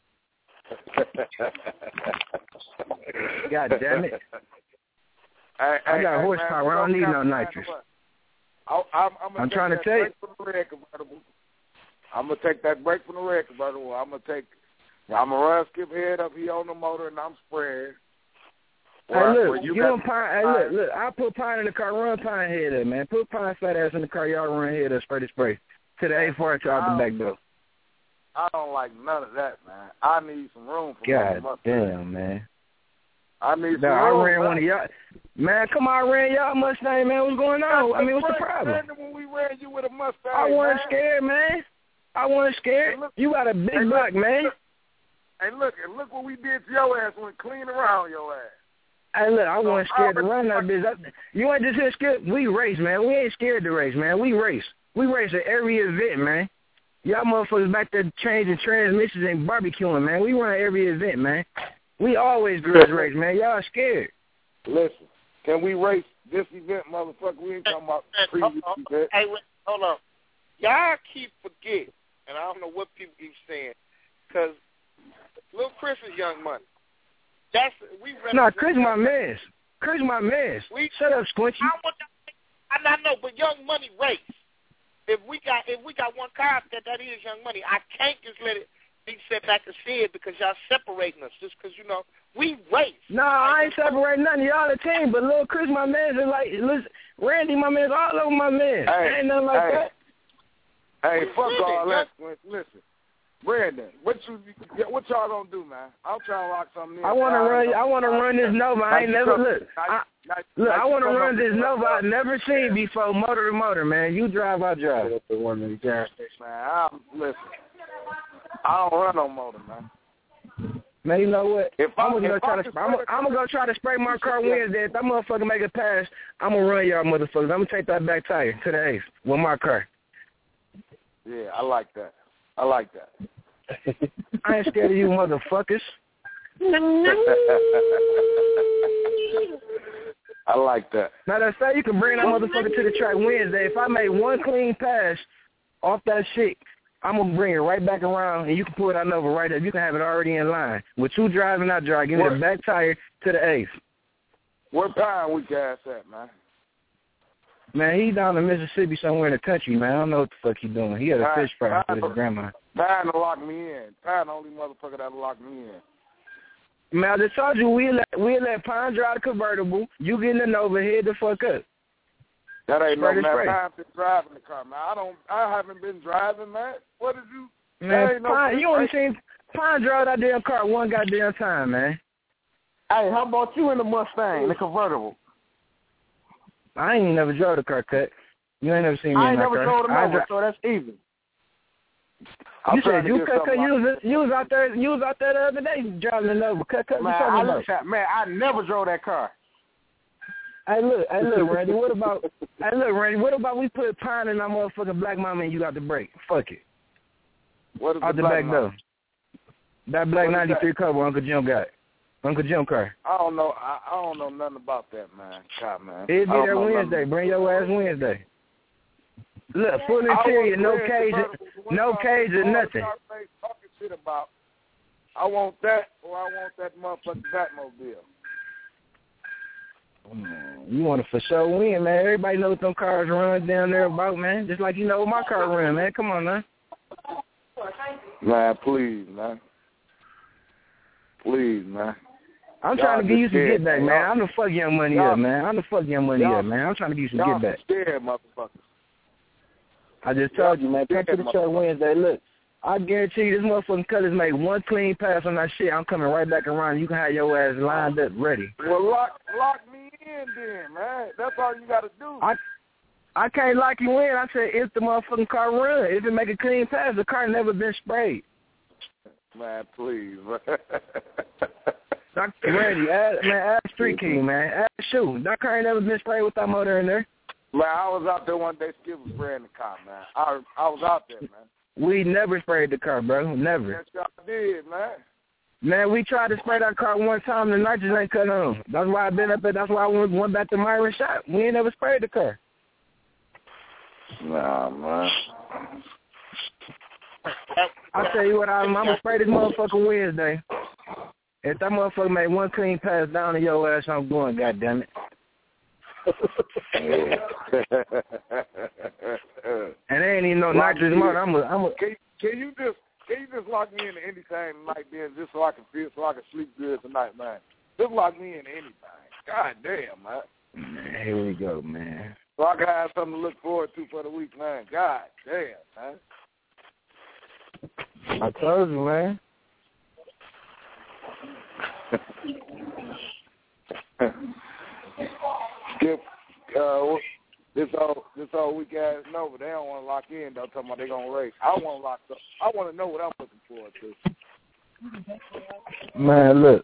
God damn it. Hey, I hey, got hey, horsepower. man, I don't need no man, nitrous. I, I'm, I'm, I'm trying to tell you. From the red convertible. I'm gonna take that break from the red convertible. I'm gonna take. I'm gonna run Skip head up. He on the motor and I'm spraying. Hey, Where- look, where you, got- don't Pine. Hey, look, look. I put Pine in the car. Run Pine head up, man. Put Pine fat ass in the car. Y'all run head up. Spray the spray to the A four to out the back door. I don't like none of that, man. I need some room for God my damn, man. I need some No, I room. ran man. one of y'all. Man, come on, I ran y'all Mustang, man. What's going on? I mean, what's the problem? Brandon, when we ran you with a Mustang, I wasn't man. scared, man. I wasn't scared. Hey, look- You got a big hey, block, look, man. Look, hey, look, and look what we did to your ass when clean around your ass. Hey, look, I wasn't So, scared to I- run that bitch. I, you ain't just here scared. We race, man. We ain't scared to race, man. We race. We race at every event, man. Y'all motherfuckers back there changing transmissions and barbecuing, man. We run every event, man. We always grudge race, man. Y'all scared. Listen, can we race this event, motherfucker? We ain't talking about previous Oh, oh, event. Hey, wait, hold on. Y'all keep forgetting, and I don't know what people keep saying, because Lil Chris is Young Money. That's we. No, Chris my man. Chris my man. We, Shut up, Squinchy. I, want to, I, I know, but Young Money race. If we got if we got one car that that is Young Money, I can't just let it be set back and see it because y'all separating us just because you know we race. No, I ain't separating nothing. Y'all a team, but Lil Chris my man is like listen, Randy my man, all over my man. Hey, ain't nothing like hey, that. Hey, fuck Really? all that. Listen, Brandon, what you what y'all gonna do, man? I'm trying to lock something in. I want to run. I want to run this Nova. I ain't Now you never come- look. now- I, now- look, now I you want to come run up this with- Nova I've never seen before, motor to motor, man. You drive, I drive. Man, I'm, listen, I don't run no motor, man. Man, you know what? If I- I'm gonna go if try I to. could I'm, spray I'm gonna go try to spray my car Wednesday. If that motherfucker make a pass, I'm gonna run y'all motherfuckers. I'm gonna take that back tire to the eighth with my car. Yeah, I like that. I like that. I ain't scared of you motherfuckers. I like that. Now that say you can bring that motherfucker to the track Wednesday. If I make one clean pass off that shit, I'm gonna bring it right back around and you can pull it out over right there. You can have it already in line. With you driving, I drive. Give me the back tire to the eighth. What time we gas at, man? Man, he down in Mississippi somewhere in the country, man. I don't know what the fuck he doing. He had a fish fry with his grandma. Time to lock me in. Time the only motherfucker that'll lock me in. Man, I just told you we let we let Pine drive the convertible. You getting the Nova, head the fuck up. That ain't Spray no to man. spray. Time to driving the car, man. I don't. I haven't been driving, man. What did you? Man, ain't no Pine, you only spray. seen Pine drive that damn car one goddamn time, man. Hey, how about you in the Mustang, the convertible? I ain't even never drove the car, Cut. You ain't never seen me I in ain't my never car. drove the I Nova, dri- so that's even. I'm You trying said to you get cut, cut, something you was you was out there you was out there the other day driving the Nova. Cut, cut, Man, you talking I, about? listen, man, I never drove that car. Hey, look, hey, look, Randy. What about? Hey, look, Randy. What about we put Pine in our motherfucking black mama and you got the brake? Fuck it. What is Out the black back mama? door. That black What is ninety-three cover Uncle Jim got. Uncle Jim car. I don't know. I, I don't know nothing about that, man. God, man. It'll I be don't there know Wednesday. nothing. Bring your ass Wednesday. Look, full I interior, want no Red cage, convertible. What no about cage or all the nothing. cars they talking shit about? I want that, or I want that motherfucking Batmobile. Mm, You want to for sure win, man. Everybody knows them cars run down there about, man. Just like you know my car run, man. Come on, man. Man, please, man. Please, man. I'm Y'all trying to give you just some scared, get back, man. man. I'm the fuck young money Y'all- up, man. I'm the fuck young money y'all- up, man. I'm trying to give you some Y'all get back. scared, motherfuckers. I just told you, man. Come to the church Wednesday. Look, I guarantee you this motherfucking cutters make one clean pass on that shit. I'm coming right back around. You can have your ass lined up, ready. Well, lock lock me in then, man. That's all you got to do. I I can't lock you in. I said if the motherfucking car run, if it make a clean pass, the car never been sprayed. Man, please, man. Doctor Randy, add, man, add Street King, man. Add Shoe. That car ain't never been sprayed with that motor in there. Man, I was out there one day, Skip was spraying the car, man. I I was out there, man. We never sprayed the car, bro. Never. Yes, y'all did, man. Man, we tried to spray that car one time. The nitrous ain't cut on. That's why I been up there. That's why I went, went back to Myron shop. We ain't never sprayed the car. Nah, man. I tell you what, I'm, I'm gonna spray this motherfucker Wednesday. If that motherfucker made one clean pass down to your ass, I'm going. Goddamn it. And there ain't even no Lock nitrous me motor. in. I'm a, I'm a, Can, can you just can you just lock me into anything tonight, then, just so I can feel, so I can sleep good tonight, man? Just lock me into anything. God damn, man. Man, here we go, man. So I can have something to look forward to for the week, man. God damn, man. I told you, man. Skip, uh, this whole this whole week ass Nova, they don't want to lock in. Though, talking about they gonna race. I want to lock up. I want to know what I'm looking forward to. Man, look.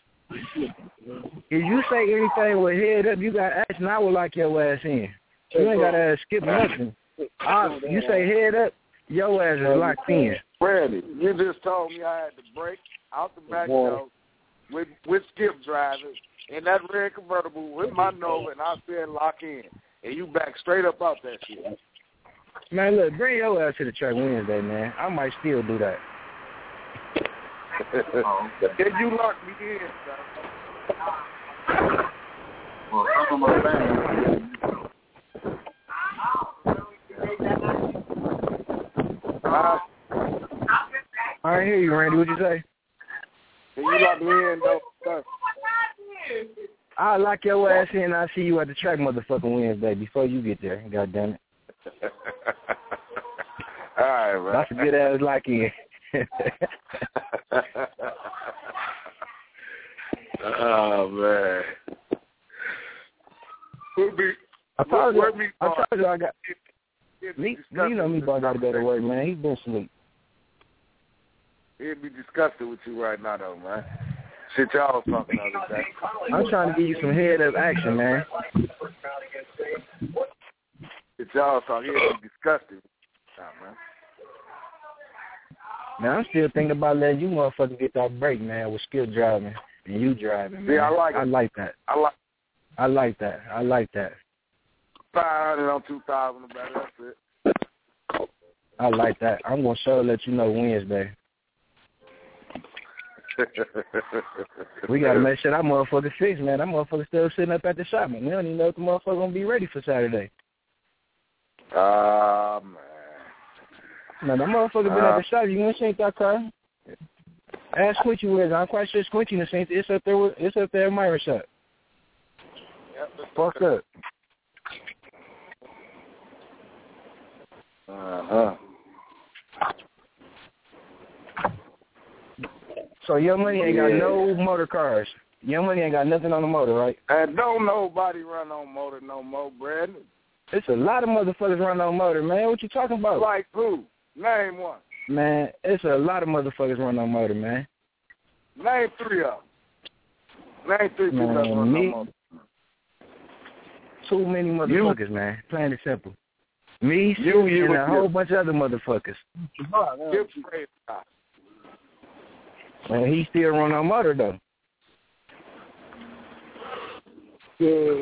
If you say anything with head up, you got action. I will lock your ass in. You ain't got to skip nothing. I, you say head up, your ass is locked in. Randy, you just told me I had to break out the back door with with Skip driving in that red convertible with my Nova, and I said lock in, and you back straight up out that shit. Man, look, bring your ass to the track Wednesday, man. I might still do that. Then you lock me in, son. Well, some of my family. Uh, I hear you, Randy. What'd you say? Can you lock me in, though, son? I'll lock your ass in and I'll see you at the track motherfucking Wednesday before you get there. God damn it. All right, man. That's a good ass lock in. Oh, man. We'll be, I told where, you, where me, I told you I got, It'd me, be you know me, boy, I got to go to work, man. He been asleep. He'd be disgusted with you right now, though, man. Shit y'all was talking the other day. I'm trying to give you some head up action, man. Shit y'all was talking, he'd be disgusted. Nah, man. Man, I'm still thinking about letting you motherfuckers get that break, man, with skill driving and you driving, man. Yeah, I like it. I like that. I like I like that. I like that. five hundred on two thousand about it. That's it. I like that. I'm going to sure let you know Wednesday. We got to make sure that motherfucker fixed, man. That motherfucker still sitting up at the shop, man. We don't even know if the motherfucker going to be ready for Saturday. Ah, uh, man. Now, that motherfucker been uh, at the shop. You gonna seen that car? Ask Squinty where it is. I'm quite sure Squinty in the same. It's up there. With, it's up there at Myra's shop. Yep. Fuck up. Uh-huh. So Young Money ain't got yeah. no motor cars. Young Money ain't got nothing on the motor, right? And don't nobody run on motor no more, Brad. It's a lot of motherfuckers run on motor, man. What you talking about? Like who? Name one. Man, it's a lot of motherfuckers run on motor, man. Name three of them. Name three people that run me, on motor. Too many motherfuckers, you. man. Plain and simple. Me, you, you, and you, a whole bunch of other motherfuckers. And he still run on motor, though. Yeah.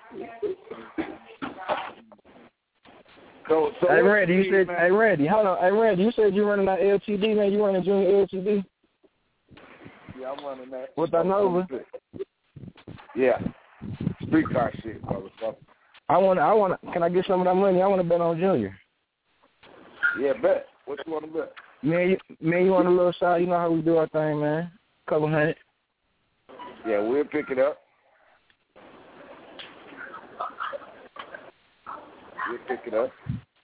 So, so hey, Randy, you said, man? hey, Randy, hold on. Hey, Randy, you said you running that L T D, man. You running Junior L T D? Yeah, I'm running that. With that Nova? Yeah. Streetcar shit, motherfucker. I want to, I want to, can I get some of that money? I want to bet on Junior. Yeah, bet. What you want to bet? Man, you, man, you on the little side? You know how we do our thing, man. Couple hundred. Yeah, we'll pick it up. We'll pick it up.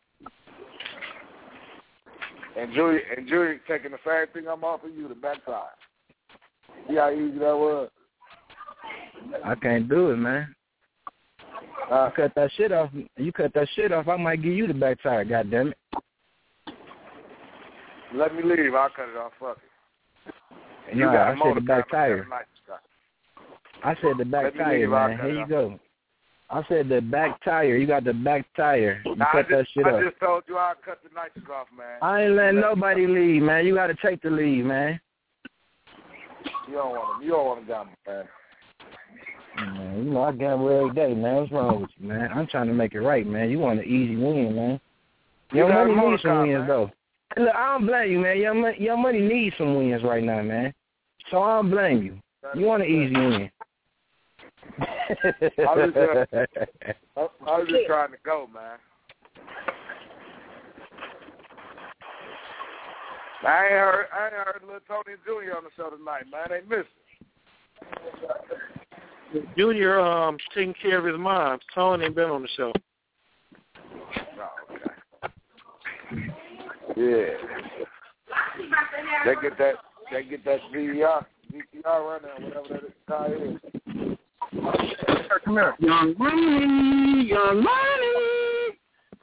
And Julie, and Julie taking the same thing I'm offering you, the backside. See how easy that was? I can't do it, man. Uh, you cut that shit off. You cut that shit off, I might give you the back tire, goddammit. Let me leave. I'll cut it off. Fuck it. And you nah, got I said the back tire. I said the back tire, leave, man. Here you go. I said the back tire. You got the back tire. You nah, cut just, that shit I off. I just told you I'll cut the nitrous off, man. I ain't letting nobody leave, man. You got to take the lead, man. You don't want to. You don't want to gamble, man. Man, you know I gamble every day, man. What's wrong with you, man? I'm trying to make it right, man. You want an easy win, man. Your money needs some wins, man. though. Look, I don't blame you, man. Your money, your money needs some wins right now, man. So I don't blame you. You want an easy win. I was just, uh, I was just trying to go, man. I ain't heard, I ain't heard little Tony and Junior on the show tonight, man. They missed it. Junior um taking care of his mom. Tony ain't been on the show. Oh, okay. Yeah. They get that. They get that V C R, V C R running, whatever that car is. Come here, young money, young money.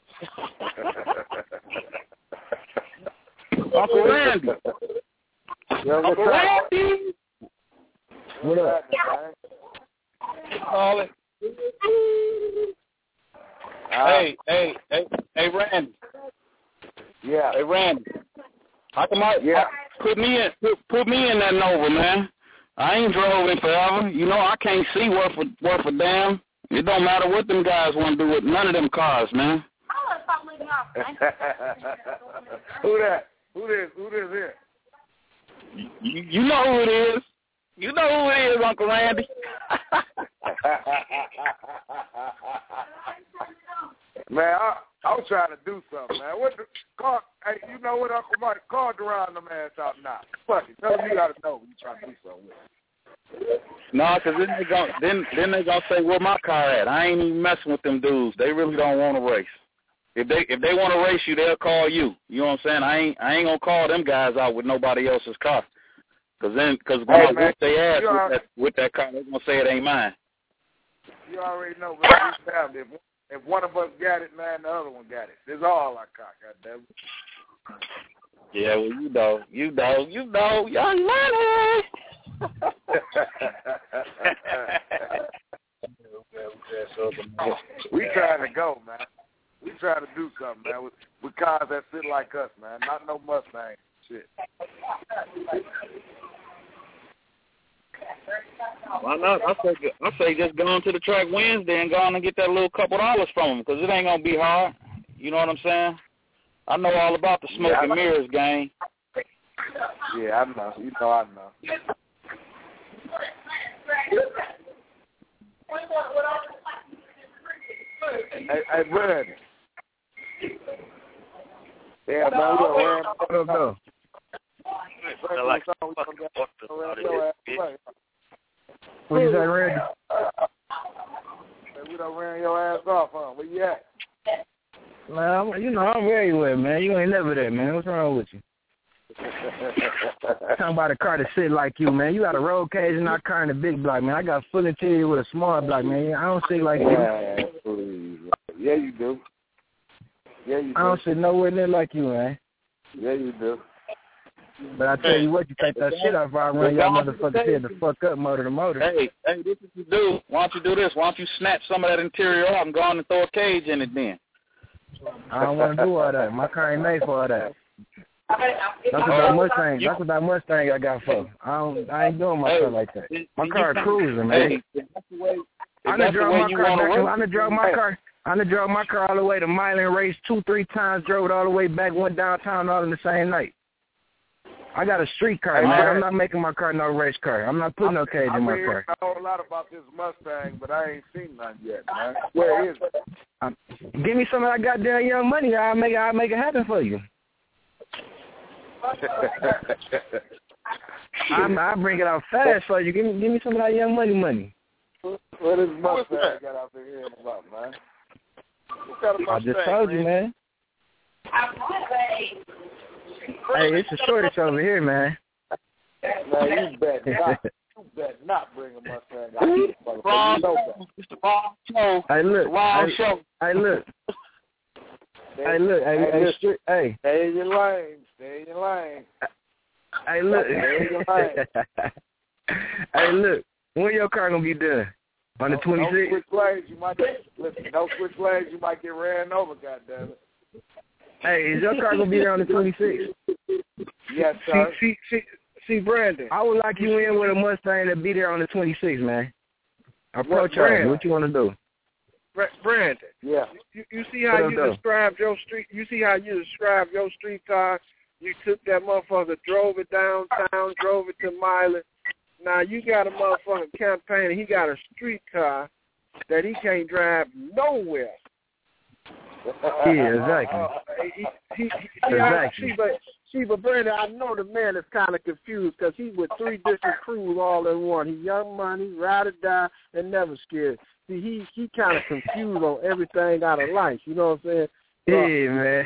Uncle Randy. Yeah, Uncle Randy. What up? Call it. Uh, hey, hey, hey, hey, Randy. Yeah. Hey, Randy. How come I, yeah. I put me in put, put me in that Nova, man? I ain't drove in forever. You know I can't see worth a worth a damn. It don't matter what them guys want to do with none of them cars, man. Who that? Who this? Who this here? You, you know who it is. You know who it is, Uncle Randy. Man, I, I was trying to do something, man. What the car? Hey, you know what, Uncle Mike? Call around the man out now. Fuck it. Tell him you gotta know when you trying to do something with it. No, cause then they gonna then then they gonna say where my car at. I ain't even messing with them dudes. They really don't want to race. If they if they want to race you, they'll call you. You know what I'm saying? I ain't I ain't gonna call them guys out with nobody else's car. Cause then cause when hey, I man, whip their ass with are, that with that car, they're gonna say it ain't mine. You already know, man. If, if one of us got it, man, the other one got it. It's all our car, goddamn. Yeah, well, you know, you know, you know, young money. We trying to go, man. We trying to do something, man, with, with cars that sit like us, man. Not no Mustang shit. Why not? I say, I say just go on to the track Wednesday and go on and get that little couple dollars from them because it ain't gonna be hard. You know what I'm saying? I know all about the smoke yeah, and mirrors game. Yeah, I know. You know I know. Hey, hey, Brandon. Yeah, man, we done ran. What up, though? I like fucking fucked us out of this bitch. What you say, Randy? We done ran your ass off, huh? Where you at? Man, I'm, you know, I'm everywhere, man. You ain't never there, man. What's wrong with you? Talking about a car that sit like you, man. You got a roll cage in our car in the big block, man. I got full interior with a small block, man. I don't sit like yeah, you. Please. Yeah, you do. Yeah, you do. I don't sit nowhere near like you, man. Yeah, you do. But I tell you what, you take that shit off, I run y'all motherfuckers head the fuck up, motor to motor. Hey, hey, this is what you do. Why don't you do this? Why don't you snatch some of that interior off and go on and throw a cage in it then? I don't want to do all that. My car ain't made for all that. That's what that Mustang. That's what that Mustang I got for. I don't. I ain't doing my hey, car like that. My car cruising, man. Hey, I done drove my car back. I done drove my car. I done drove my car all the way to Milan, raced two, three times, drove it all the way back, went downtown all in the same night. I got a street car, man. I'm not making my car no race car. I'm not putting no cage in my car. I heard a whole lot about this Mustang, but I ain't seen none yet, man. Where is it? Um, give me some of that goddamn young money. I'll make it. I'll make it happen for you. I'm, I'll bring it out fast for you. Give me, give me some of that young money money. What is Mustang got out there hearing about, man? What kind of Mustang, I just told you, man. Hey, it's a shortage over here, man. Man, you bet not. You bet not bring a Mustang out here. Wrong, it's the wrong show. Hey, look. Wrong hey, show. Hey, look. Hey, look. Hey, hey, hey, look. stri- hey. Stay in your lane. Stay in your lane. Hey, look. Stay in your lane. Hey, look. When your car gonna be done? On the twenty-sixth? Don't switch lanes. You might get, listen, don't switch lanes. You might get ran over, goddammit. Hey, is your car gonna be there on the twenty-sixth? Yes, sir. See, see, see, Brandon. I would like you in with a Mustang to be there on the twenty-sixth, man. Approach What, her. What you want to do? Brandon. Yeah. You, you see how What you up, described your street? You see how you described your street car? You took that motherfucker, drove it downtown, drove it to Milan. Now you got a motherfucking campaign. He got a street car that he can't drive nowhere. Yeah, exactly. Uh, he, he, he, see, exactly. I, see, but see, but Brandon, I know the man is kind of confused because he with three different crews all in one. He Young Money, Ride or Die, and Never Scared. See, he he kind of confused on everything out of life. You know what I'm saying? Yeah, man.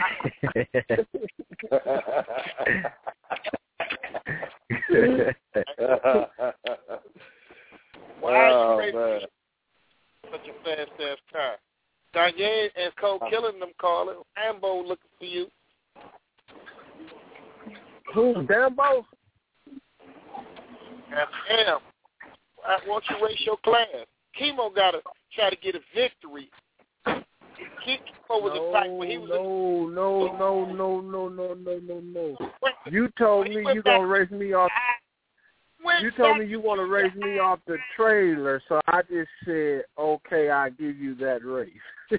Why oh, is man. such a fast ass car? Danye and Cole killing them calling. Rambo looking for you. Who's Dambo? Damn. Why won't you race your class? Chemo got to try to get a victory. Chemo was no, a fight when he was no, no, no, no, no, no, no, no, no. You told me you gonna race me off. You told me you want to race me off the trailer, so I just said, okay, I'll give you that race.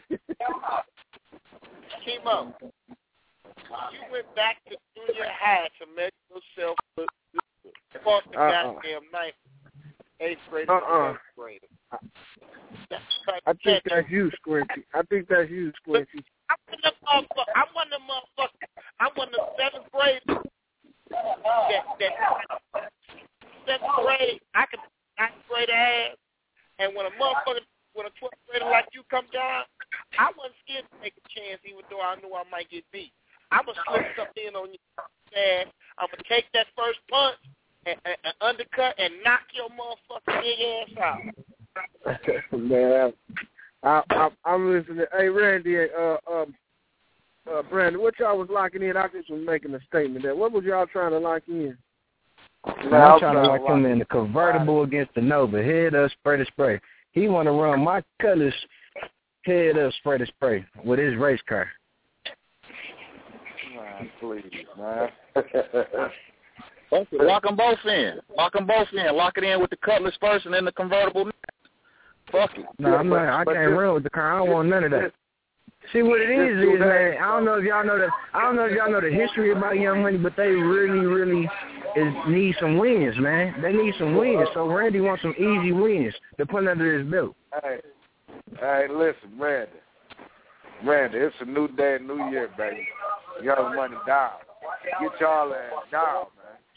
Chemo, you went back to junior high to make yourself look good. Fought the uh-uh. goddamn ninth, eighth grader, uh-uh. eighth grader. I think that's you, Squinty. I think that's you, Squinty. I'm one of the motherfuckers. I'm one of the motherfuckers. I'm one of the seventh graders. That, that, seventh grade, I could ninth grader ass. And when a motherfucker, when a twelfth grader like you come down, I wasn't scared to take a chance, even though I knew I might get beat. I'm going to slip something in on your ass. I'm going to take that first punch and, and, and undercut and knock your motherfucking big ass out. Man, I, I, I'm listening. Hey, Randy, uh, um, uh, Brandon, what y'all was locking in? I just was making a statement there. What was y'all trying to lock in? Man, I'm trying to lock him in the convertible against the Nova. Head up, spray to spray. He want to run my Cutlass head up, spray to spray with his race car. Man, please, man. Lock them both in. Lock them both in. Lock it in with the Cutlass first and then the convertible next. Fuck it. No, I'm not. I can't run with the car. I don't want none of that. See what it is is, man. I don't know if y'all know the. I don't know if y'all know the history about Young Money, but they really, really is need some wins, man. They need some wins. So Randy wants some easy wins to put under his belt. Hey, hey, listen, Randy. Randy, it's a new day, new year, baby. Young Money down. Get y'all ass down,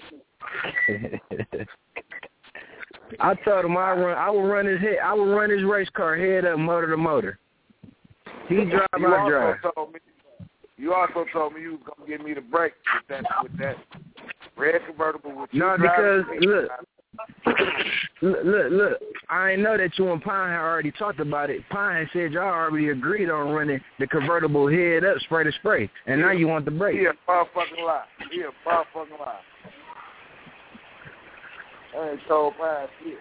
man. I told him I run. I will run his head. I will run his race car head up, motor to motor. He drive, you I drive. Also told me, you also told me you was gonna give me the break with that with that red convertible. With no, you because driving. look, look, look, look. I ain't know that you and Pine had already talked about it. Pine had said y'all already agreed on running the convertible head up, spray to spray, and now you want the break. He a motherfucking lie. He a motherfucking lie. I ain't told Pine shit.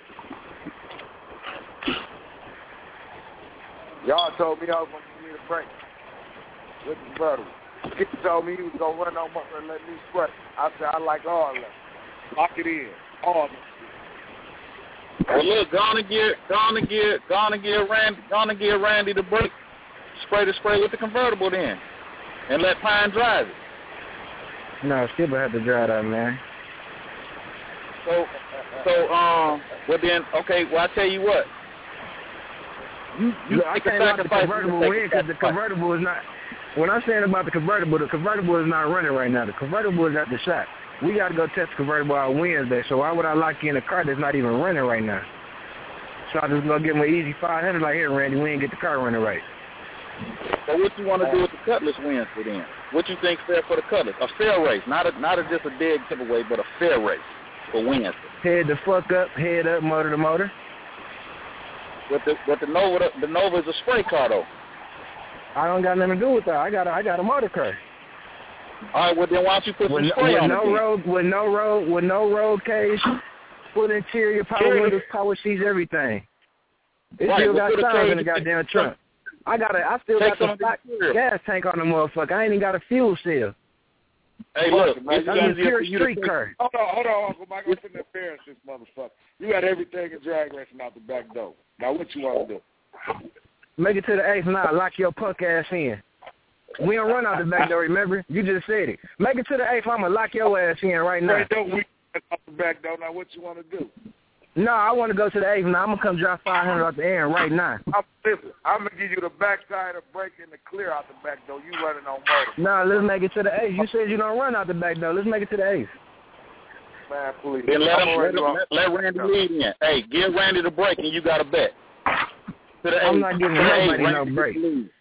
Y'all told me I was gonna give me the break with the convertible. He told me he was gonna run on motor and let me spray. I said I like all of it. Lock it in, all of it. Well, look, gonna get, gonna get, gonna get Randy, gonna get Randy the break, spray to spray with the convertible then, and let Pine drive it. No, Skip will have to drive that, man. So, so, um, well then, okay, well I tell you what. You, you Look, I can't let the convertible win because the convertible is not. When I'm saying about the convertible, the convertible is not running right now. The convertible is at the shop. We got to go test the convertible out Wednesday. So why would I lock you in a car that's not even running right now? So I just gonna give him an easy five hundred. Like, here, Randy, we ain't get the car running right. So what you want to do with the Cutlass Wednesday then? What you think's fair for the Cutlass? A fair race, not a not a, just a dead giveaway, but a fair race for Wednesday. Head the fuck up, head up, motor to motor. But the but the Nova the Nova is a spray car though. I don't got nothing to do with that. I got a, I got a motor car. All right, well then why don't you put with some spray no, on no it? road, with no road, with no road cage, full interior, power windows, power seats, everything. It right, still got tires in the cage, goddamn trunk. I got a, I still Take got the stock gas tank on the motherfucker. I ain't even got a fuel cell. Hey, look, it's I'm a easier pure for you street to car. Hold on, hold on, Uncle Mike. I'm finna embarrass this motherfucker. You got everything in drag racing out the back door. Now what you want to do? Make it to the eighth now. Lock your punk ass in. We don't run out the back door, remember? You just said it. Make it to the eighth. I'm going to lock your ass in right now. Hey, don't we out the back door. Now what you want to do? No, I want to go to the eighth now. I'm going to come drop five hundred off the air right now. I'm, listen, I'm going to give you the backside of break and the clear out the back door. You running on motor. No, let's make it to the eighth. You said you don't run out the back door. Let's make it to the eighth. Man, please. Then let, him, let, him, let, let Randy lead in. Hey, give Randy the break and you got a bet. To the I'm eighth. not giving To the nobody eighth, no break.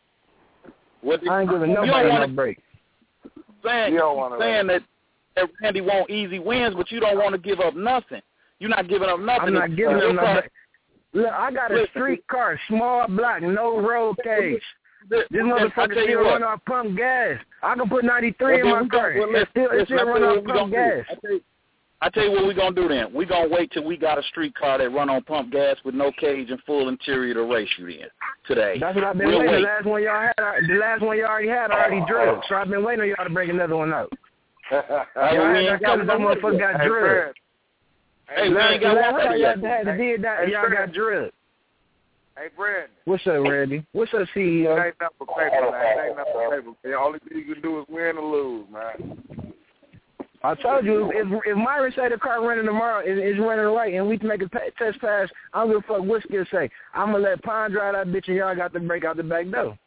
What the, I ain't giving nobody no break. Saying, you don't wanna saying that, that Randy want easy wins, but you don't want to give up nothing. You're not giving up nothing. I'm not giving uh, him no break. Look, I got a street car, small block, no road cage. This motherfucker still run off pump gas. I can put ninety-three well, in my car. Well, it still, it still run off pump gas. I tell you what we're going to do then. We're going to wait till we got a street car that run on pump gas with no cage and full interior to race you in today. That's what I've been we'll waiting. Wait. The last one y'all had, the last one y'all already had, I already drilled. So I've been waiting on y'all to bring another one out. Y'all had that that motherfucker got hey, drilled. Hey, we ain't got one ready yet. Y'all had to did that, y'all got drilled. Hey, Brandon. What's up, Randy? What's up, C E O? It ain't nothing for paper, man. It ain't nothing for paper. The only thing you can do is win or lose, man. I told you, if if Myron say the car running tomorrow is, is running right and we can make a pa- test pass, I don't give a fuck what skill say. I'm going to let Pond drive that bitch and y'all got to break out the back door.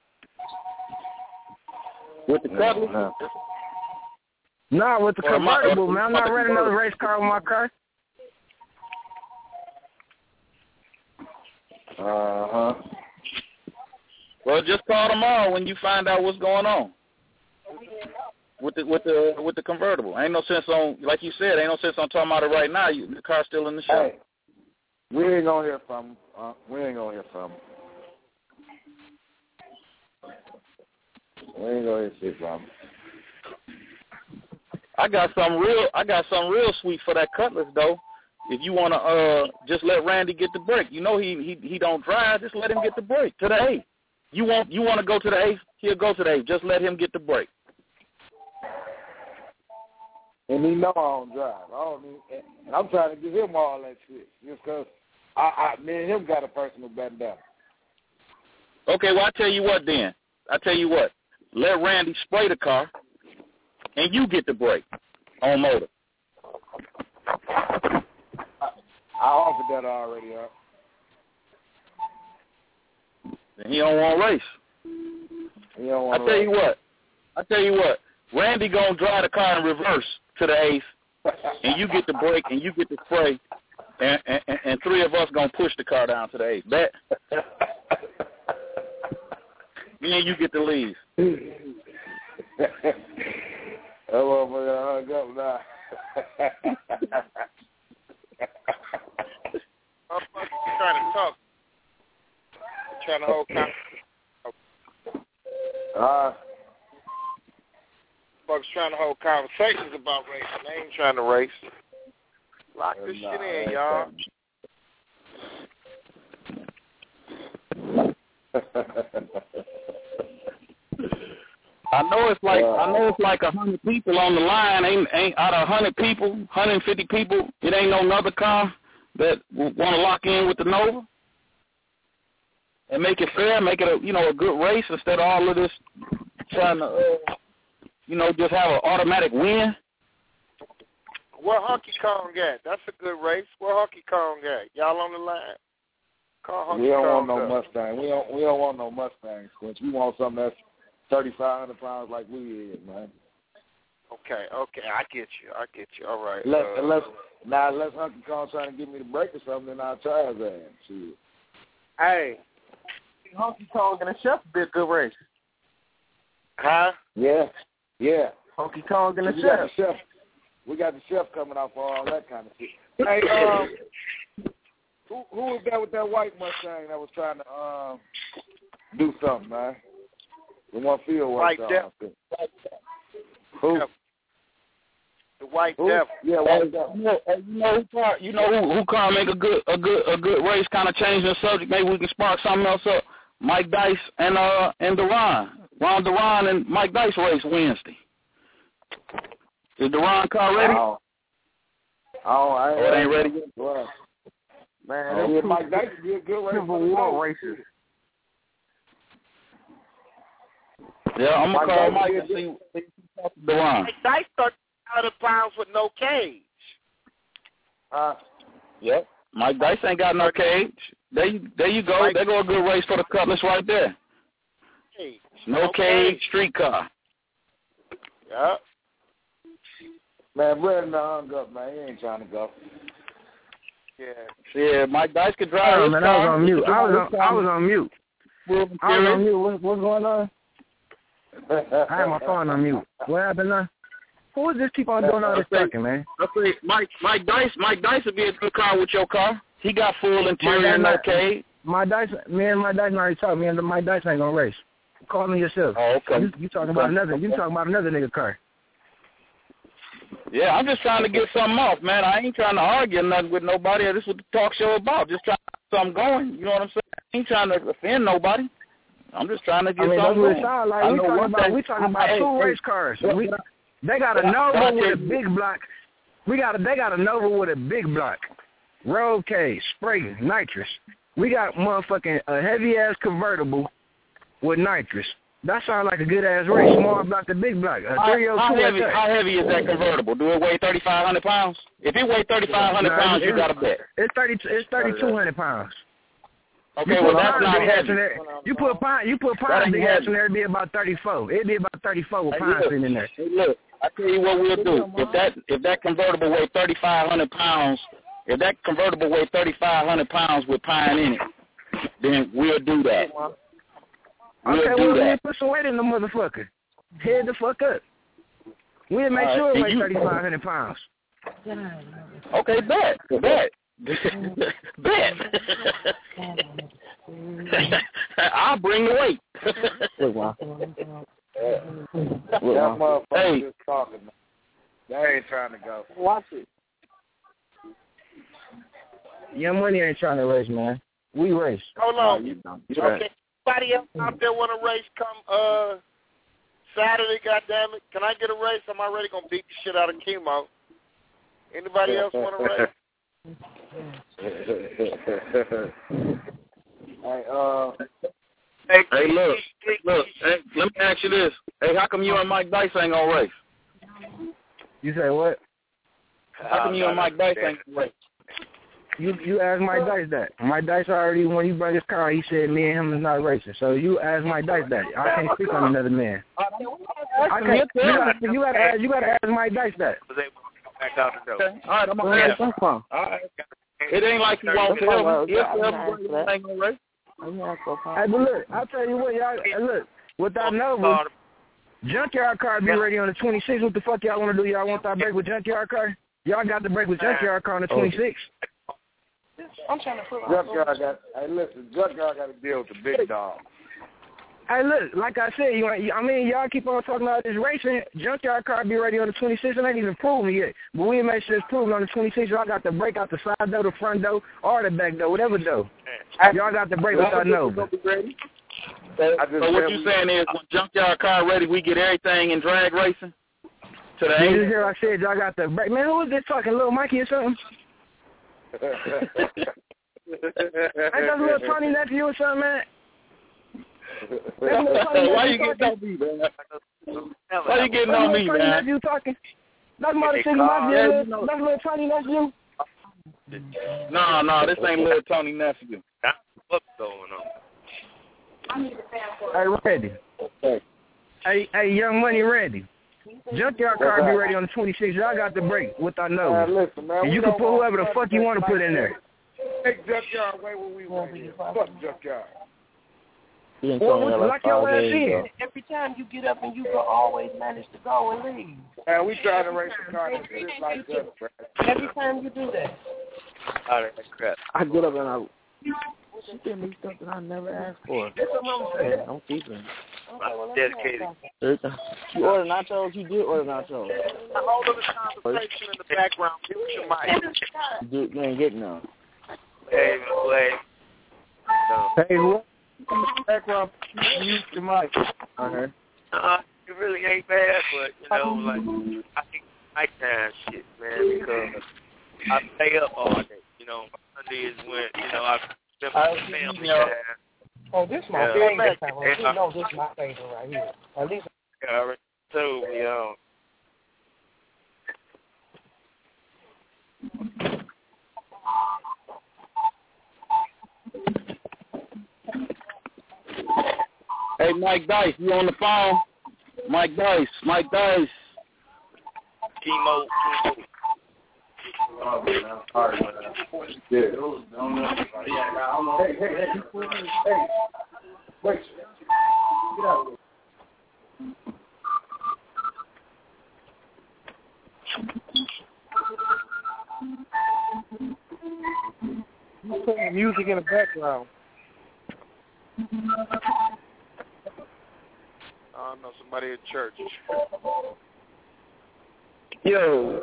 With the Cutlass? Nah, with the Well, my- convertible, man. I'm not the running no race car with my car. Uh-huh. Well, just call tomorrow when you find out what's going on with the with the with the convertible. Ain't no sense on, like you said, ain't no sense on talking about it right now. You, the car's still in the shop. Hey, we ain't gonna hear from him. Uh, we ain't gonna hear from him. We ain't gonna hear shit from him. I got some real, I got some real sweet for that Cutlass though. If you wanna uh just let Randy get the break, you know he he he don't drive. Just let him get the break to the eighth. You want you want to go to the eighth? He'll go to the eighth. Just let him get the break. And he know I don't drive. I don't need, and I'm trying to give him all that shit just because I, I, me and him got a personal bend down. Okay, well I tell you what then. I tell you what. Let Randy spray the car, and you get the break on motor. I, I offered that already, huh? And he don't want to race. He don't want I tell you what. I tell you what. Randy gonna drive the car in reverse to the eighth, and you get the brake and you get the spray, and, and, and three of us gonna push the car down to the eighth. Bet. Me and you get to leave. Oh, my God, hung up now. I'm trying to talk. I'm trying to hold conversation. Uh, Folks trying to hold conversations about racing. They ain't trying to race. Lock this nah, shit in, y'all. I know it's like I know it's like a hundred people on the line. Ain't ain't out of a hundred people, one hundred fifty people. It ain't no another car that want to lock in with the Nova and make it fair, make it a you know a good race instead of all of this trying to uh, you know just have an automatic win. Where Honky Kong at? That's a good race. Where Honky Kong at? Y'all on the line? Call Honky we don't Kong want no up. Mustang. We don't. We don't want no Mustang, Squinch. We want something that's thirty-five hundred pounds like we is, man. Okay, okay, I get you. I get you. All right. Unless, uh, unless now, unless Honky Kong trying to give me the break or something, then I'll try his ass. Shit. Hey, Honky Kong and the Chef would be a good race. Huh? Yeah, yeah. Honky Kong and the we Chef. Got the chef. We got the chef coming out for all that kind of shit. Hey, um, who who was that with that white Mustang that was trying to um do something, man? The one field White Devil. Who? The White Who? Devil. Yeah, White Devil. You know, you know who car? You know who, who car make a good a good a good race? Kind of change the subject. Maybe we can spark something else up. Mike Dice and uh and Deron, Ron Deron and Mike Dice race Wednesday. Is Deron car ready? Oh, oh I ain't, oh, it ain't ready yet. Well, Man, oh, that's yeah, two, Mike Dice would be a good race. Civil War races. Yeah, I'm gonna Mike call Dice Mike would and be see see what Deron. Mike Dice thirty hundred pounds with no cage. Uh, Yep. Mike Dice ain't got no cage. There you there you go. Mike, There go a good race for the Cutlass right there. Cage. No, no cage, cage, street car. Yeah. Man, Brandon hung up, man. He ain't trying to go. Yeah. Yeah, Mike Dice could drive oh, his man, car. I was on mute. I was on, I was on mute. I was on mute. What, what's going on? I had my phone on mute. What happened now? Who is this keep on doing all this talking, man? Okay, Mike Mike Dice Mike Dice would be a good car with your car. He got full interior and no cage. My Dice, me and my Dice already talked. Me and my Dice ain't gonna race. Call me yourself. Oh, okay. You, you talking about another? You talking about another nigga car? Yeah, I'm just trying to get something off, man. I ain't trying to argue nothing with nobody. This is what the talk show about. Just trying to get something going. You know what I'm saying? I ain't trying to offend nobody. I'm just trying to get I mean, something that's what going. it sounds like. We talking about, we talking about hey, two hey, race cars. hey, We, they got a Nova with a big block. We got a, they got a Nova with a big block. Road cage, spray, nitrous. We got motherfucking a heavy-ass convertible with nitrous. That sounds like a good-ass race. Small block to big block. A how, three oh two how, heavy, like how heavy is that convertible? Do it weigh thirty-five hundred pounds? If it weigh thirty-five hundred nah, pounds, you got to bet. It's thirty. It's thirty-two hundred pounds. Okay, well, that's not heavy. There, you put pine, you put pine big ass in there, it'd be about thirty-four. It'd be about thirty-four with hey, pine look, sitting in there. Hey, look, I tell you what we'll do. If that if that convertible weigh thirty-five hundred pounds, if that convertible weigh thirty-five hundred pounds with pine in it, then we'll do that. We'll okay, do well, that. we'll put some weight in the motherfucker. Head the fuck up. We'll make All sure right, it weighs you, thirty-five hundred pounds. Okay, bet, bet. Bet. I'll bring the weight. Look, man. That motherfucker hey. just talking, man. They ain't trying to go. Watch it. Young Money ain't trying to race, man. We race. Hold on. No, okay. Anybody else out there want a race come uh Saturday, goddammit? Can I get a race? I'm already gonna beat the shit out of Chemo. Anybody else want a race? Hey, uh, hey, hey, look, look. Hey, let me ask you this. Hey, how come you and Mike Dice ain't gonna race? You say what? How come you and Mike Dice ain't gonna race? You you asked Mike Dice that. Mike Dice already, when he brought his car, he said me and him is not racing. So you ask Mike Dice that. I can't speak on another man. I can't. You gotta, you gotta ask. You gotta ask Mike Dice that. Back out the door. Okay. All right, I'm gonna Yeah. ask him. All right. It ain't like you won't tell me. If everybody ain't gonna race. Hey, but look, I'll tell you what, y'all. Hey, look, without Nova, Junkyard Car be ready on the twenty-sixth. What the fuck y'all want to do? Y'all want that break with Junkyard Car? Y'all got the break with Junkyard Car on the twenty-sixth. I'm trying to put my Junkyard got. Hey, listen, Junkyard got to deal with the big dog. Hey, look, like I said, you, I mean, y'all keep on talking about this racing. Junkyard Car be ready on the twenty-sixth. It ain't even proven yet. But we make sure it's proven on the twenty-sixth. Y'all got the break out the side door, the front door, or the back door, whatever door. Y'all got the break without Nova. So, so what you saying is when Junkyard Car ready, we get everything in drag racing? To the You eight? just hear I said y'all got the break. Man, who is this talking? Little Mikey or something? Ain't that little Tony nephew or something, man? Why you getting on me, man? Why you getting on me, Tony man? nephew talking. That's Mother City Mafia. That's little Tony nephew. No, no, this ain't little Tony nephew. What's going on? Hey, Randy. Hey, hey, Young Money Randy. Junkyard Car be ready on the twenty-sixth. Y'all got the break without Nova. Man, listen, man, and you can put whoever the fuck you want to put in there. Take Junkyard away when we want to. Fuck Junkyard. Well, lock your ass in. Every time you get up and you go, always manage to go and leave. Man, we try to race the car that's just like that, bro. Every time you do that. All right, that's crap. I get up and I. She give me stuff that I never asked for. That's what Mama said. Yeah, I'm keeping it. Okay, well, Dedicated. You order nachos? You did order nachos. All of the conversation in the background, mute your mic. You, you ain't getting none. Hey, wait. No. Hey, what? Background, mute your mic. Okay. Uh, it really ain't bad, but, you know, like, I think nighttime shit, man, because I stay up all day. You know, Sunday is when, you know, I spend my family time. Oh, this is my Yeah. favorite time. You know this is my favorite right here. At least I already told me, um, Hey, Mike Dice, you on the phone? Mike Dice, Mike Dice. chemo, chemo. Oh, man, I'm sorry, man. Yeah. Hey, hey, hey, hey. Wait. Get out of here. You putting music in the background. I don't know, somebody at church. Yo.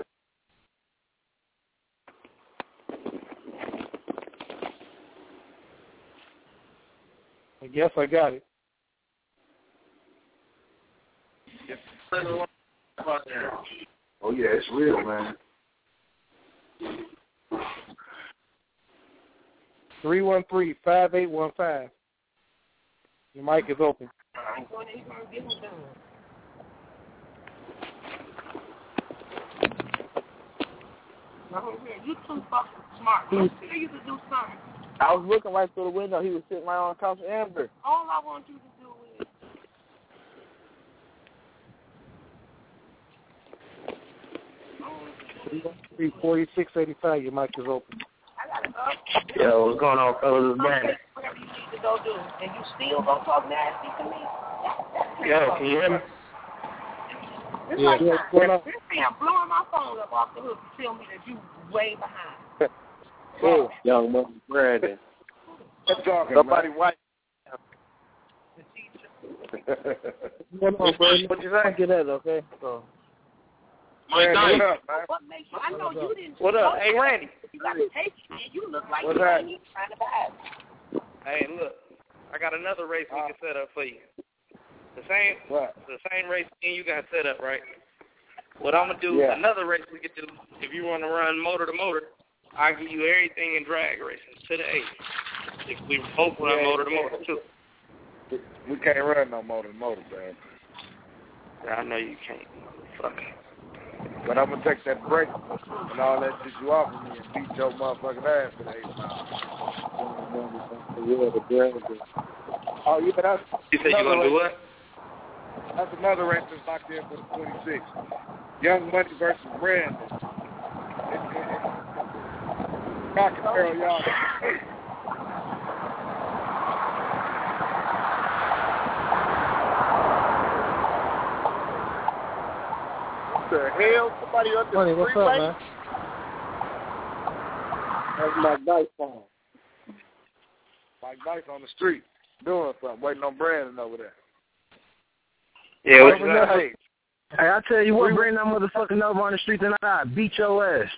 I guess I got it. Oh, yeah, it's real, man. three one three, five eight one five. Your mic is open. You too fucking smart. You say you could do something. I was looking right through the window. He was sitting right on top of Amber. All I want you to do is three forty-six eighty-five. Your mic is open. Yo, what's going on, fellas? It's Brandon. whatever you need to go do, and you still gonna talk nasty to me. Yo, can you hear me? It's Yeah. like Yeah, that. what's going on? This thing blowing my phone up off the hook to tell me that you way behind. Oh, Young man, Brandon. Let's talk. Somebody white. What on, Brandon? What you say? Get that, okay? So. Mike Randy, Dice. what up, man? What makes you? I know you didn't. What up? Hey, Randy. You got to take it, man. You look like What's you that? ain't even trying to buy it. Hey, look, I got another race we can set up for you. The same, What? the same race you got set up, right? What I'm gonna do, Yeah. another race we could do. If you want to run motor to motor, I will give you everything in drag racing to the eight. If we both run Yeah, motor to yeah. motor too. We can't run no motor to motor, man. I know you can't. Fuck. But I'm gonna take that break and all that shit you offer me and beat your motherfucking ass for the eight miles. Yeah, the Brandon. Oh, yeah, that's You said you another gonna do race. what? That's another race that's locked in for the twenty-six. Young Money versus Brandon. Rock and Barrel, y'all. What the hell? Somebody under Money, the what's freeway? up, man? That's Mike Dice phone. Mike Dice on the street doing something, waiting on Brandon over there. Yeah, what's Over up? there. Hey, I tell you what, bring that motherfucking over on the street tonight, I beat your ass.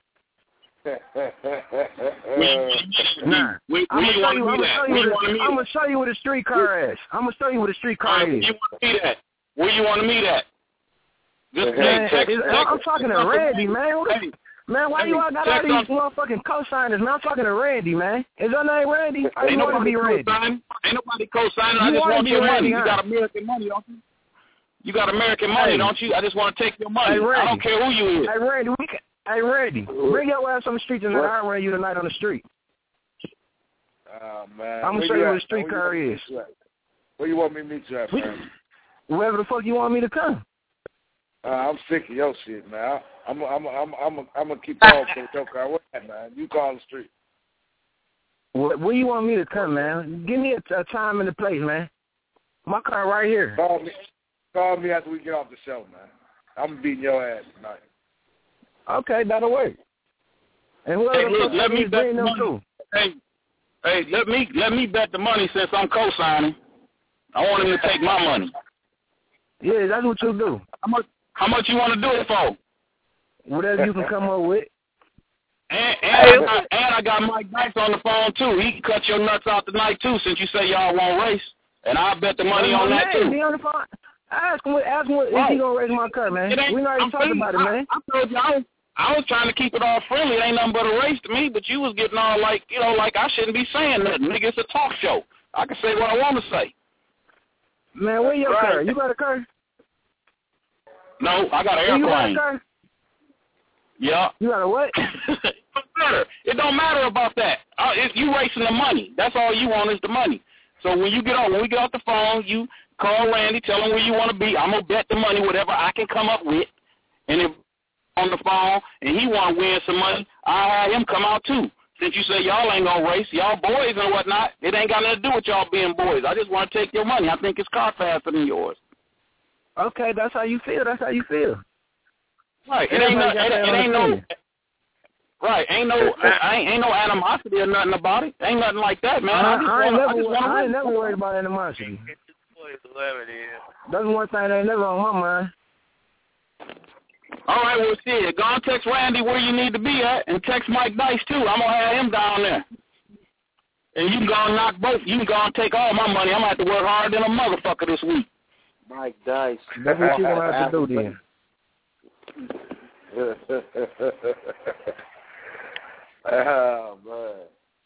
Nah, Where, I'm where gonna you show you. want I'm to gonna show meet at? you. Where you What want to a, meet I'm at? gonna show you what a street car is. I'm gonna show you what a street car Where is. you want to meet at? Where you want to meet at? Just Man, text, is- text, I'm talking to Randy, man. Who the- Hey, Man, why hey, you all got all text these on- motherfucking co-signers, man? I'm talking to Randy, man. Is your name Randy? Or Ain't you want to nobody be Randy? co-signing. Ain't nobody co-signing. I You just wanna want be your money. Randy, You huh? got American money, don't you? You got American money, Hey. don't you? I just want to take your money. Hey, I Randy. don't care who you is. Hey, Randy, we can, hey, Randy, bring your ass on the street tonight. What? I'll run you tonight on the street. Oh, man. I'm gonna Where show you at, what a street man? car Where you is. want me to meet you at? Where you want me to meet you at, We- man? Wherever the fuck you want me to come. Uh, I'm sick of your shit, man. I'm I'm I'm I'm I'm gonna keep calling for your car. What that, man? You call the street. Where, where you want me to come, man? Give me a, a time and a place, man. My car right here. Call me. Call me after we get off the show, man. I'm beating your ass tonight. Okay, that'll work. And whoever Hey, the look, fuck let you me need, bet bring the them money. too. Hey, hey, let me let me bet the money since I'm co-signing. I want him to take my money. Yeah, that's what you do. How much? How much you want to do it for? Whatever you can come up with. And, and, I got, and I got Mike Dice on the phone too. He can cut your nuts out tonight too, since you say y'all won't race. And I'll bet the money That's on my that man. too. He on the phone. Ask him, what- ask him what, if Right. he gonna raise my car, man. It ain't- We not even I'm talking saying, about it, I, man. I told you I was, I was trying to keep it all friendly. It ain't nothing but a race to me, but you was getting all like, you know, like I shouldn't be saying nothing. Nigga, it's a talk show. I can say what I want to say. Man, where your Right. car? You got a car? No, I got an You got a airplane. car? Yeah. You got a what? It don't matter. It don't matter about that. Uh, it, you racing the money. That's all you want is the money. So when you get on, when we get off the phone, you call Randy, tell him where you want to be. I'm gonna bet the money whatever I can come up with, and if on the phone and he want to win some money, I'll have him come out too. Since you say y'all ain't gonna race, y'all boys and whatnot, it ain't got nothing to do with y'all being boys. I just want to take your money. I think his car faster than yours. Okay, that's how you feel. That's how you feel. Right. It ain't no. It, Everybody got their it own ain't no. opinion. Right. Ain't no. I ain't, ain't no animosity or nothing about it. Ain't nothing like that, man. I, I just I ain't want. I never, just want I ain't to. never worried about animosity. eleven is. That's one thing that ain't never on my mind. All right, well, shit. Go and text Randy where you need to be at, and text Mike Dice too. I'm gonna have him down there, and you can go and knock both. You can go and take all my money. I'm gonna have to work harder than a motherfucker this week. Mike Dice. That's what you gonna have to do then. Oh man.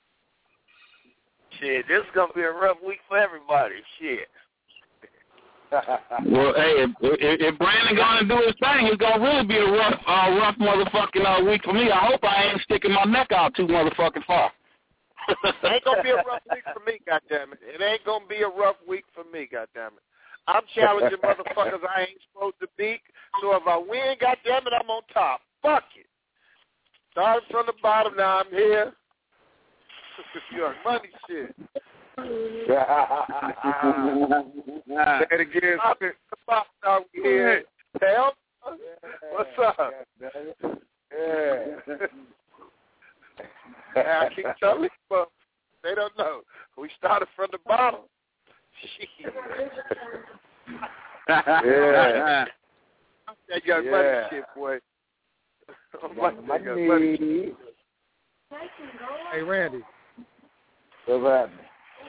Shit, this is gonna be a rough week for everybody. Shit. Well, hey, if, if, if Brandon gonna do his thing, it's gonna really be a rough, uh, rough motherfucking uh, week for me. I hope I ain't sticking my neck out too motherfucking far. Ain't gonna be a rough week for me, goddammit. It ain't gonna be a rough week for me, goddammit. I'm challenging motherfuckers I ain't supposed to beat. So if I win, goddammit, I'm on top. Fuck it. Starting from the bottom, now I'm here. Young money shit. Say it again. I'm at the bottom, now I'm here. Hell, what's up? Yeah. I keep telling you, but they don't know. We started from the bottom. Shit. Yeah. That young Yeah. money shit, boy. Young That young money shit. Hey, Randy. What's happening?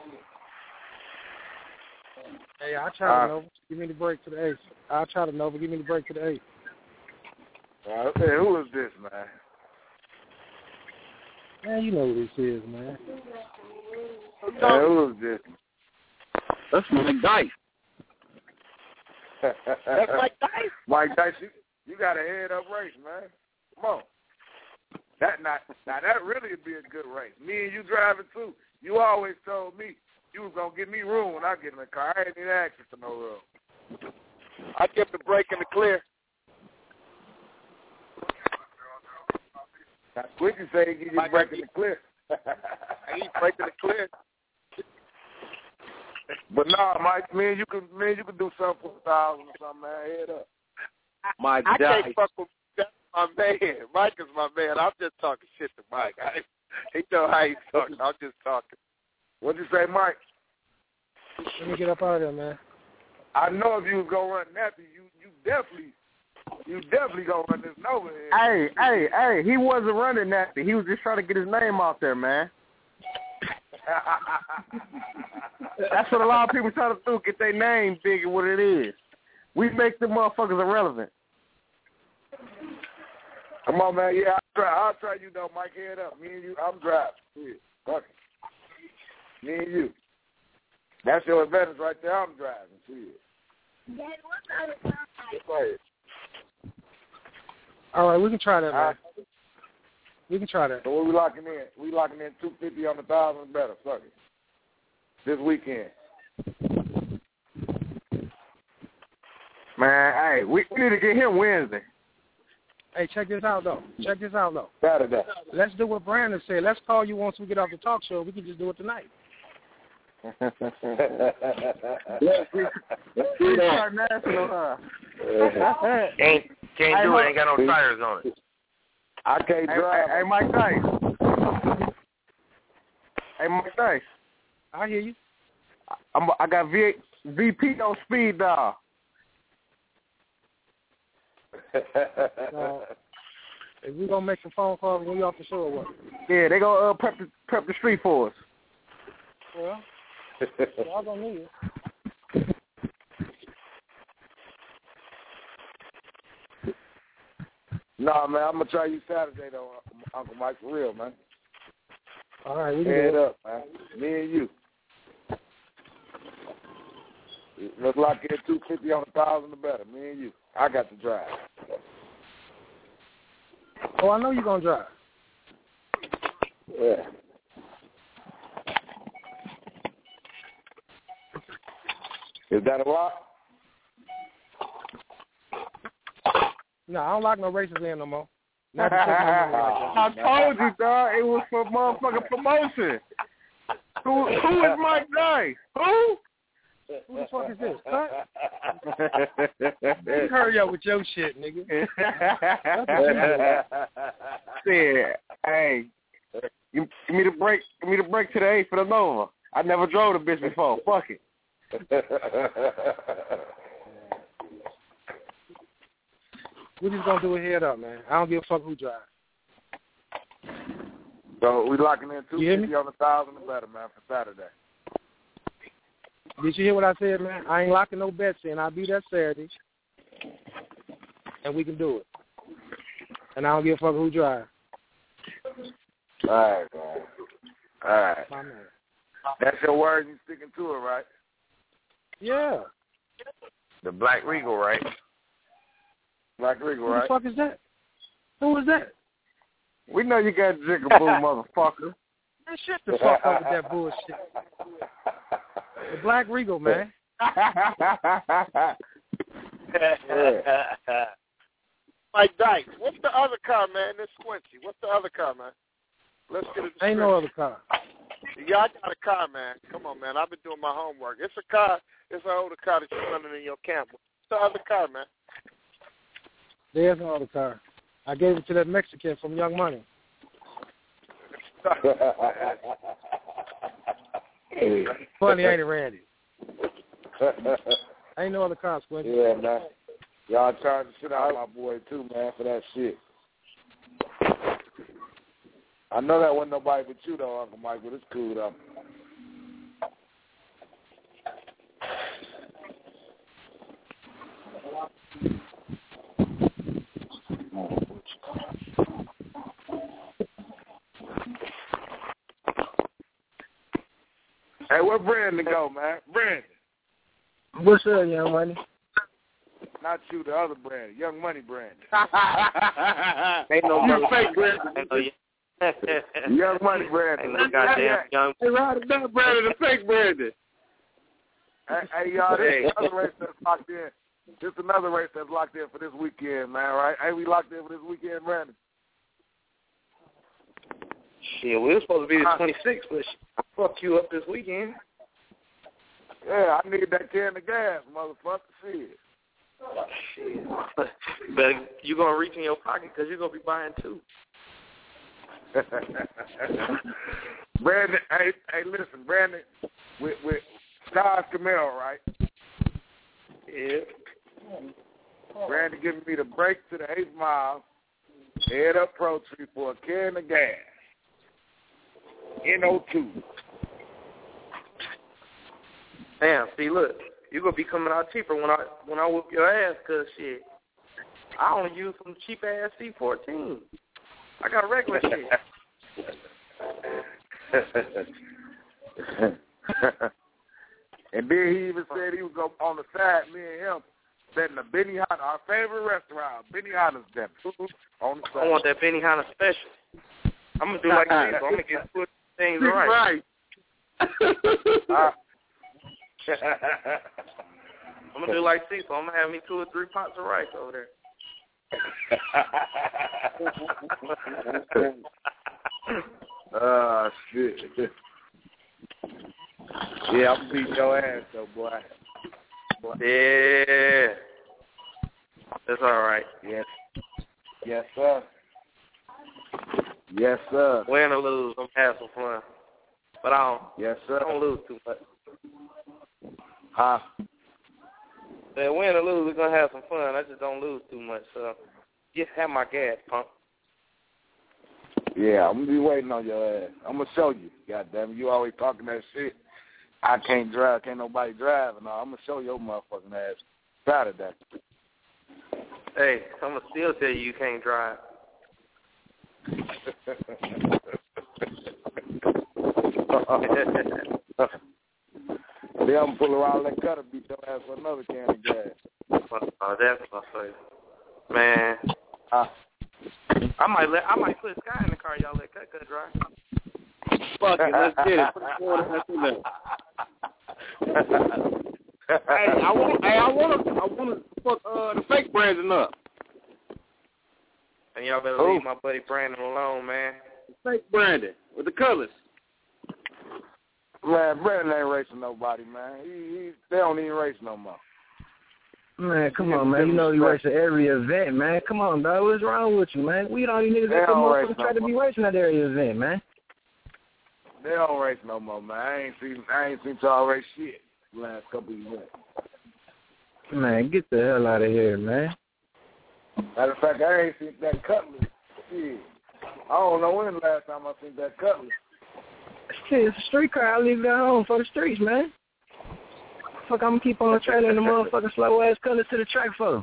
Hey, I'll try Uh, to Nova. Give me the break to the eighth. I'll try to Nova. Give me the break to the eighth. Uh, hey, who is this, man? Man, you know who this is, man. Hey, who is this? That's Mike Dice. That's Mike Dice. Mike Dice, you, you got a head up race, man. Come on. That not now that really would be a good race. Me and you driving too. You always told me you was gonna give me room when I get in the car. I ain't even asking for no room. I give the break in the clear. That's what you say. He just breaking the clear. He's breaking the clear. But nah, Mike, man, you can man, you can do something for a thousand or something, man. Head up. Mike, I died. Can't fuck with that's my man. Mike is my man. I'm just talking shit to Mike. I, he know how he's talking. I'm just talking. What'd you say, Mike? Let me get up out of there, man. I know if you was gonna run Nappy, you you definitely you definitely gonna run this Nova here. Hey, hey, hey, he wasn't running Nappy. He was just trying to get his name out there, man. That's what a lot of people try to do, get their name big and what it is. We make them motherfuckers irrelevant. Come on, man. Yeah, I'll try, I'll try you, though, Mike. Head up. Me and you, I'm driving. Yeah, fuck it. Me and you. That's your advantage right there. I'm driving. See it. All right, we can try that, man. Right. We can try that. So what we locking in? We locking in two fifty on the thousand better. Fuck it. This weekend. Man, hey, we, we need to get him Wednesday. Hey, check this out, though. Check this out, though. Saturday. Let's do what Brandon said. Let's call you once we get off the talk show. We can just do it tonight. yeah, we, we start national, huh? Can't, can't do it. Ain't got no tires on it. I can't hey, drive. Hey, hey, Mike Dice. Hey, Mike Dice. I hear you. I'm, I got v, VP on speed dial. uh, if we gonna make some phone calls when we off the show or what? Yeah, they gonna uh, prep the prep the street for us. Well, y'all gonna need it. Nah, man, I'm gonna try you Saturday though, Uncle Mike, for real, man. All right, we can Head do it. up, man. Me and you. Look like get two fifty on a thousand or better. Me and you. I got to drive. Oh, I know you're gonna drive. Yeah. Is that a lot? No, I don't like no races in no more. Not to take my money like that. I told you, dog. It was for motherfucking promotion. Who who is Mike Dice? Who? Who the fuck is this? You hurry up with your shit, nigga. Said, hey, give me the break. Give me the break to the eight for the Nova. I never drove the bitch before. Fuck it. We're just gonna do it head up, man. I don't give a fuck who drives. So we locking in two fifty on a thousand or better, man, for Saturday. Did you hear what I said, man? I ain't locking no bets in. I'll be there Saturday, and we can do it. And I don't give a fuck who drives. All right, man. All right. My man. That's your word. You sticking to it, right? Yeah. The Black Regal, right? Black Regal, Who right? the fuck is that? Who is that? We know you got Jiggaboo, motherfucker. Man, shut the fuck up with that bullshit. The Black Regal, man. Mike Dice, what's the other car, man? This Squincy. What's the other car, man? Let's get it. Ain't no other car. Yeah, I got a car, man. Come on, man. I've been doing my homework. It's a car. It's an older car that you're running in your camper. What's the other car, man? There's no other car. I gave it to that Mexican from Young Money. Funny, ain't it, Randy? Ain't no other car, Squinty. Yeah, man. Y'all charge the shit out of my boy, too, man, for that shit. I know that wasn't nobody but you, though, Uncle Mike, but it's cool, though. Hey, where Brandon go, man? Brandon. What's up, Young Money? Not you, the other Brandon. Young Money Brandon. Ain't no you fake Brandon. Young Money Brandon. Ain't no goddamn young. Hey, right about Brandon, the fake Brandon. Hey, hey y'all, this is another race that's locked in. This is another race that's locked in for this weekend, man, right? Hey, we locked in for this weekend, Brandon? Shit, we were supposed to be the twenty-sixth, but I fucked you up this weekend. Yeah, I need that can of gas, motherfucker. Shit. Shit. But you're going to reach in your pocket because you're going to be buying two. Brandon, hey, hey, listen, Brandon, with, with Scott Camille, right? Yeah. Brandon giving me the break to the eighth mile, head up Pro Tree for a can of gas. N O two. Damn, see, look, you're going to be coming out cheaper when I when I whoop your ass because, shit, I only use some cheap-ass C fourteen. I got a regular shit. And then he even said he was going on the side, me and him, betting the Benihana, our favorite restaurant, Benihana's dinner. On the side. I want that Benihana special. I'm going to do like this. I'm going to get put things right. Right. uh, I'm going to do like Cecil. I'm going to have me two or three pots of rice over there. uh, shit. Yeah, I'm beating your ass, though, boy. boy. Yeah. That's all right. Yes. Yes, sir. Yes, sir. Win or lose, I'm having some fun. But I don't, yes, sir. I don't lose too much. Huh? Say win or lose, we're going to have some fun. I just don't lose too much. So just have my gas, punk. Yeah, I'm going to be waiting on your ass. I'm going to show you. Goddamn, you always talking that shit. I can't drive. Can't nobody drive. No, I'm going to show your motherfucking ass Saturday. Hey, I'm going to still tell you you can't drive. They I'm pull around that cutter, beat your ass for another can of gas. Oh, that's my favorite. Man. Uh, I might let I might put Sky in the car, y'all let Cut Cut drive. Fuck it, let's get it. Put the water back in there. Hey, I want hey, I wanna I wanna fuck uh the fake Brandon up. And y'all better Ooh. leave my buddy Brandon alone, man. Fake Brandon with the colors. Man, Brandon ain't racing nobody, man. He, he they don't even race no more. Man, come on, man. You know you race at every event, man. Come on, dog. What's wrong with you, man? We don't even need to get the motherfuckers try to be racing at every event, man. They don't race no more, man. I ain't seen I ain't seen y'all race shit the last couple of years. Man, get the hell out of here, man. Matter of fact, I ain't seen that Cutlass. Shit. I don't know when the last time I seen that Cutlass. Shit, it's a street car. I leave it at home for the streets, man. Fuck, I'm gonna keep on trailing the motherfucking slow ass Cutlass to the track for.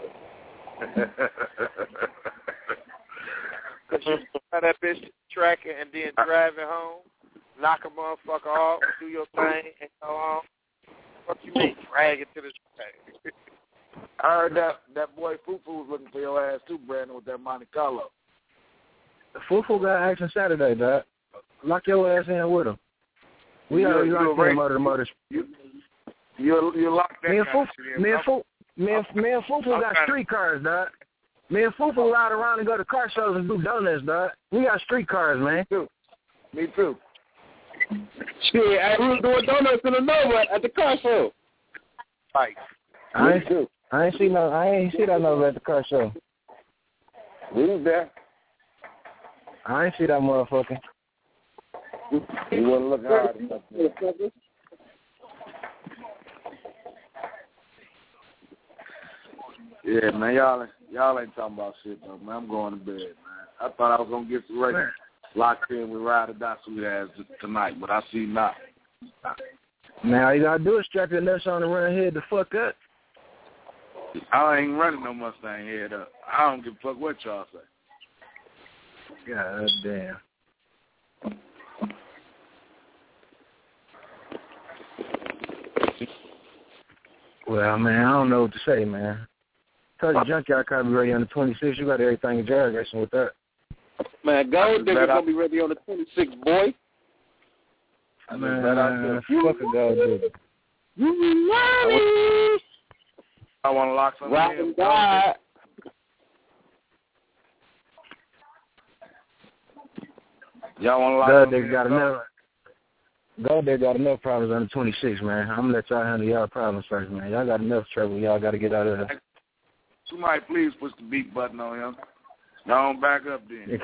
Cause you have that bitch tracking and then driving home, knock a motherfucker off, do your thing, and go on. What you mean? Drag it to the track. I heard that that boy Fufu was looking for your ass too, Brandon, with that Monte Carlo. Fufu got action Saturday, dog. Lock your ass in with him. We you, already you locked in Murder Motors. You you you locked that. Me and Fufu, me and Fufu, me and, me and Fufu got street cars, dog. Me and Fufu ride around and go to car shows and do donuts, dog. We got street cars, man. Me too. Me too. Shit, I was doing donuts in the Nova at the car show. Right. I ain't, too. I ain't see no. I ain't see that Nova at the car show. We was there. I ain't see that motherfucker. You wasn't looking hard enough. Yeah, man, y'all, y'all ain't talking about shit though, man. I'm going to bed, man. I thought I was gonna get some race locked in with Ride or Die sweet ass tonight, but I see not. Man, all you gotta do is strap your nuts on and run ahead the fuck up. I ain't running no Mustang head up. I don't give a fuck what y'all say. God damn. Well, man, I don't know what to say, man. Tell the junkyard car be ready on the twenty-sixth. You got everything in drag racing with that. Man, Gold Digger's going to be ready on the twenty-sixth, boy. Man, fuck a Gold Digger. I want to lock something Rock in. and God. Y'all want to lock God, something they in? got enough. God, they got enough problems under twenty-six, man. I'm gonna let y'all handle y'all problems first, man. Y'all got enough trouble. Y'all got to get out of there. Somebody please push the beat button on him. Don't back up then.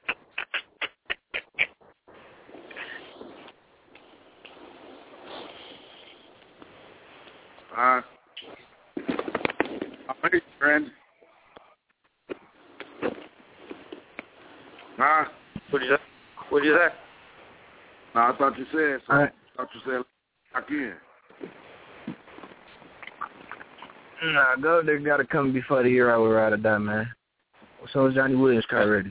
Uh, I'm ready, friend. Huh? What did you say? What did you say? No, I thought you said something. Right. I thought you said lock in. Nah, go they got to come before the year I would ride or die, man. So is Johnny Williams car ready.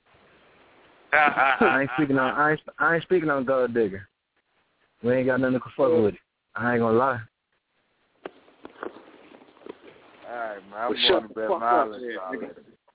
I ain't speaking on I ain't, I ain't speaking on Gold Digger. We ain't got nothing to fuck with it. I ain't gonna lie. All right, man. I'm Well, going shut to the bed fuck mileage up, already.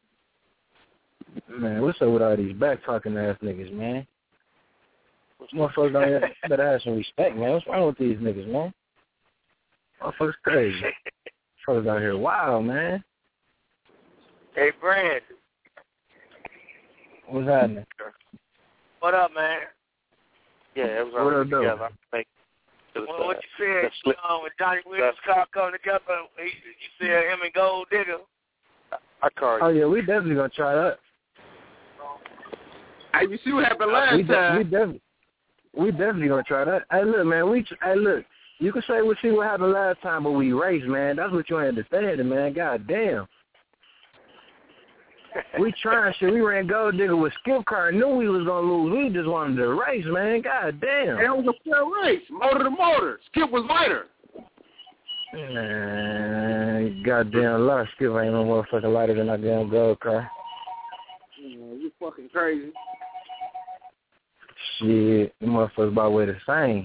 Man, what's up with all these back talking ass niggas, man? Motherfuckers down here better have some respect, man. What's wrong with these niggas, man? Motherfuckers crazy. Motherfuckers out here wild, man. Hey, Brand. What's happening? What up, man? Yeah, it was What all up, though? together. Make, Well, what you said, you know, when Johnny Williams car come together, he, you said him and Gold Digger. I call you. Oh, yeah, we definitely gonna try that. Hey, you see what happened last we de- time? We definitely, we definitely gonna try that. Hey, look, man. We, hey, look. You can say we see what happened last time, but we raced, man. That's what you ain't understanding, man. God damn. We trying shit. We ran Gold Digger with Skip Car. Knew we was gonna lose. We just wanted to race, man. God damn. It was a fair race, motor to motor. Skip was lighter. Man, goddamn lot. Skip ain't no motherfucking lighter than that damn Gold Car. Yeah, you fucking crazy. Shit, the motherfuckers about way the same.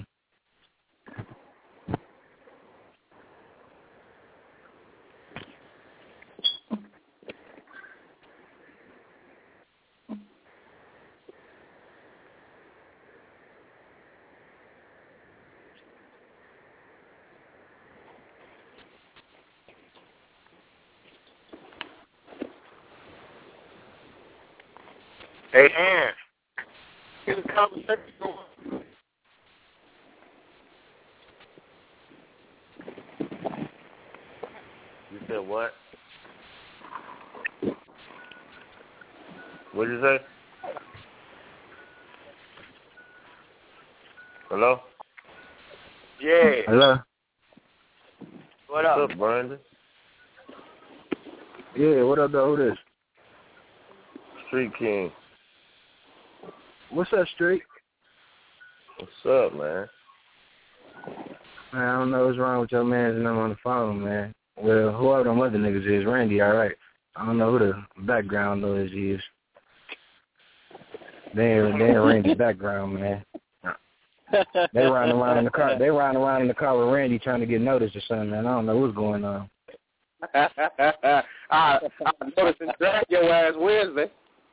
Hey, Aaron. Get a conversation going. You said what? What did you say? Hello? Yeah. Hello? What What's up? up, Brandon? Yeah, what up, though? Who this? Street King. What's up, Street? What's up, man? Man, I don't know what's wrong with your man and I'm on the phone, man. Well, whoever them other niggas is, Randy, all right. I don't know who the background noise is. They ain't, they ain't Randy's background, man. They riding around in the car. They riding around in the car with Randy trying to get noticed or something, man. I don't know what's going on. I, I noticed and drag your ass Wednesday.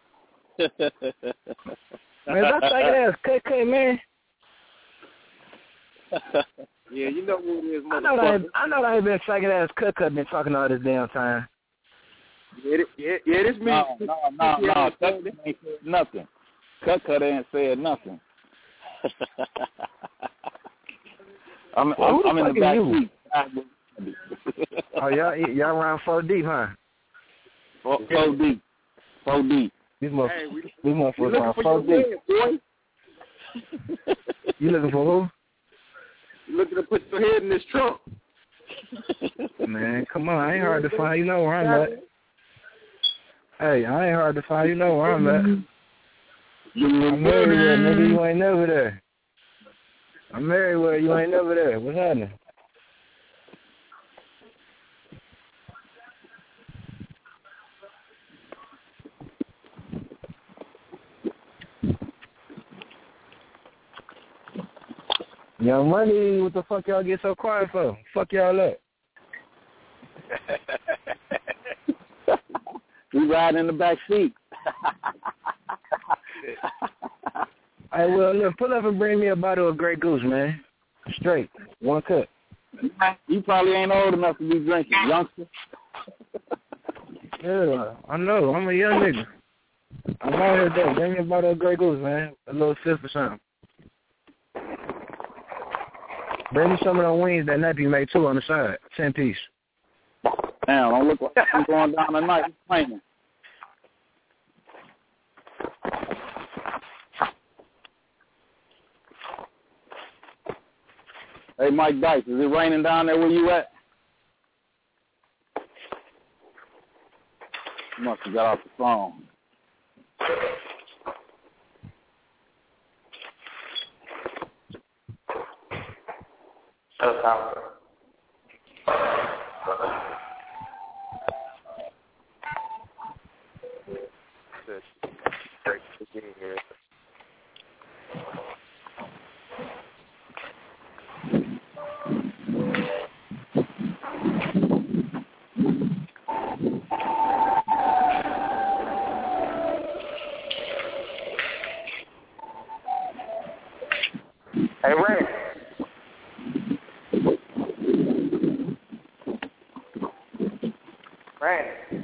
Man, that's like ass K K, man. Yeah, you know who it is, I know that I, ain't, I know that I ain't been psychic ass cut cut been talking all this damn time. Yeah, yeah, yeah, this me. No, no, no, no. Cut Cut ain't said nothing. Cut Cut ain't said nothing. I'm, well, I'm, I'm in the back seat. Oh, y'all, y'all around four deep, huh? Four, four deep. Four deep. These motherfuckers, hey, we, these motherfuckers looking around for four your deep. head, boy. You looking for who? You looking to put your head in this trunk. Man, come on. I ain't hard to find. You know where I'm at. Hey, I ain't hard to find. You know where I'm at. I'm everywhere, nigga. You ain't never there. I'm everywhere. You ain't never there. What's happening? Young Money, what the fuck y'all get so quiet for? Fuck y'all up. We ride in the back seat. Hey, well, look, pull up and bring me a bottle of Grey Goose, man. Straight. One cup. You probably ain't old enough to be drinking, youngster. Yeah, I know. I'm a young nigga. I'm out here though. Bring me a bottle of Grey Goose, man. A little fifth or something. Bring me some of those wings that Nappy made too on the side. Ten piece. Damn, don't look like I'm going down tonight. Playing. Hey, Mike Dice, is it raining down there where you at? You must have got off the phone. That's how. Great to be here. Hey, Ray. Ray.